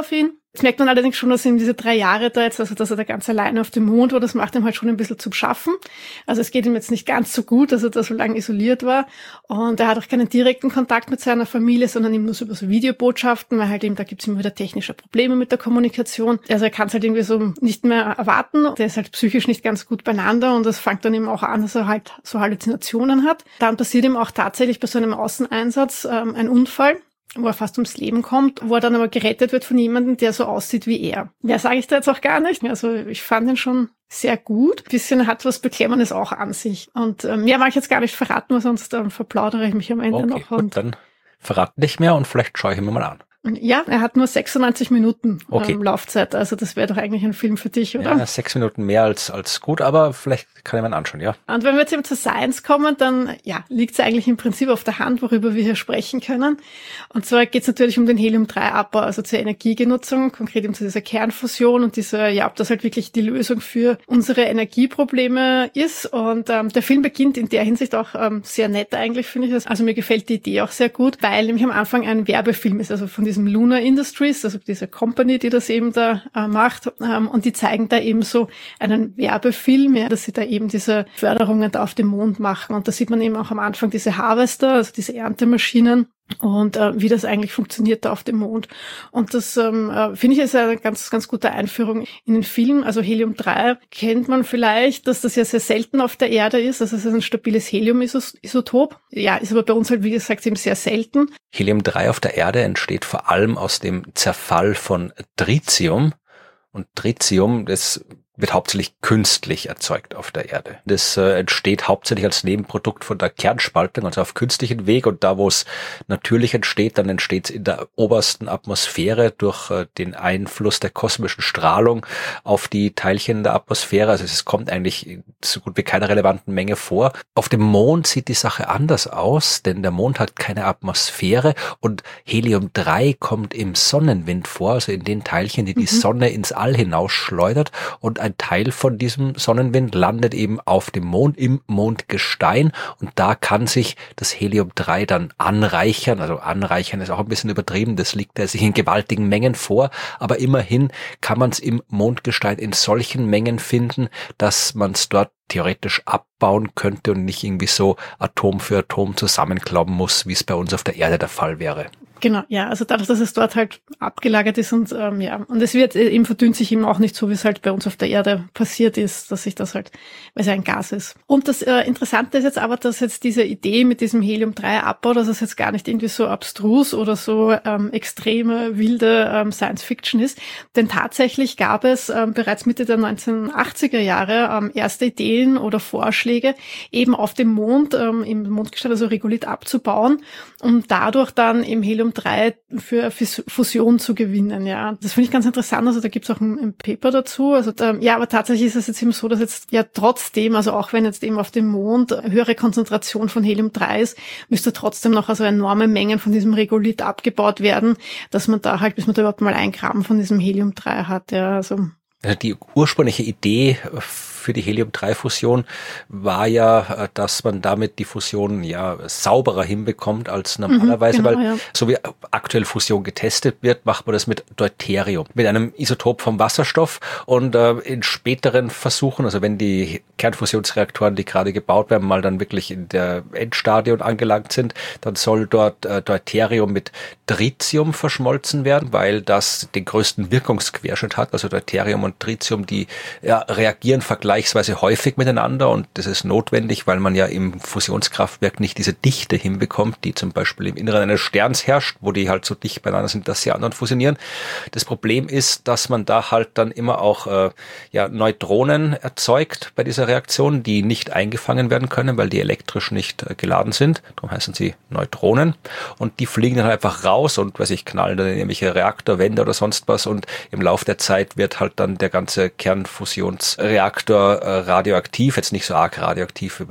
Das merkt man allerdings schon, dass ihm diese 3 Jahre da jetzt, also dass er da ganz alleine auf dem Mond war, das macht ihm halt schon ein bisschen zu schaffen. Also es geht ihm jetzt nicht ganz so gut, dass er da so lange isoliert war. Und er hat auch keinen direkten Kontakt mit seiner Familie, sondern eben nur so über so Videobotschaften, weil halt eben, da gibt's immer wieder technische Probleme mit der Kommunikation. Also er kann es halt irgendwie so nicht mehr erwarten. Der ist halt psychisch nicht ganz gut beieinander und das fängt dann eben auch an, dass er halt so Halluzinationen hat. Dann passiert ihm auch tatsächlich bei so einem Außeneinsatz ein Unfall, wo er fast ums Leben kommt, wo er dann aber gerettet wird von jemandem, der so aussieht wie er. Mehr sage ich da jetzt auch gar nicht. Also ich fand ihn schon sehr gut. Bisschen hat was Beklemmendes auch an sich. Und mehr mag ich jetzt gar nicht verraten, weil sonst verplaudere ich mich am Ende noch. Gut, und dann verrat nicht mehr und vielleicht schaue ich ihn mir mal an. Ja, er hat nur 96 Minuten Laufzeit. Also das wäre doch eigentlich ein Film für dich, oder? Ja, 6 Minuten mehr als gut, aber vielleicht kann ich mir anschauen, ja. Und wenn wir jetzt eben zur Science kommen, dann liegt es eigentlich im Prinzip auf der Hand, worüber wir hier sprechen können. Und zwar geht es natürlich um den Helium-3-Abbau, also zur Energiegenutzung, konkret eben zu dieser Kernfusion und ob das halt wirklich die Lösung für unsere Energieprobleme ist. Und der Film beginnt in der Hinsicht auch sehr nett eigentlich, finde ich. Also mir gefällt die Idee auch sehr gut, weil nämlich am Anfang ein Werbefilm ist, also von diesem Lunar Industries, also diese Company, die das eben da macht. Und die zeigen da eben so einen Werbefilm, dass sie da eben diese Förderungen da auf dem Mond machen. Und da sieht man eben auch am Anfang diese Harvester, also diese Erntemaschinen. Und wie das eigentlich funktioniert da auf dem Mond. Und das finde ich ist eine ganz, ganz gute Einführung in den Film. Also Helium-3 kennt man vielleicht, dass das ja sehr selten auf der Erde ist. Also es ist ein stabiles Helium-Isotop. Ja, ist aber bei uns halt, wie gesagt, eben sehr selten. Helium-3 auf der Erde entsteht vor allem aus dem Zerfall von Tritium. Und Tritium, das wird hauptsächlich künstlich erzeugt auf der Erde. Das entsteht hauptsächlich als Nebenprodukt von der Kernspaltung, also auf künstlichen Weg. Und da, wo es natürlich entsteht, dann entsteht es in der obersten Atmosphäre durch den Einfluss der kosmischen Strahlung auf die Teilchen in der Atmosphäre. Also es kommt eigentlich in so gut wie keiner relevanten Menge vor. Auf dem Mond sieht die Sache anders aus, denn der Mond hat keine Atmosphäre und Helium-3 kommt im Sonnenwind vor, also in den Teilchen, die die Sonne ins All hinausschleudert. Und ein Teil von diesem Sonnenwind landet eben auf dem Mond, im Mondgestein, und da kann sich das Helium-3 dann anreichern. Also anreichern ist auch ein bisschen übertrieben, das liegt sich in gewaltigen Mengen vor, aber immerhin kann man es im Mondgestein in solchen Mengen finden, dass man es dort theoretisch abbauen könnte und nicht irgendwie so Atom für Atom zusammenklauben muss, wie es bei uns auf der Erde der Fall wäre. Genau, ja, also dadurch, dass es dort halt abgelagert ist und und es wird eben verdünnt sich eben auch nicht so, wie es halt bei uns auf der Erde passiert ist, dass sich das halt, weil es ja ein Gas ist. Und das Interessante ist jetzt aber, dass jetzt diese Idee mit diesem Helium-3-Abbau, dass es jetzt gar nicht irgendwie so abstrus oder so extreme, wilde Science-Fiction ist, denn tatsächlich gab es bereits Mitte der 1980er Jahre erste Ideen oder Vorschläge, eben auf dem Mond, im Mondgestein, also Regolith abzubauen, um dadurch dann im Helium-3 für Fusion zu gewinnen, ja. Das finde ich ganz interessant, also da gibt's auch ein Paper dazu, also aber tatsächlich ist es jetzt eben so, dass jetzt ja trotzdem, also auch wenn jetzt eben auf dem Mond höhere Konzentration von Helium-3 ist, müsste trotzdem noch also enorme Mengen von diesem Regolith abgebaut werden, dass man da halt, bis man da überhaupt mal 1 Gramm von diesem Helium-3 hat, ja, also. Die ursprüngliche Idee für die Helium-3-Fusion war ja, dass man damit die Fusion sauberer hinbekommt als normalerweise, weil so wie aktuell Fusion getestet wird, macht man das mit Deuterium, mit einem Isotop vom Wasserstoff, und in späteren Versuchen, also wenn die Kernfusionsreaktoren, die gerade gebaut werden, mal dann wirklich in der Endstadion angelangt sind, dann soll dort Deuterium mit Tritium verschmolzen werden, weil das den größten Wirkungsquerschnitt hat. Also Deuterium und Tritium, die reagieren vergleichsweise häufig miteinander, und das ist notwendig, weil man ja im Fusionskraftwerk nicht diese Dichte hinbekommt, die zum Beispiel im Inneren eines Sterns herrscht, wo die halt so dicht beieinander sind, dass sie andauernd fusionieren. Das Problem ist, dass man da halt dann immer auch Neutronen erzeugt bei dieser Reaktion, die nicht eingefangen werden können, weil die elektrisch nicht geladen sind. Darum heißen sie Neutronen, und die fliegen dann halt einfach raus und knallen dann in irgendwelche Reaktorwände oder sonst was, und im Laufe der Zeit wird halt dann der ganze Kernfusionsreaktor radioaktiv, jetzt nicht so arg radioaktiv wie beim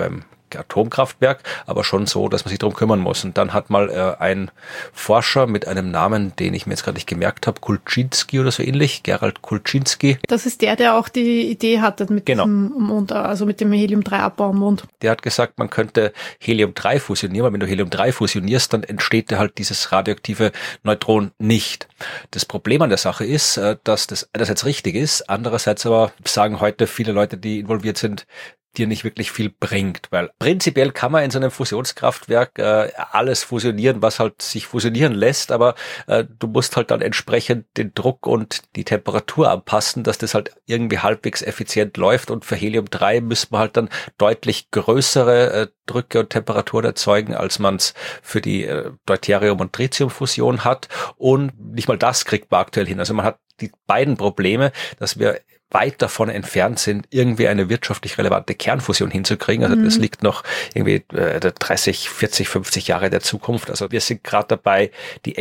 Atomkraftwerk, aber schon so, dass man sich darum kümmern muss. Und dann hat mal ein Forscher mit einem Namen, den ich mir jetzt gerade nicht gemerkt habe, Kulczynski oder so ähnlich, Gerald Kulczynski. Das ist der auch die Idee hatte mit dem Mond, also mit dem Helium-3-Abbau am Mond. Der hat gesagt, man könnte Helium-3 fusionieren, weil wenn du Helium-3 fusionierst, dann entsteht halt dieses radioaktive Neutron nicht. Das Problem an der Sache ist, dass das einerseits richtig ist, andererseits aber sagen heute viele Leute, die involviert sind, dir nicht wirklich viel bringt, weil prinzipiell kann man in so einem Fusionskraftwerk alles fusionieren, was halt sich fusionieren lässt, aber du musst halt dann entsprechend den Druck und die Temperatur anpassen, dass das halt irgendwie halbwegs effizient läuft, und für Helium-3 müsste man halt dann deutlich größere Drücke und Temperaturen erzeugen, als man es für die Deuterium- und Tritiumfusion hat, und nicht mal das kriegt man aktuell hin. Also man hat die beiden Probleme, dass wir weit davon entfernt sind, irgendwie eine wirtschaftlich relevante Kernfusion hinzukriegen. Also das liegt noch irgendwie 30, 40, 50 Jahre der Zukunft. Also wir sind gerade dabei, die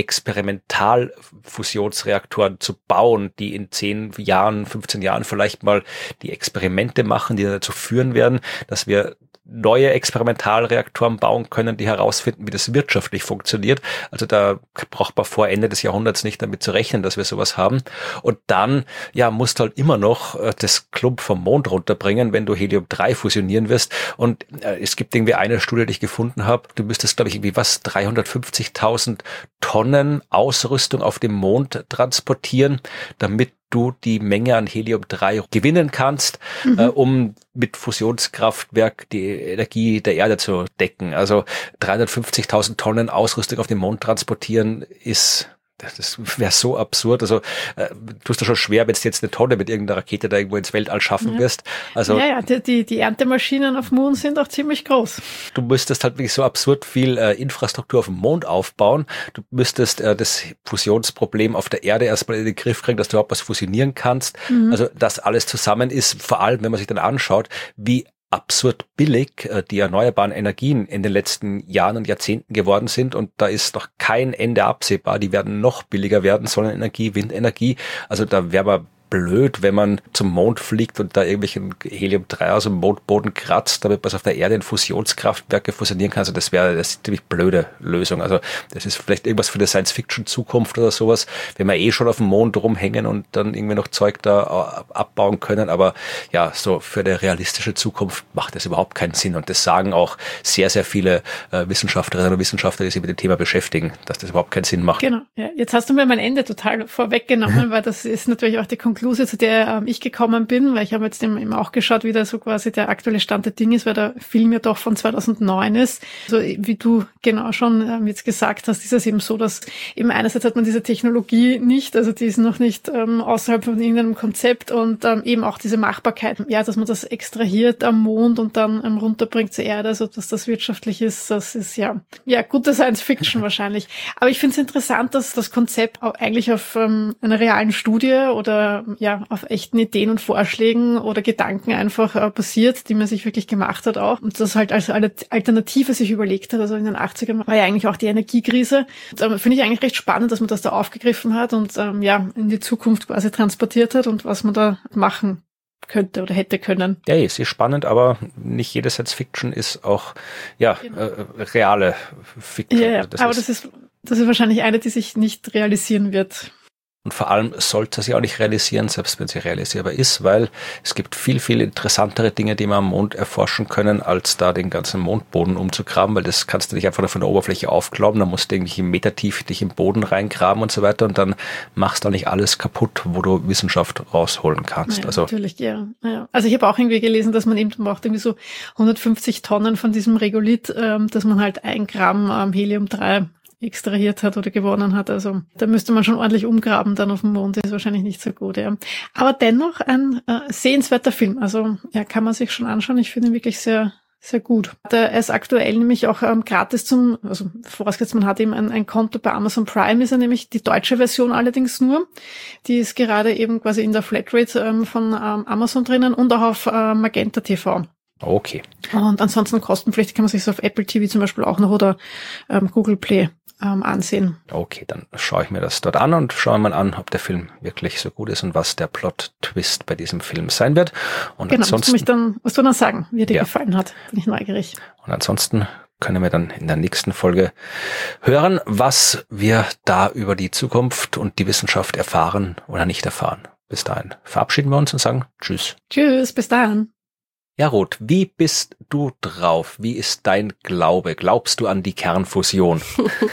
Experimentalfusionsreaktoren zu bauen, die in 10 Jahren, 15 Jahren vielleicht mal die Experimente machen, die dazu führen werden, dass wir neue Experimentalreaktoren bauen können, die herausfinden, wie das wirtschaftlich funktioniert. Also da braucht man vor Ende des Jahrhunderts nicht damit zu rechnen, dass wir sowas haben. Und dann, musst du halt immer noch das Klump vom Mond runterbringen, wenn du Helium-3 fusionieren wirst. Und es gibt irgendwie eine Studie, die ich gefunden habe. Du müsstest, glaube ich, 350.000 Tonnen Ausrüstung auf dem Mond transportieren, damit du die Menge an Helium-3 gewinnen kannst, um mit Fusionskraftwerk die Energie der Erde zu decken. Also 350.000 Tonnen Ausrüstung auf den Mond transportieren das wäre so absurd. Also tust du schon schwer, wenn du jetzt eine Tonne mit irgendeiner Rakete da irgendwo ins Weltall schaffen wirst. Also die Erntemaschinen auf dem Mond sind auch ziemlich groß. Du müsstest halt wirklich so absurd viel Infrastruktur auf dem Mond aufbauen. Du müsstest das Fusionsproblem auf der Erde erstmal in den Griff kriegen, dass du überhaupt was fusionieren kannst. Also das alles zusammen ist, vor allem wenn man sich dann anschaut, wie absurd billig die erneuerbaren Energien in den letzten Jahren und Jahrzehnten geworden sind, und da ist noch kein Ende absehbar. Die werden noch billiger werden, Sonnenenergie, Windenergie. Also da wäre man blöd, wenn man zum Mond fliegt und da irgendwelchen Helium-3 aus dem Mondboden kratzt, damit man auf der Erde in Fusionskraftwerke fusionieren kann. Also das wäre eine ziemlich blöde Lösung. Also das ist vielleicht irgendwas für die Science-Fiction-Zukunft oder sowas, wenn wir schon auf dem Mond rumhängen und dann irgendwie noch Zeug da abbauen können. Aber so für die realistische Zukunft macht das überhaupt keinen Sinn. Und das sagen auch sehr, sehr viele Wissenschaftlerinnen und Wissenschaftler, die sich mit dem Thema beschäftigen, dass das überhaupt keinen Sinn macht. Genau. Ja, jetzt hast du mir mein Ende total vorweggenommen, weil das ist natürlich auch die Konklusion, zu der ich gekommen bin, weil ich habe jetzt eben auch geschaut, wie da so quasi der aktuelle Stand der Dinge ist, weil der Film ja doch von 2009 ist. Also wie du genau schon jetzt gesagt hast, ist es eben so, dass eben einerseits hat man diese Technologie nicht, also die ist noch nicht außerhalb von irgendeinem Konzept, und eben auch diese Machbarkeit, dass man das extrahiert am Mond und dann runterbringt zur Erde, also dass das wirtschaftlich ist, das ist gute Science-Fiction wahrscheinlich. Aber ich finde es interessant, dass das Konzept auch eigentlich auf einer realen Studie oder auf echten Ideen und Vorschlägen oder Gedanken einfach basiert, die man sich wirklich gemacht hat auch. Und das halt als Alternative sich überlegt hat. Also in den 80ern war ja eigentlich auch die Energiekrise. Finde ich eigentlich recht spannend, dass man das da aufgegriffen hat und in die Zukunft quasi transportiert hat und was man da machen könnte oder hätte können. Ja, ist spannend, aber nicht jede Science-Fiction ist auch reale Fiction. Ja, aber das ist wahrscheinlich eine, die sich nicht realisieren wird. Und vor allem sollte sie auch nicht realisieren, selbst wenn sie realisierbar ist, weil es gibt viel, viel interessantere Dinge, die man am Mond erforschen können, als da den ganzen Mondboden umzugraben, weil das kannst du nicht einfach nur von der Oberfläche aufglauben, dann musst du irgendwie metertief dich im Boden reingraben und so weiter, und dann machst du nicht alles kaputt, wo du Wissenschaft rausholen kannst. Ja, also natürlich, ja. Also ich habe auch irgendwie gelesen, dass man eben braucht irgendwie so 150 Tonnen von diesem Regolith, dass man halt 1 Gramm Helium-3 extrahiert hat oder gewonnen hat. Also da müsste man schon ordentlich umgraben dann auf dem Mond. Das ist wahrscheinlich nicht so gut, ja. Aber dennoch ein sehenswerter Film. Also kann man sich schon anschauen. Ich finde ihn wirklich sehr, sehr gut. Er ist aktuell nämlich auch gratis vorausgesetzt, man hat eben ein Konto bei Amazon Prime, ist er nämlich die deutsche Version allerdings nur. Die ist gerade eben quasi in der Flatrate von Amazon drinnen und auch auf Magenta TV. Okay. Und ansonsten kostenpflichtig kann man sich so auf Apple TV zum Beispiel auch noch oder Google Play ansehen. Okay, dann schaue ich mir das dort an und schaue mal an, ob der Film wirklich so gut ist und was der Plot-Twist bei diesem Film sein wird. Und Genau, ansonsten, musst du dann sagen, wie dir gefallen hat. Bin ich neugierig. Und ansonsten können wir dann in der nächsten Folge hören, was wir da über die Zukunft und die Wissenschaft erfahren oder nicht erfahren. Bis dahin verabschieden wir uns und sagen Tschüss. Tschüss, bis dahin. Ja, Ruth, wie bist du drauf? Wie ist dein Glaube? Glaubst du an die Kernfusion?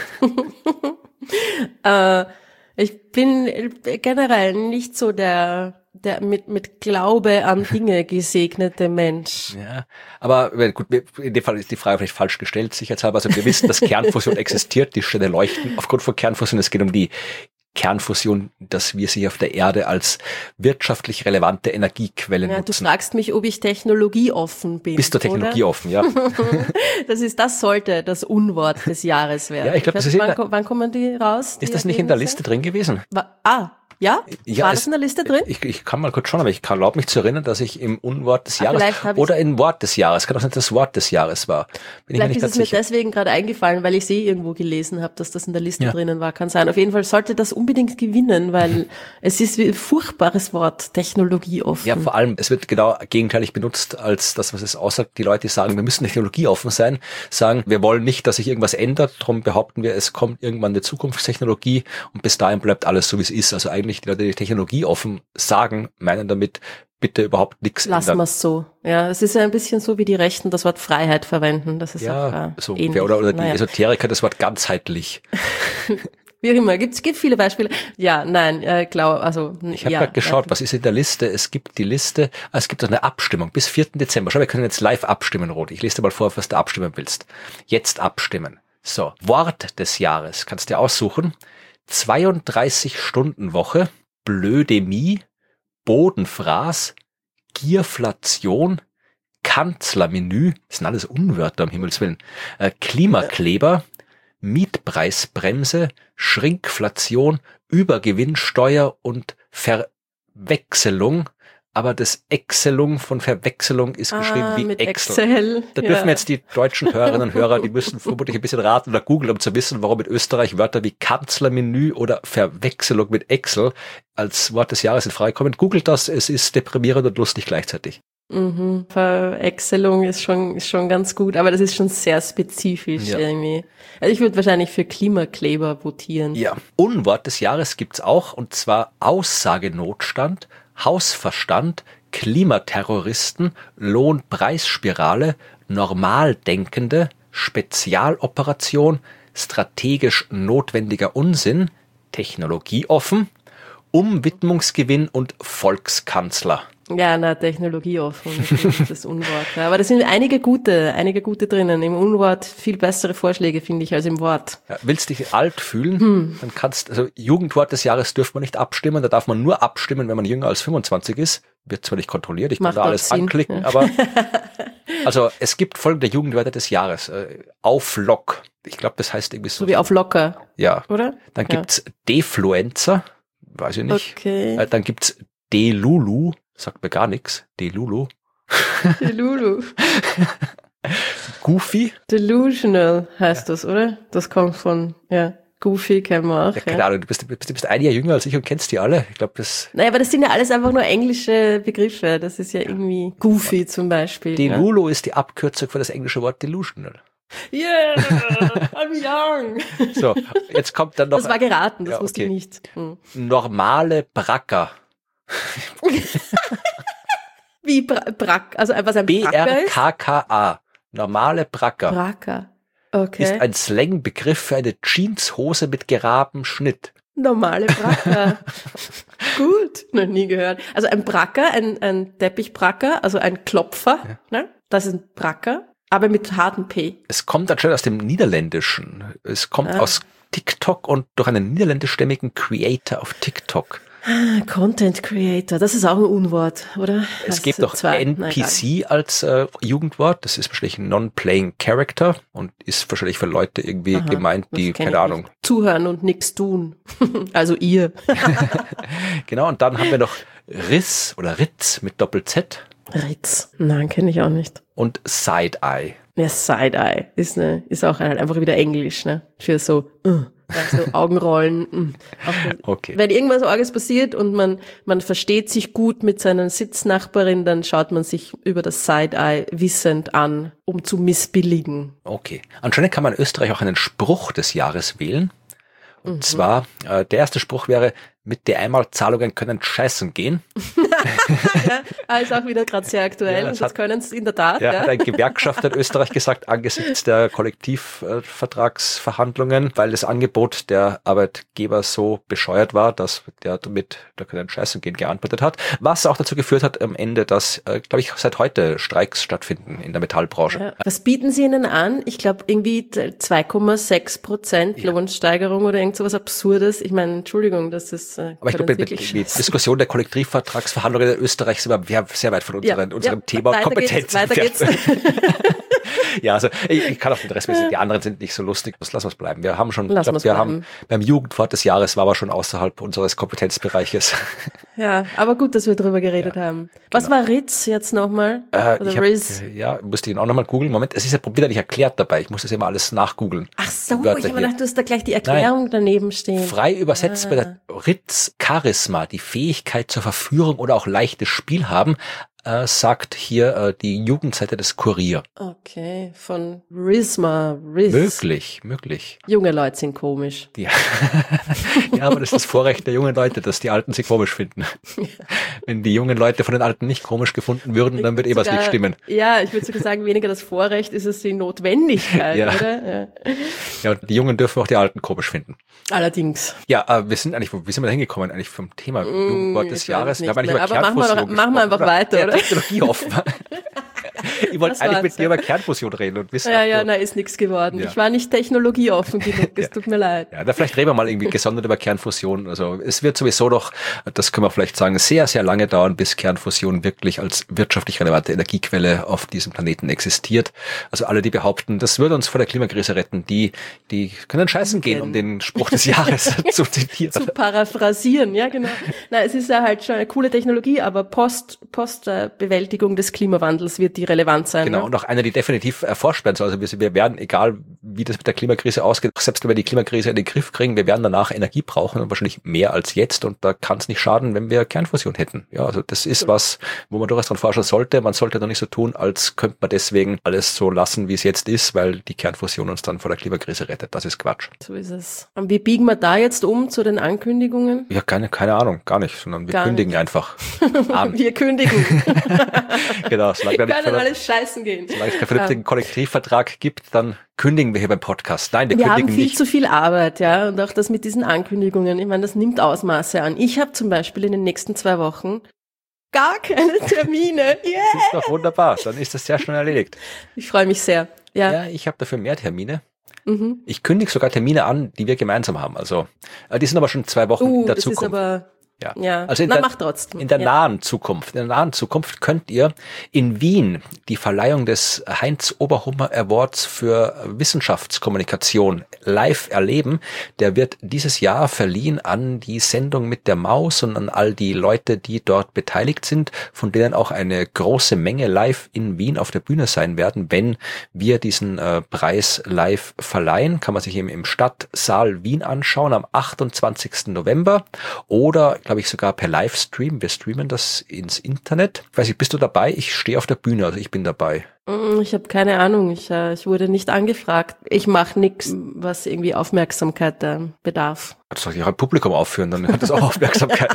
Ich bin generell nicht so der mit Glaube an Dinge gesegnete Mensch. Ja, aber gut, in dem Fall ist die Frage vielleicht falsch gestellt, sicherheitshalber. Also wir wissen, dass Kernfusion existiert, die Sterne leuchten aufgrund von Kernfusion. Es geht um die Kernfusion, dass wir sie auf der Erde als wirtschaftlich relevante Energiequelle nutzen. Du fragst mich, ob ich technologieoffen bin. Bist du technologieoffen, ja? Das sollte das Unwort des Jahres werden. Ja, ich glaube, wann kommen die raus? Ist das nicht in der Liste drin gewesen? Ja? Ja, war das in der Liste drin? Ich kann mal kurz schauen, aber ich glaube mich zu erinnern, dass ich im Unwort des Jahres oder im Wort des Jahres, kann auch nicht das Wort des Jahres war. Vielleicht ist es mir deswegen gerade eingefallen, weil ich es irgendwo gelesen habe, dass das in der Liste drinnen war. Kann sein. Auf jeden Fall sollte das unbedingt gewinnen, weil es ist wie ein furchtbares Wort, technologieoffen. Ja, vor allem, es wird genau gegenteilig benutzt als das, was es aussagt. Die Leute, die sagen, wir müssen technologieoffen sein, sagen, wir wollen nicht, dass sich irgendwas ändert, darum behaupten wir, es kommt irgendwann eine Zukunftstechnologie und bis dahin bleibt alles so, wie es ist. Also eigentlich die Leute, die Technologie offen sagen, meinen damit bitte überhaupt nichts ändern. Lassen wir es so. Ja, es ist ja ein bisschen so, wie die Rechten das Wort Freiheit verwenden. Das ist ja auch so ähnlich. Oder die Esoteriker das Wort ganzheitlich. Wie auch immer, gibt viele Beispiele. Ja, nein, ich habe gerade geschaut, was ist in der Liste? Es gibt die Liste, es gibt eine Abstimmung bis 4. Dezember. Schau, wir können jetzt live abstimmen, Ruth. Ich lese dir mal vor, was du abstimmen willst. Jetzt abstimmen. So, Wort des Jahres. Kannst du aussuchen. 32-Stunden-Woche, Blödemie, Bodenfraß, Gierflation, Kanzlermenü, das sind alles Unwörter, um Himmels Willen, Klimakleber, Mietpreisbremse, Schrinkflation, Übergewinnsteuer und Verwechselung. Aber das Excelung von Verwechselung ist geschrieben wie Excel. Da dürfen jetzt die deutschen Hörerinnen und Hörer, die müssen vermutlich ein bisschen raten oder googeln, um zu wissen, warum in Österreich Wörter wie Kanzlermenü oder Verwechselung mit Excel als Wort des Jahres in Frage kommen. Googelt das, es ist deprimierend und lustig gleichzeitig. Verwechselung ist schon ganz gut, aber das ist schon sehr spezifisch irgendwie. Also ich würde wahrscheinlich für Klimakleber votieren. Ja, Unwort des Jahres gibt's auch, und zwar Aussagenotstand, Hausverstand, Klimaterroristen, Lohnpreisspirale, Normaldenkende, Spezialoperation, strategisch notwendiger Unsinn, Technologieoffen, Umwidmungsgewinn und Volkskanzler. Ja, technologieoffen, ist das Unwort. Ja, aber da sind einige gute drinnen. Im Unwort viel bessere Vorschläge, finde ich, als im Wort. Ja, willst dich alt fühlen, dann also Jugendwort des Jahres dürfen wir nicht abstimmen, da darf man nur abstimmen, wenn man jünger als 25 ist. Wird zwar nicht kontrolliert, ich kann da alles anklicken, aber also es gibt folgende Jugendwörter des Jahres. Auflock. Ich glaube, das heißt irgendwie so. So wie auf locker. Ja. Oder? Dann gibt's Defluencer. Weiß ich nicht. Okay. Dann gibt's Delulu. Sagt mir gar nichts. Delulu. Delulu. Goofy. Delusional heißt das, oder? Das kommt von, Goofy kennen wir auch. Ja, keine Ahnung, du bist ein Jahr jünger als ich und kennst die alle. Ich glaube, das... Naja, aber das sind ja alles einfach nur englische Begriffe. Das ist ja irgendwie Goofy zum Beispiel. Delulu ist die Abkürzung für das englische Wort delusional. Yeah, I'm young. So, jetzt kommt dann noch... Das war geraten, das wusste ich nicht. Normale Bracker. Wie Brack, also was ein Bracker ist? BRKKA. Normale Bracker. Bracker. Okay. Ist ein Slangbegriff für eine Jeanshose mit geradenem Schnitt. Normale Bracker. Gut, noch nie gehört. Also ein Bracker, ein Teppichbracker, also ein Klopfer, ne? Das ist ein Bracker, aber mit hartem P. Es kommt anscheinend aus dem Niederländischen. Es kommt aus TikTok und durch einen niederländischstämmigen Creator auf TikTok. Content Creator, das ist auch ein Unwort, oder? Es gibt auch NPC als Jugendwort. Das ist wahrscheinlich ein Non-Playing Character und ist wahrscheinlich für Leute irgendwie gemeint, die, keine Ahnung. Nicht. Zuhören und nichts tun. Also ihr. Genau, und dann haben wir noch Riss oder Ritz mit Doppel-Z. Ritz. Nein, kenne ich auch nicht. Und Side-Eye. Ja, Side-Eye ist auch halt einfach wieder Englisch, ne? Für so, so Augenrollen. Okay. Wenn irgendwas Arges passiert und man versteht sich gut mit seiner Sitznachbarin, dann schaut man sich über das Side-Eye wissend an, um zu missbilligen. Okay. Anscheinend kann man in Österreich auch einen Spruch des Jahres wählen. Und zwar, der erste Spruch wäre, mit der Einmalzahlungen können scheißen gehen. Ja, ist auch wieder gerade sehr aktuell. Ja, und das können es in der Tat. Ja. Hat ein Gewerkschafter in Österreich gesagt, angesichts der Kollektivvertragsverhandlungen, weil das Angebot der Arbeitgeber so bescheuert war, dass der damit, da können scheißen gehen, geantwortet hat. Was auch dazu geführt hat am Ende, dass, glaube ich, seit heute Streiks stattfinden in der Metallbranche. Ja. Was bieten Sie ihnen an? Ich glaube, irgendwie 2,6% Lohnsteigerung oder irgend sowas Absurdes. Ich meine, Entschuldigung, das ist aber ich glaube, die Diskussion der Kollektivvertragsverhandlungen in Österreich sind wir sehr weit von unserem Thema Kompetenz. Weiter geht's. Ja, also ich kann auf den Rest wissen, die anderen sind nicht so lustig. Das lassen wir es bleiben. Wir haben schon, haben beim Jugendwort des Jahres war aber schon außerhalb unseres Kompetenzbereiches. Ja, aber gut, dass wir drüber geredet haben. Was war Ritz jetzt nochmal? Musste ich ihn auch nochmal googeln. Moment, es ist ja wieder nicht erklärt dabei. Ich muss das immer alles nachgoogeln. Ach so, ich habe gedacht, du hast da gleich die Erklärung daneben stehen. Frei übersetzt bei der Ritz Charisma, die Fähigkeit zur Verführung oder auch leichtes Spiel haben, sagt hier die Jugendseite des Kurier. Okay, von Riz. Möglich. Junge Leute sind komisch. Ja, aber das ist das Vorrecht der jungen Leute, dass die Alten sie komisch finden. Wenn die jungen Leute von den Alten nicht komisch gefunden würden, dann wird was nicht stimmen. Ja, ich würde sogar sagen, weniger das Vorrecht ist es die Notwendigkeit, oder? Ja, und die Jungen dürfen auch die Alten komisch finden. Allerdings. Ja, wie sind wir da hingekommen eigentlich vom Thema Jugendwort des Jahres? Aber machen wir einfach weiter, oder? Technologie offen. Ich wollte eigentlich mit dir über Kernfusion reden und wissen. Ist nichts geworden. Ja. Ich war nicht technologieoffen genug, es tut mir leid. Ja, da vielleicht reden wir mal irgendwie gesondert über Kernfusion. Also es wird sowieso noch, das können wir vielleicht sagen, sehr, sehr lange dauern, bis Kernfusion wirklich als wirtschaftlich relevante Energiequelle auf diesem Planeten existiert. Also alle, die behaupten, das würde uns vor der Klimakrise retten, die können scheißen gehen, um den Spruch des Jahres zu zitieren. Zu paraphrasieren, ja genau. Na, es ist ja halt schon eine coole Technologie, aber Postbewältigung des Klimawandels wird die relevant sein. Genau, ne? Und auch eine, die definitiv erforscht werden soll. Also wir werden, egal wie das mit der Klimakrise ausgeht, selbst wenn wir die Klimakrise in den Griff kriegen, wir werden danach Energie brauchen und wahrscheinlich mehr als jetzt. Und da kann es nicht schaden, wenn wir Kernfusion hätten. Ja, also das ist was, wo man durchaus dran forschen sollte. Man sollte doch nicht so tun, als könnte man deswegen alles so lassen, wie es jetzt ist, weil die Kernfusion uns dann vor der Klimakrise rettet. Das ist Quatsch. So ist es. Und wie biegen wir da jetzt um zu den Ankündigungen? Ja, keine Ahnung, gar nicht, sondern wir kündigen einfach an. Wir kündigen. Genau, wir können alles scheißen gehen. Solange es keinen vernünftigen Kollektivvertrag gibt, dann kündigen wir hier beim Podcast. Nein, wir kündigen nicht. Wir haben viel zu viel Arbeit, ja, und auch das mit diesen Ankündigungen. Ich meine, das nimmt Ausmaße an. Ich habe zum Beispiel in den nächsten 2 Wochen gar keine Termine. Yeah. Das ist doch wunderbar, dann ist das sehr schnell erledigt. Ich freue mich sehr. Ja, ich habe dafür mehr Termine. Ich kündige sogar Termine an, die wir gemeinsam haben. Also die sind aber schon 2 Wochen in der Zukunft. Ist aber ja. Also mach trotzdem. In der nahen Zukunft könnt ihr in Wien die Verleihung des Heinz Oberhummer Awards für Wissenschaftskommunikation live erleben. Der wird dieses Jahr verliehen an die Sendung mit der Maus und an all die Leute, die dort beteiligt sind, von denen auch eine große Menge live in Wien auf der Bühne sein werden. Wenn wir diesen Preis live verleihen, kann man sich eben im Stadtsaal Wien anschauen am 28. November oder glaube ich sogar per Livestream. Wir streamen das ins Internet. Ich weiß nicht, bist du dabei? Ich stehe auf der Bühne, also ich bin dabei. Ich habe keine Ahnung. Ich wurde nicht angefragt. Ich mache nichts, was irgendwie Aufmerksamkeit bedarf. Du sollst dich auch ein Publikum aufführen, dann hat das auch Aufmerksamkeit.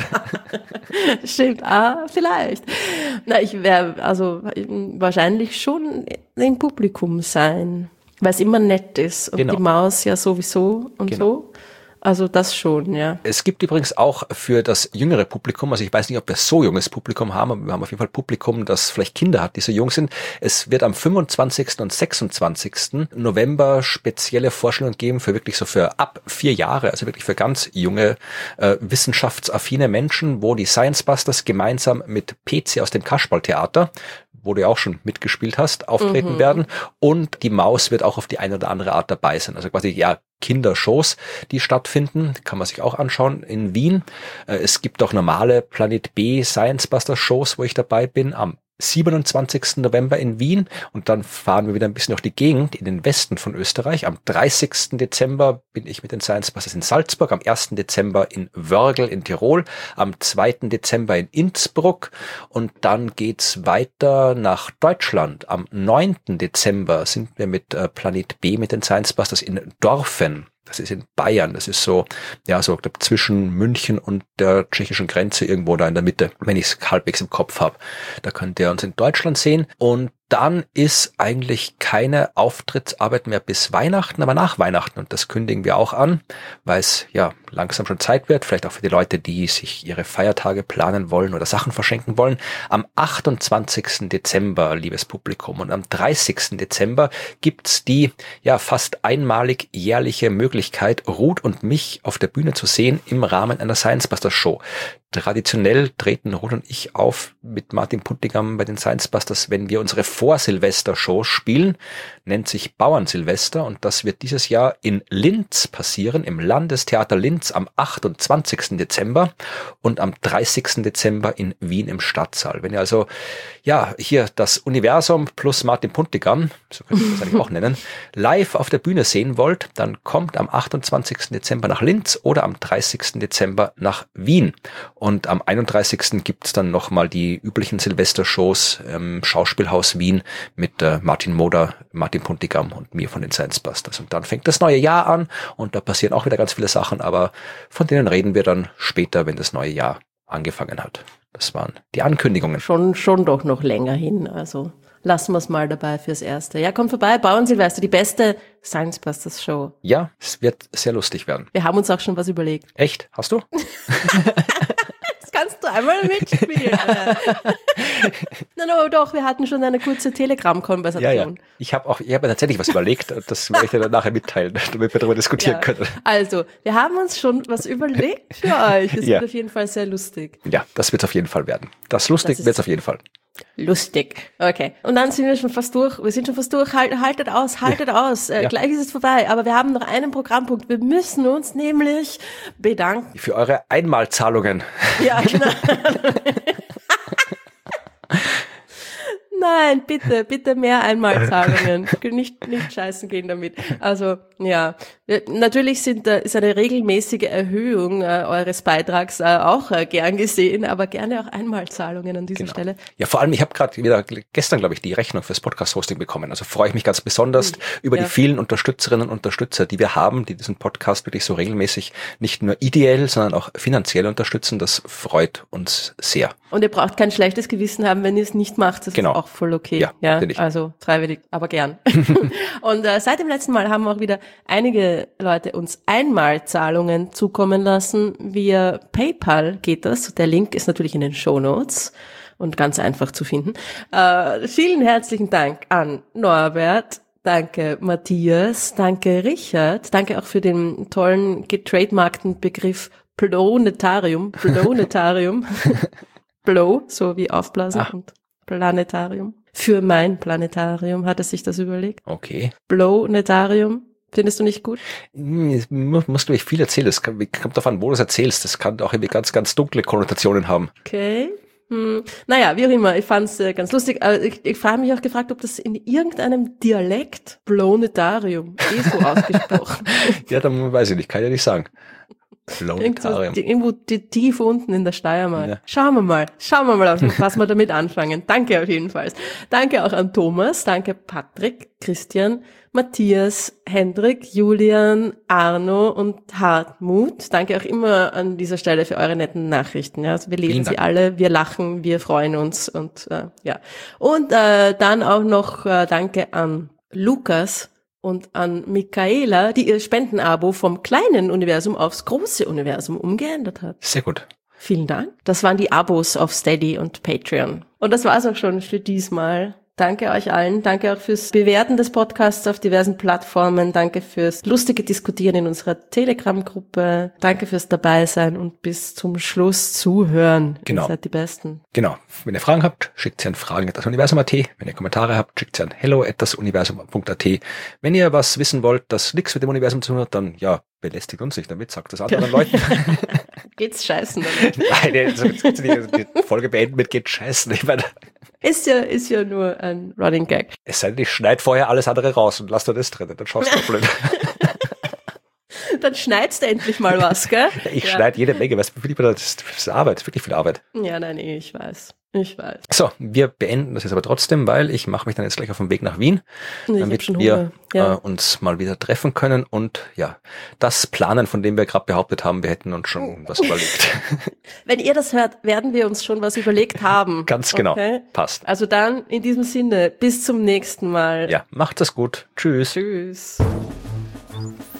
Stimmt, vielleicht. Na, ich werde wahrscheinlich schon im Publikum sein, weil es immer nett ist und die Maus ja sowieso und so. Also das schon, ja. Es gibt übrigens auch für das jüngere Publikum, also ich weiß nicht, ob wir so junges Publikum haben, aber wir haben auf jeden Fall Publikum, das vielleicht Kinder hat, die so jung sind. Es wird am 25. und 26. November spezielle Vorstellungen geben für wirklich so für ab 4 Jahre, also wirklich für ganz junge, wissenschaftsaffine Menschen, wo die Science Busters gemeinsam mit PC aus dem Kasperltheater, wo du ja auch schon mitgespielt hast, auftreten werden. Und die Maus wird auch auf die eine oder andere Art dabei sein. Also quasi, Kindershows, die stattfinden, kann man sich auch anschauen in Wien. Es gibt auch normale Planet B Science Buster Shows, wo ich dabei bin, am 27. November in Wien und dann fahren wir wieder ein bisschen durch die Gegend in den Westen von Österreich. Am 30. Dezember bin ich mit den Science Busters in Salzburg, am 1. Dezember in Wörgl in Tirol, am 2. Dezember in Innsbruck und dann geht's weiter nach Deutschland. Am 9. Dezember sind wir mit Planet B mit den Science Busters in Dorfen. Das ist in Bayern. Das ist so, ja, so zwischen München und der tschechischen Grenze irgendwo da in der Mitte, wenn ich es halbwegs im Kopf habe. Da könnt ihr uns in Deutschland sehen. Und dann ist eigentlich keine Auftrittsarbeit mehr bis Weihnachten, aber nach Weihnachten. Und das kündigen wir auch an, weil es ja langsam schon Zeit wird. Vielleicht auch für die Leute, die sich ihre Feiertage planen wollen oder Sachen verschenken wollen. Am 28. Dezember, liebes Publikum, und am 30. Dezember gibt's die ja fast einmalig jährliche Möglichkeit, Ruth und mich auf der Bühne zu sehen im Rahmen einer Science Busters Show. Traditionell treten Ruth und ich auf mit Martin Puntigam bei den Science Busters, wenn wir unsere Vor-Silvester-Show spielen, nennt sich Bauern-Silvester und das wird dieses Jahr in Linz passieren, im Landestheater Linz am 28. Dezember und am 30. Dezember in Wien im Stadtsaal. Wenn ihr also ja hier das Universum plus Martin Puntigam, so könnt ihr das eigentlich auch nennen, live auf der Bühne sehen wollt, dann kommt am 28. Dezember nach Linz oder am 30. Dezember nach Wien. Und am 31. gibt's dann nochmal die üblichen Silvestershows im Schauspielhaus Wien mit Martin Moder, Martin Puntigam und mir von den Science Busters. Und dann fängt das neue Jahr an und da passieren auch wieder ganz viele Sachen, aber von denen reden wir dann später, wenn das neue Jahr angefangen hat. Das waren die Ankündigungen. Schon doch noch länger hin, also lassen wir es mal dabei fürs Erste. Ja, kommt vorbei, Bauern-Silvester, die beste Science Busters Show. Ja, es wird sehr lustig werden. Wir haben uns auch schon was überlegt. Echt? Hast du? Das kannst du einmal mitspielen. Nein, aber doch, wir hatten schon eine kurze Telegram-Konversation. Ja. Ich habe tatsächlich was überlegt. Das werde ich dir dann nachher mitteilen, damit wir darüber diskutieren können. Also, wir haben uns schon was überlegt für euch. Es wird auf jeden Fall sehr lustig. Ja, das wird es auf jeden Fall werden. Das lustig wird es auf jeden Fall. Lustig. Okay. Und dann sind wir schon fast durch. Wir sind schon fast durch. Haltet aus. Gleich ist es vorbei. Aber wir haben noch einen Programmpunkt. Wir müssen uns nämlich bedanken. Für eure Einmalzahlungen. Ja, genau. Nein, bitte mehr Einmalzahlungen. Nicht scheißen gehen damit. Also, ja. Natürlich ist eine regelmäßige Erhöhung eures Beitrags auch gern gesehen, aber gerne auch Einmalzahlungen an dieser Stelle. Ja, vor allem, ich habe gerade wieder gestern, glaube ich, die Rechnung fürs Podcast-Hosting bekommen. Also freue ich mich ganz besonders über die vielen Unterstützerinnen und Unterstützer, die wir haben, die diesen Podcast wirklich so regelmäßig nicht nur ideell, sondern auch finanziell unterstützen. Das freut uns sehr. Und ihr braucht kein schlechtes Gewissen haben, wenn ihr es nicht macht. Das ist auch voll okay. Ja, also freiwillig, aber gern. Und seit dem letzten Mal haben auch wieder einige Leute uns Einmalzahlungen zukommen lassen. Via PayPal geht das. Der Link ist natürlich in den Shownotes und ganz einfach zu finden. Vielen herzlichen Dank an Norbert. Danke Matthias. Danke Richard. Danke auch für den tollen getrademarkten Begriff Plonetarium. Blow, so wie aufblasen und Planetarium. Für mein Planetarium hat er sich das überlegt. Okay. Blownetarium. Findest du nicht gut? Musst du nicht viel erzählen. Es kommt darauf an, wo du es erzählst. Das kann auch irgendwie ganz, ganz dunkle Konnotationen haben. Okay. Naja, wie auch immer. Ich fand es ganz lustig. Ich habe mich auch gefragt, ob das in irgendeinem Dialekt Blownetarium so ausgesprochen ist. Ja, dann weiß ich nicht. Kann ich ja nicht sagen. Irgendwo tief unten in der Steiermark. Ja. Schauen wir mal, was wir damit anfangen. Danke auf jeden Fall. Danke auch an Thomas, danke Patrick, Christian, Matthias, Hendrik, Julian, Arno und Hartmut. Danke auch immer an dieser Stelle für eure netten Nachrichten. Ja, also wir lesen sie alle, wir lachen, wir freuen uns und ja. Und dann auch noch danke an Lukas und an Michaela, die ihr Spendenabo vom kleinen Universum aufs große Universum umgeändert hat. Sehr gut. Vielen Dank. Das waren die Abos auf Steady und Patreon. Und das war's auch schon für diesmal. Danke euch allen. Danke auch fürs Bewerten des Podcasts auf diversen Plattformen. Danke fürs lustige Diskutieren in unserer Telegram-Gruppe. Danke fürs Dabeisein und bis zum Schluss zuhören. Genau. Ihr seid die Besten. Genau. Wenn ihr Fragen habt, schickt sie an fragen@dasuniversum.at. Wenn ihr Kommentare habt, schickt sie an hello@dasuniversum.at. Wenn ihr was wissen wollt, das nichts mit dem Universum zu tun hat, dann ja, belästigt uns nicht damit, sagt das anderen Leuten. Geht's scheißen damit? Nein, die Folge beenden mit geht scheißen. Ich meine, Ist ja nur ein Running Gag. Es sei denn, ich schneide vorher alles andere raus und lass da das drin, dann schaust du blöd. Dann schneidest du endlich mal was, gell? Ich schneide jede Menge, weißt du, das ist Arbeit, wirklich viel Arbeit. Ja, nein, ich weiß. So, wir beenden das jetzt aber trotzdem, weil ich mache mich dann jetzt gleich auf den Weg nach Wien, damit wir uns mal wieder treffen können und ja, das planen, von dem wir gerade behauptet haben, wir hätten uns schon was überlegt. Wenn ihr das hört, werden wir uns schon was überlegt haben. Ganz genau, okay? Passt. Also dann, in diesem Sinne, bis zum nächsten Mal. Ja, macht das gut. Tschüss. Tschüss.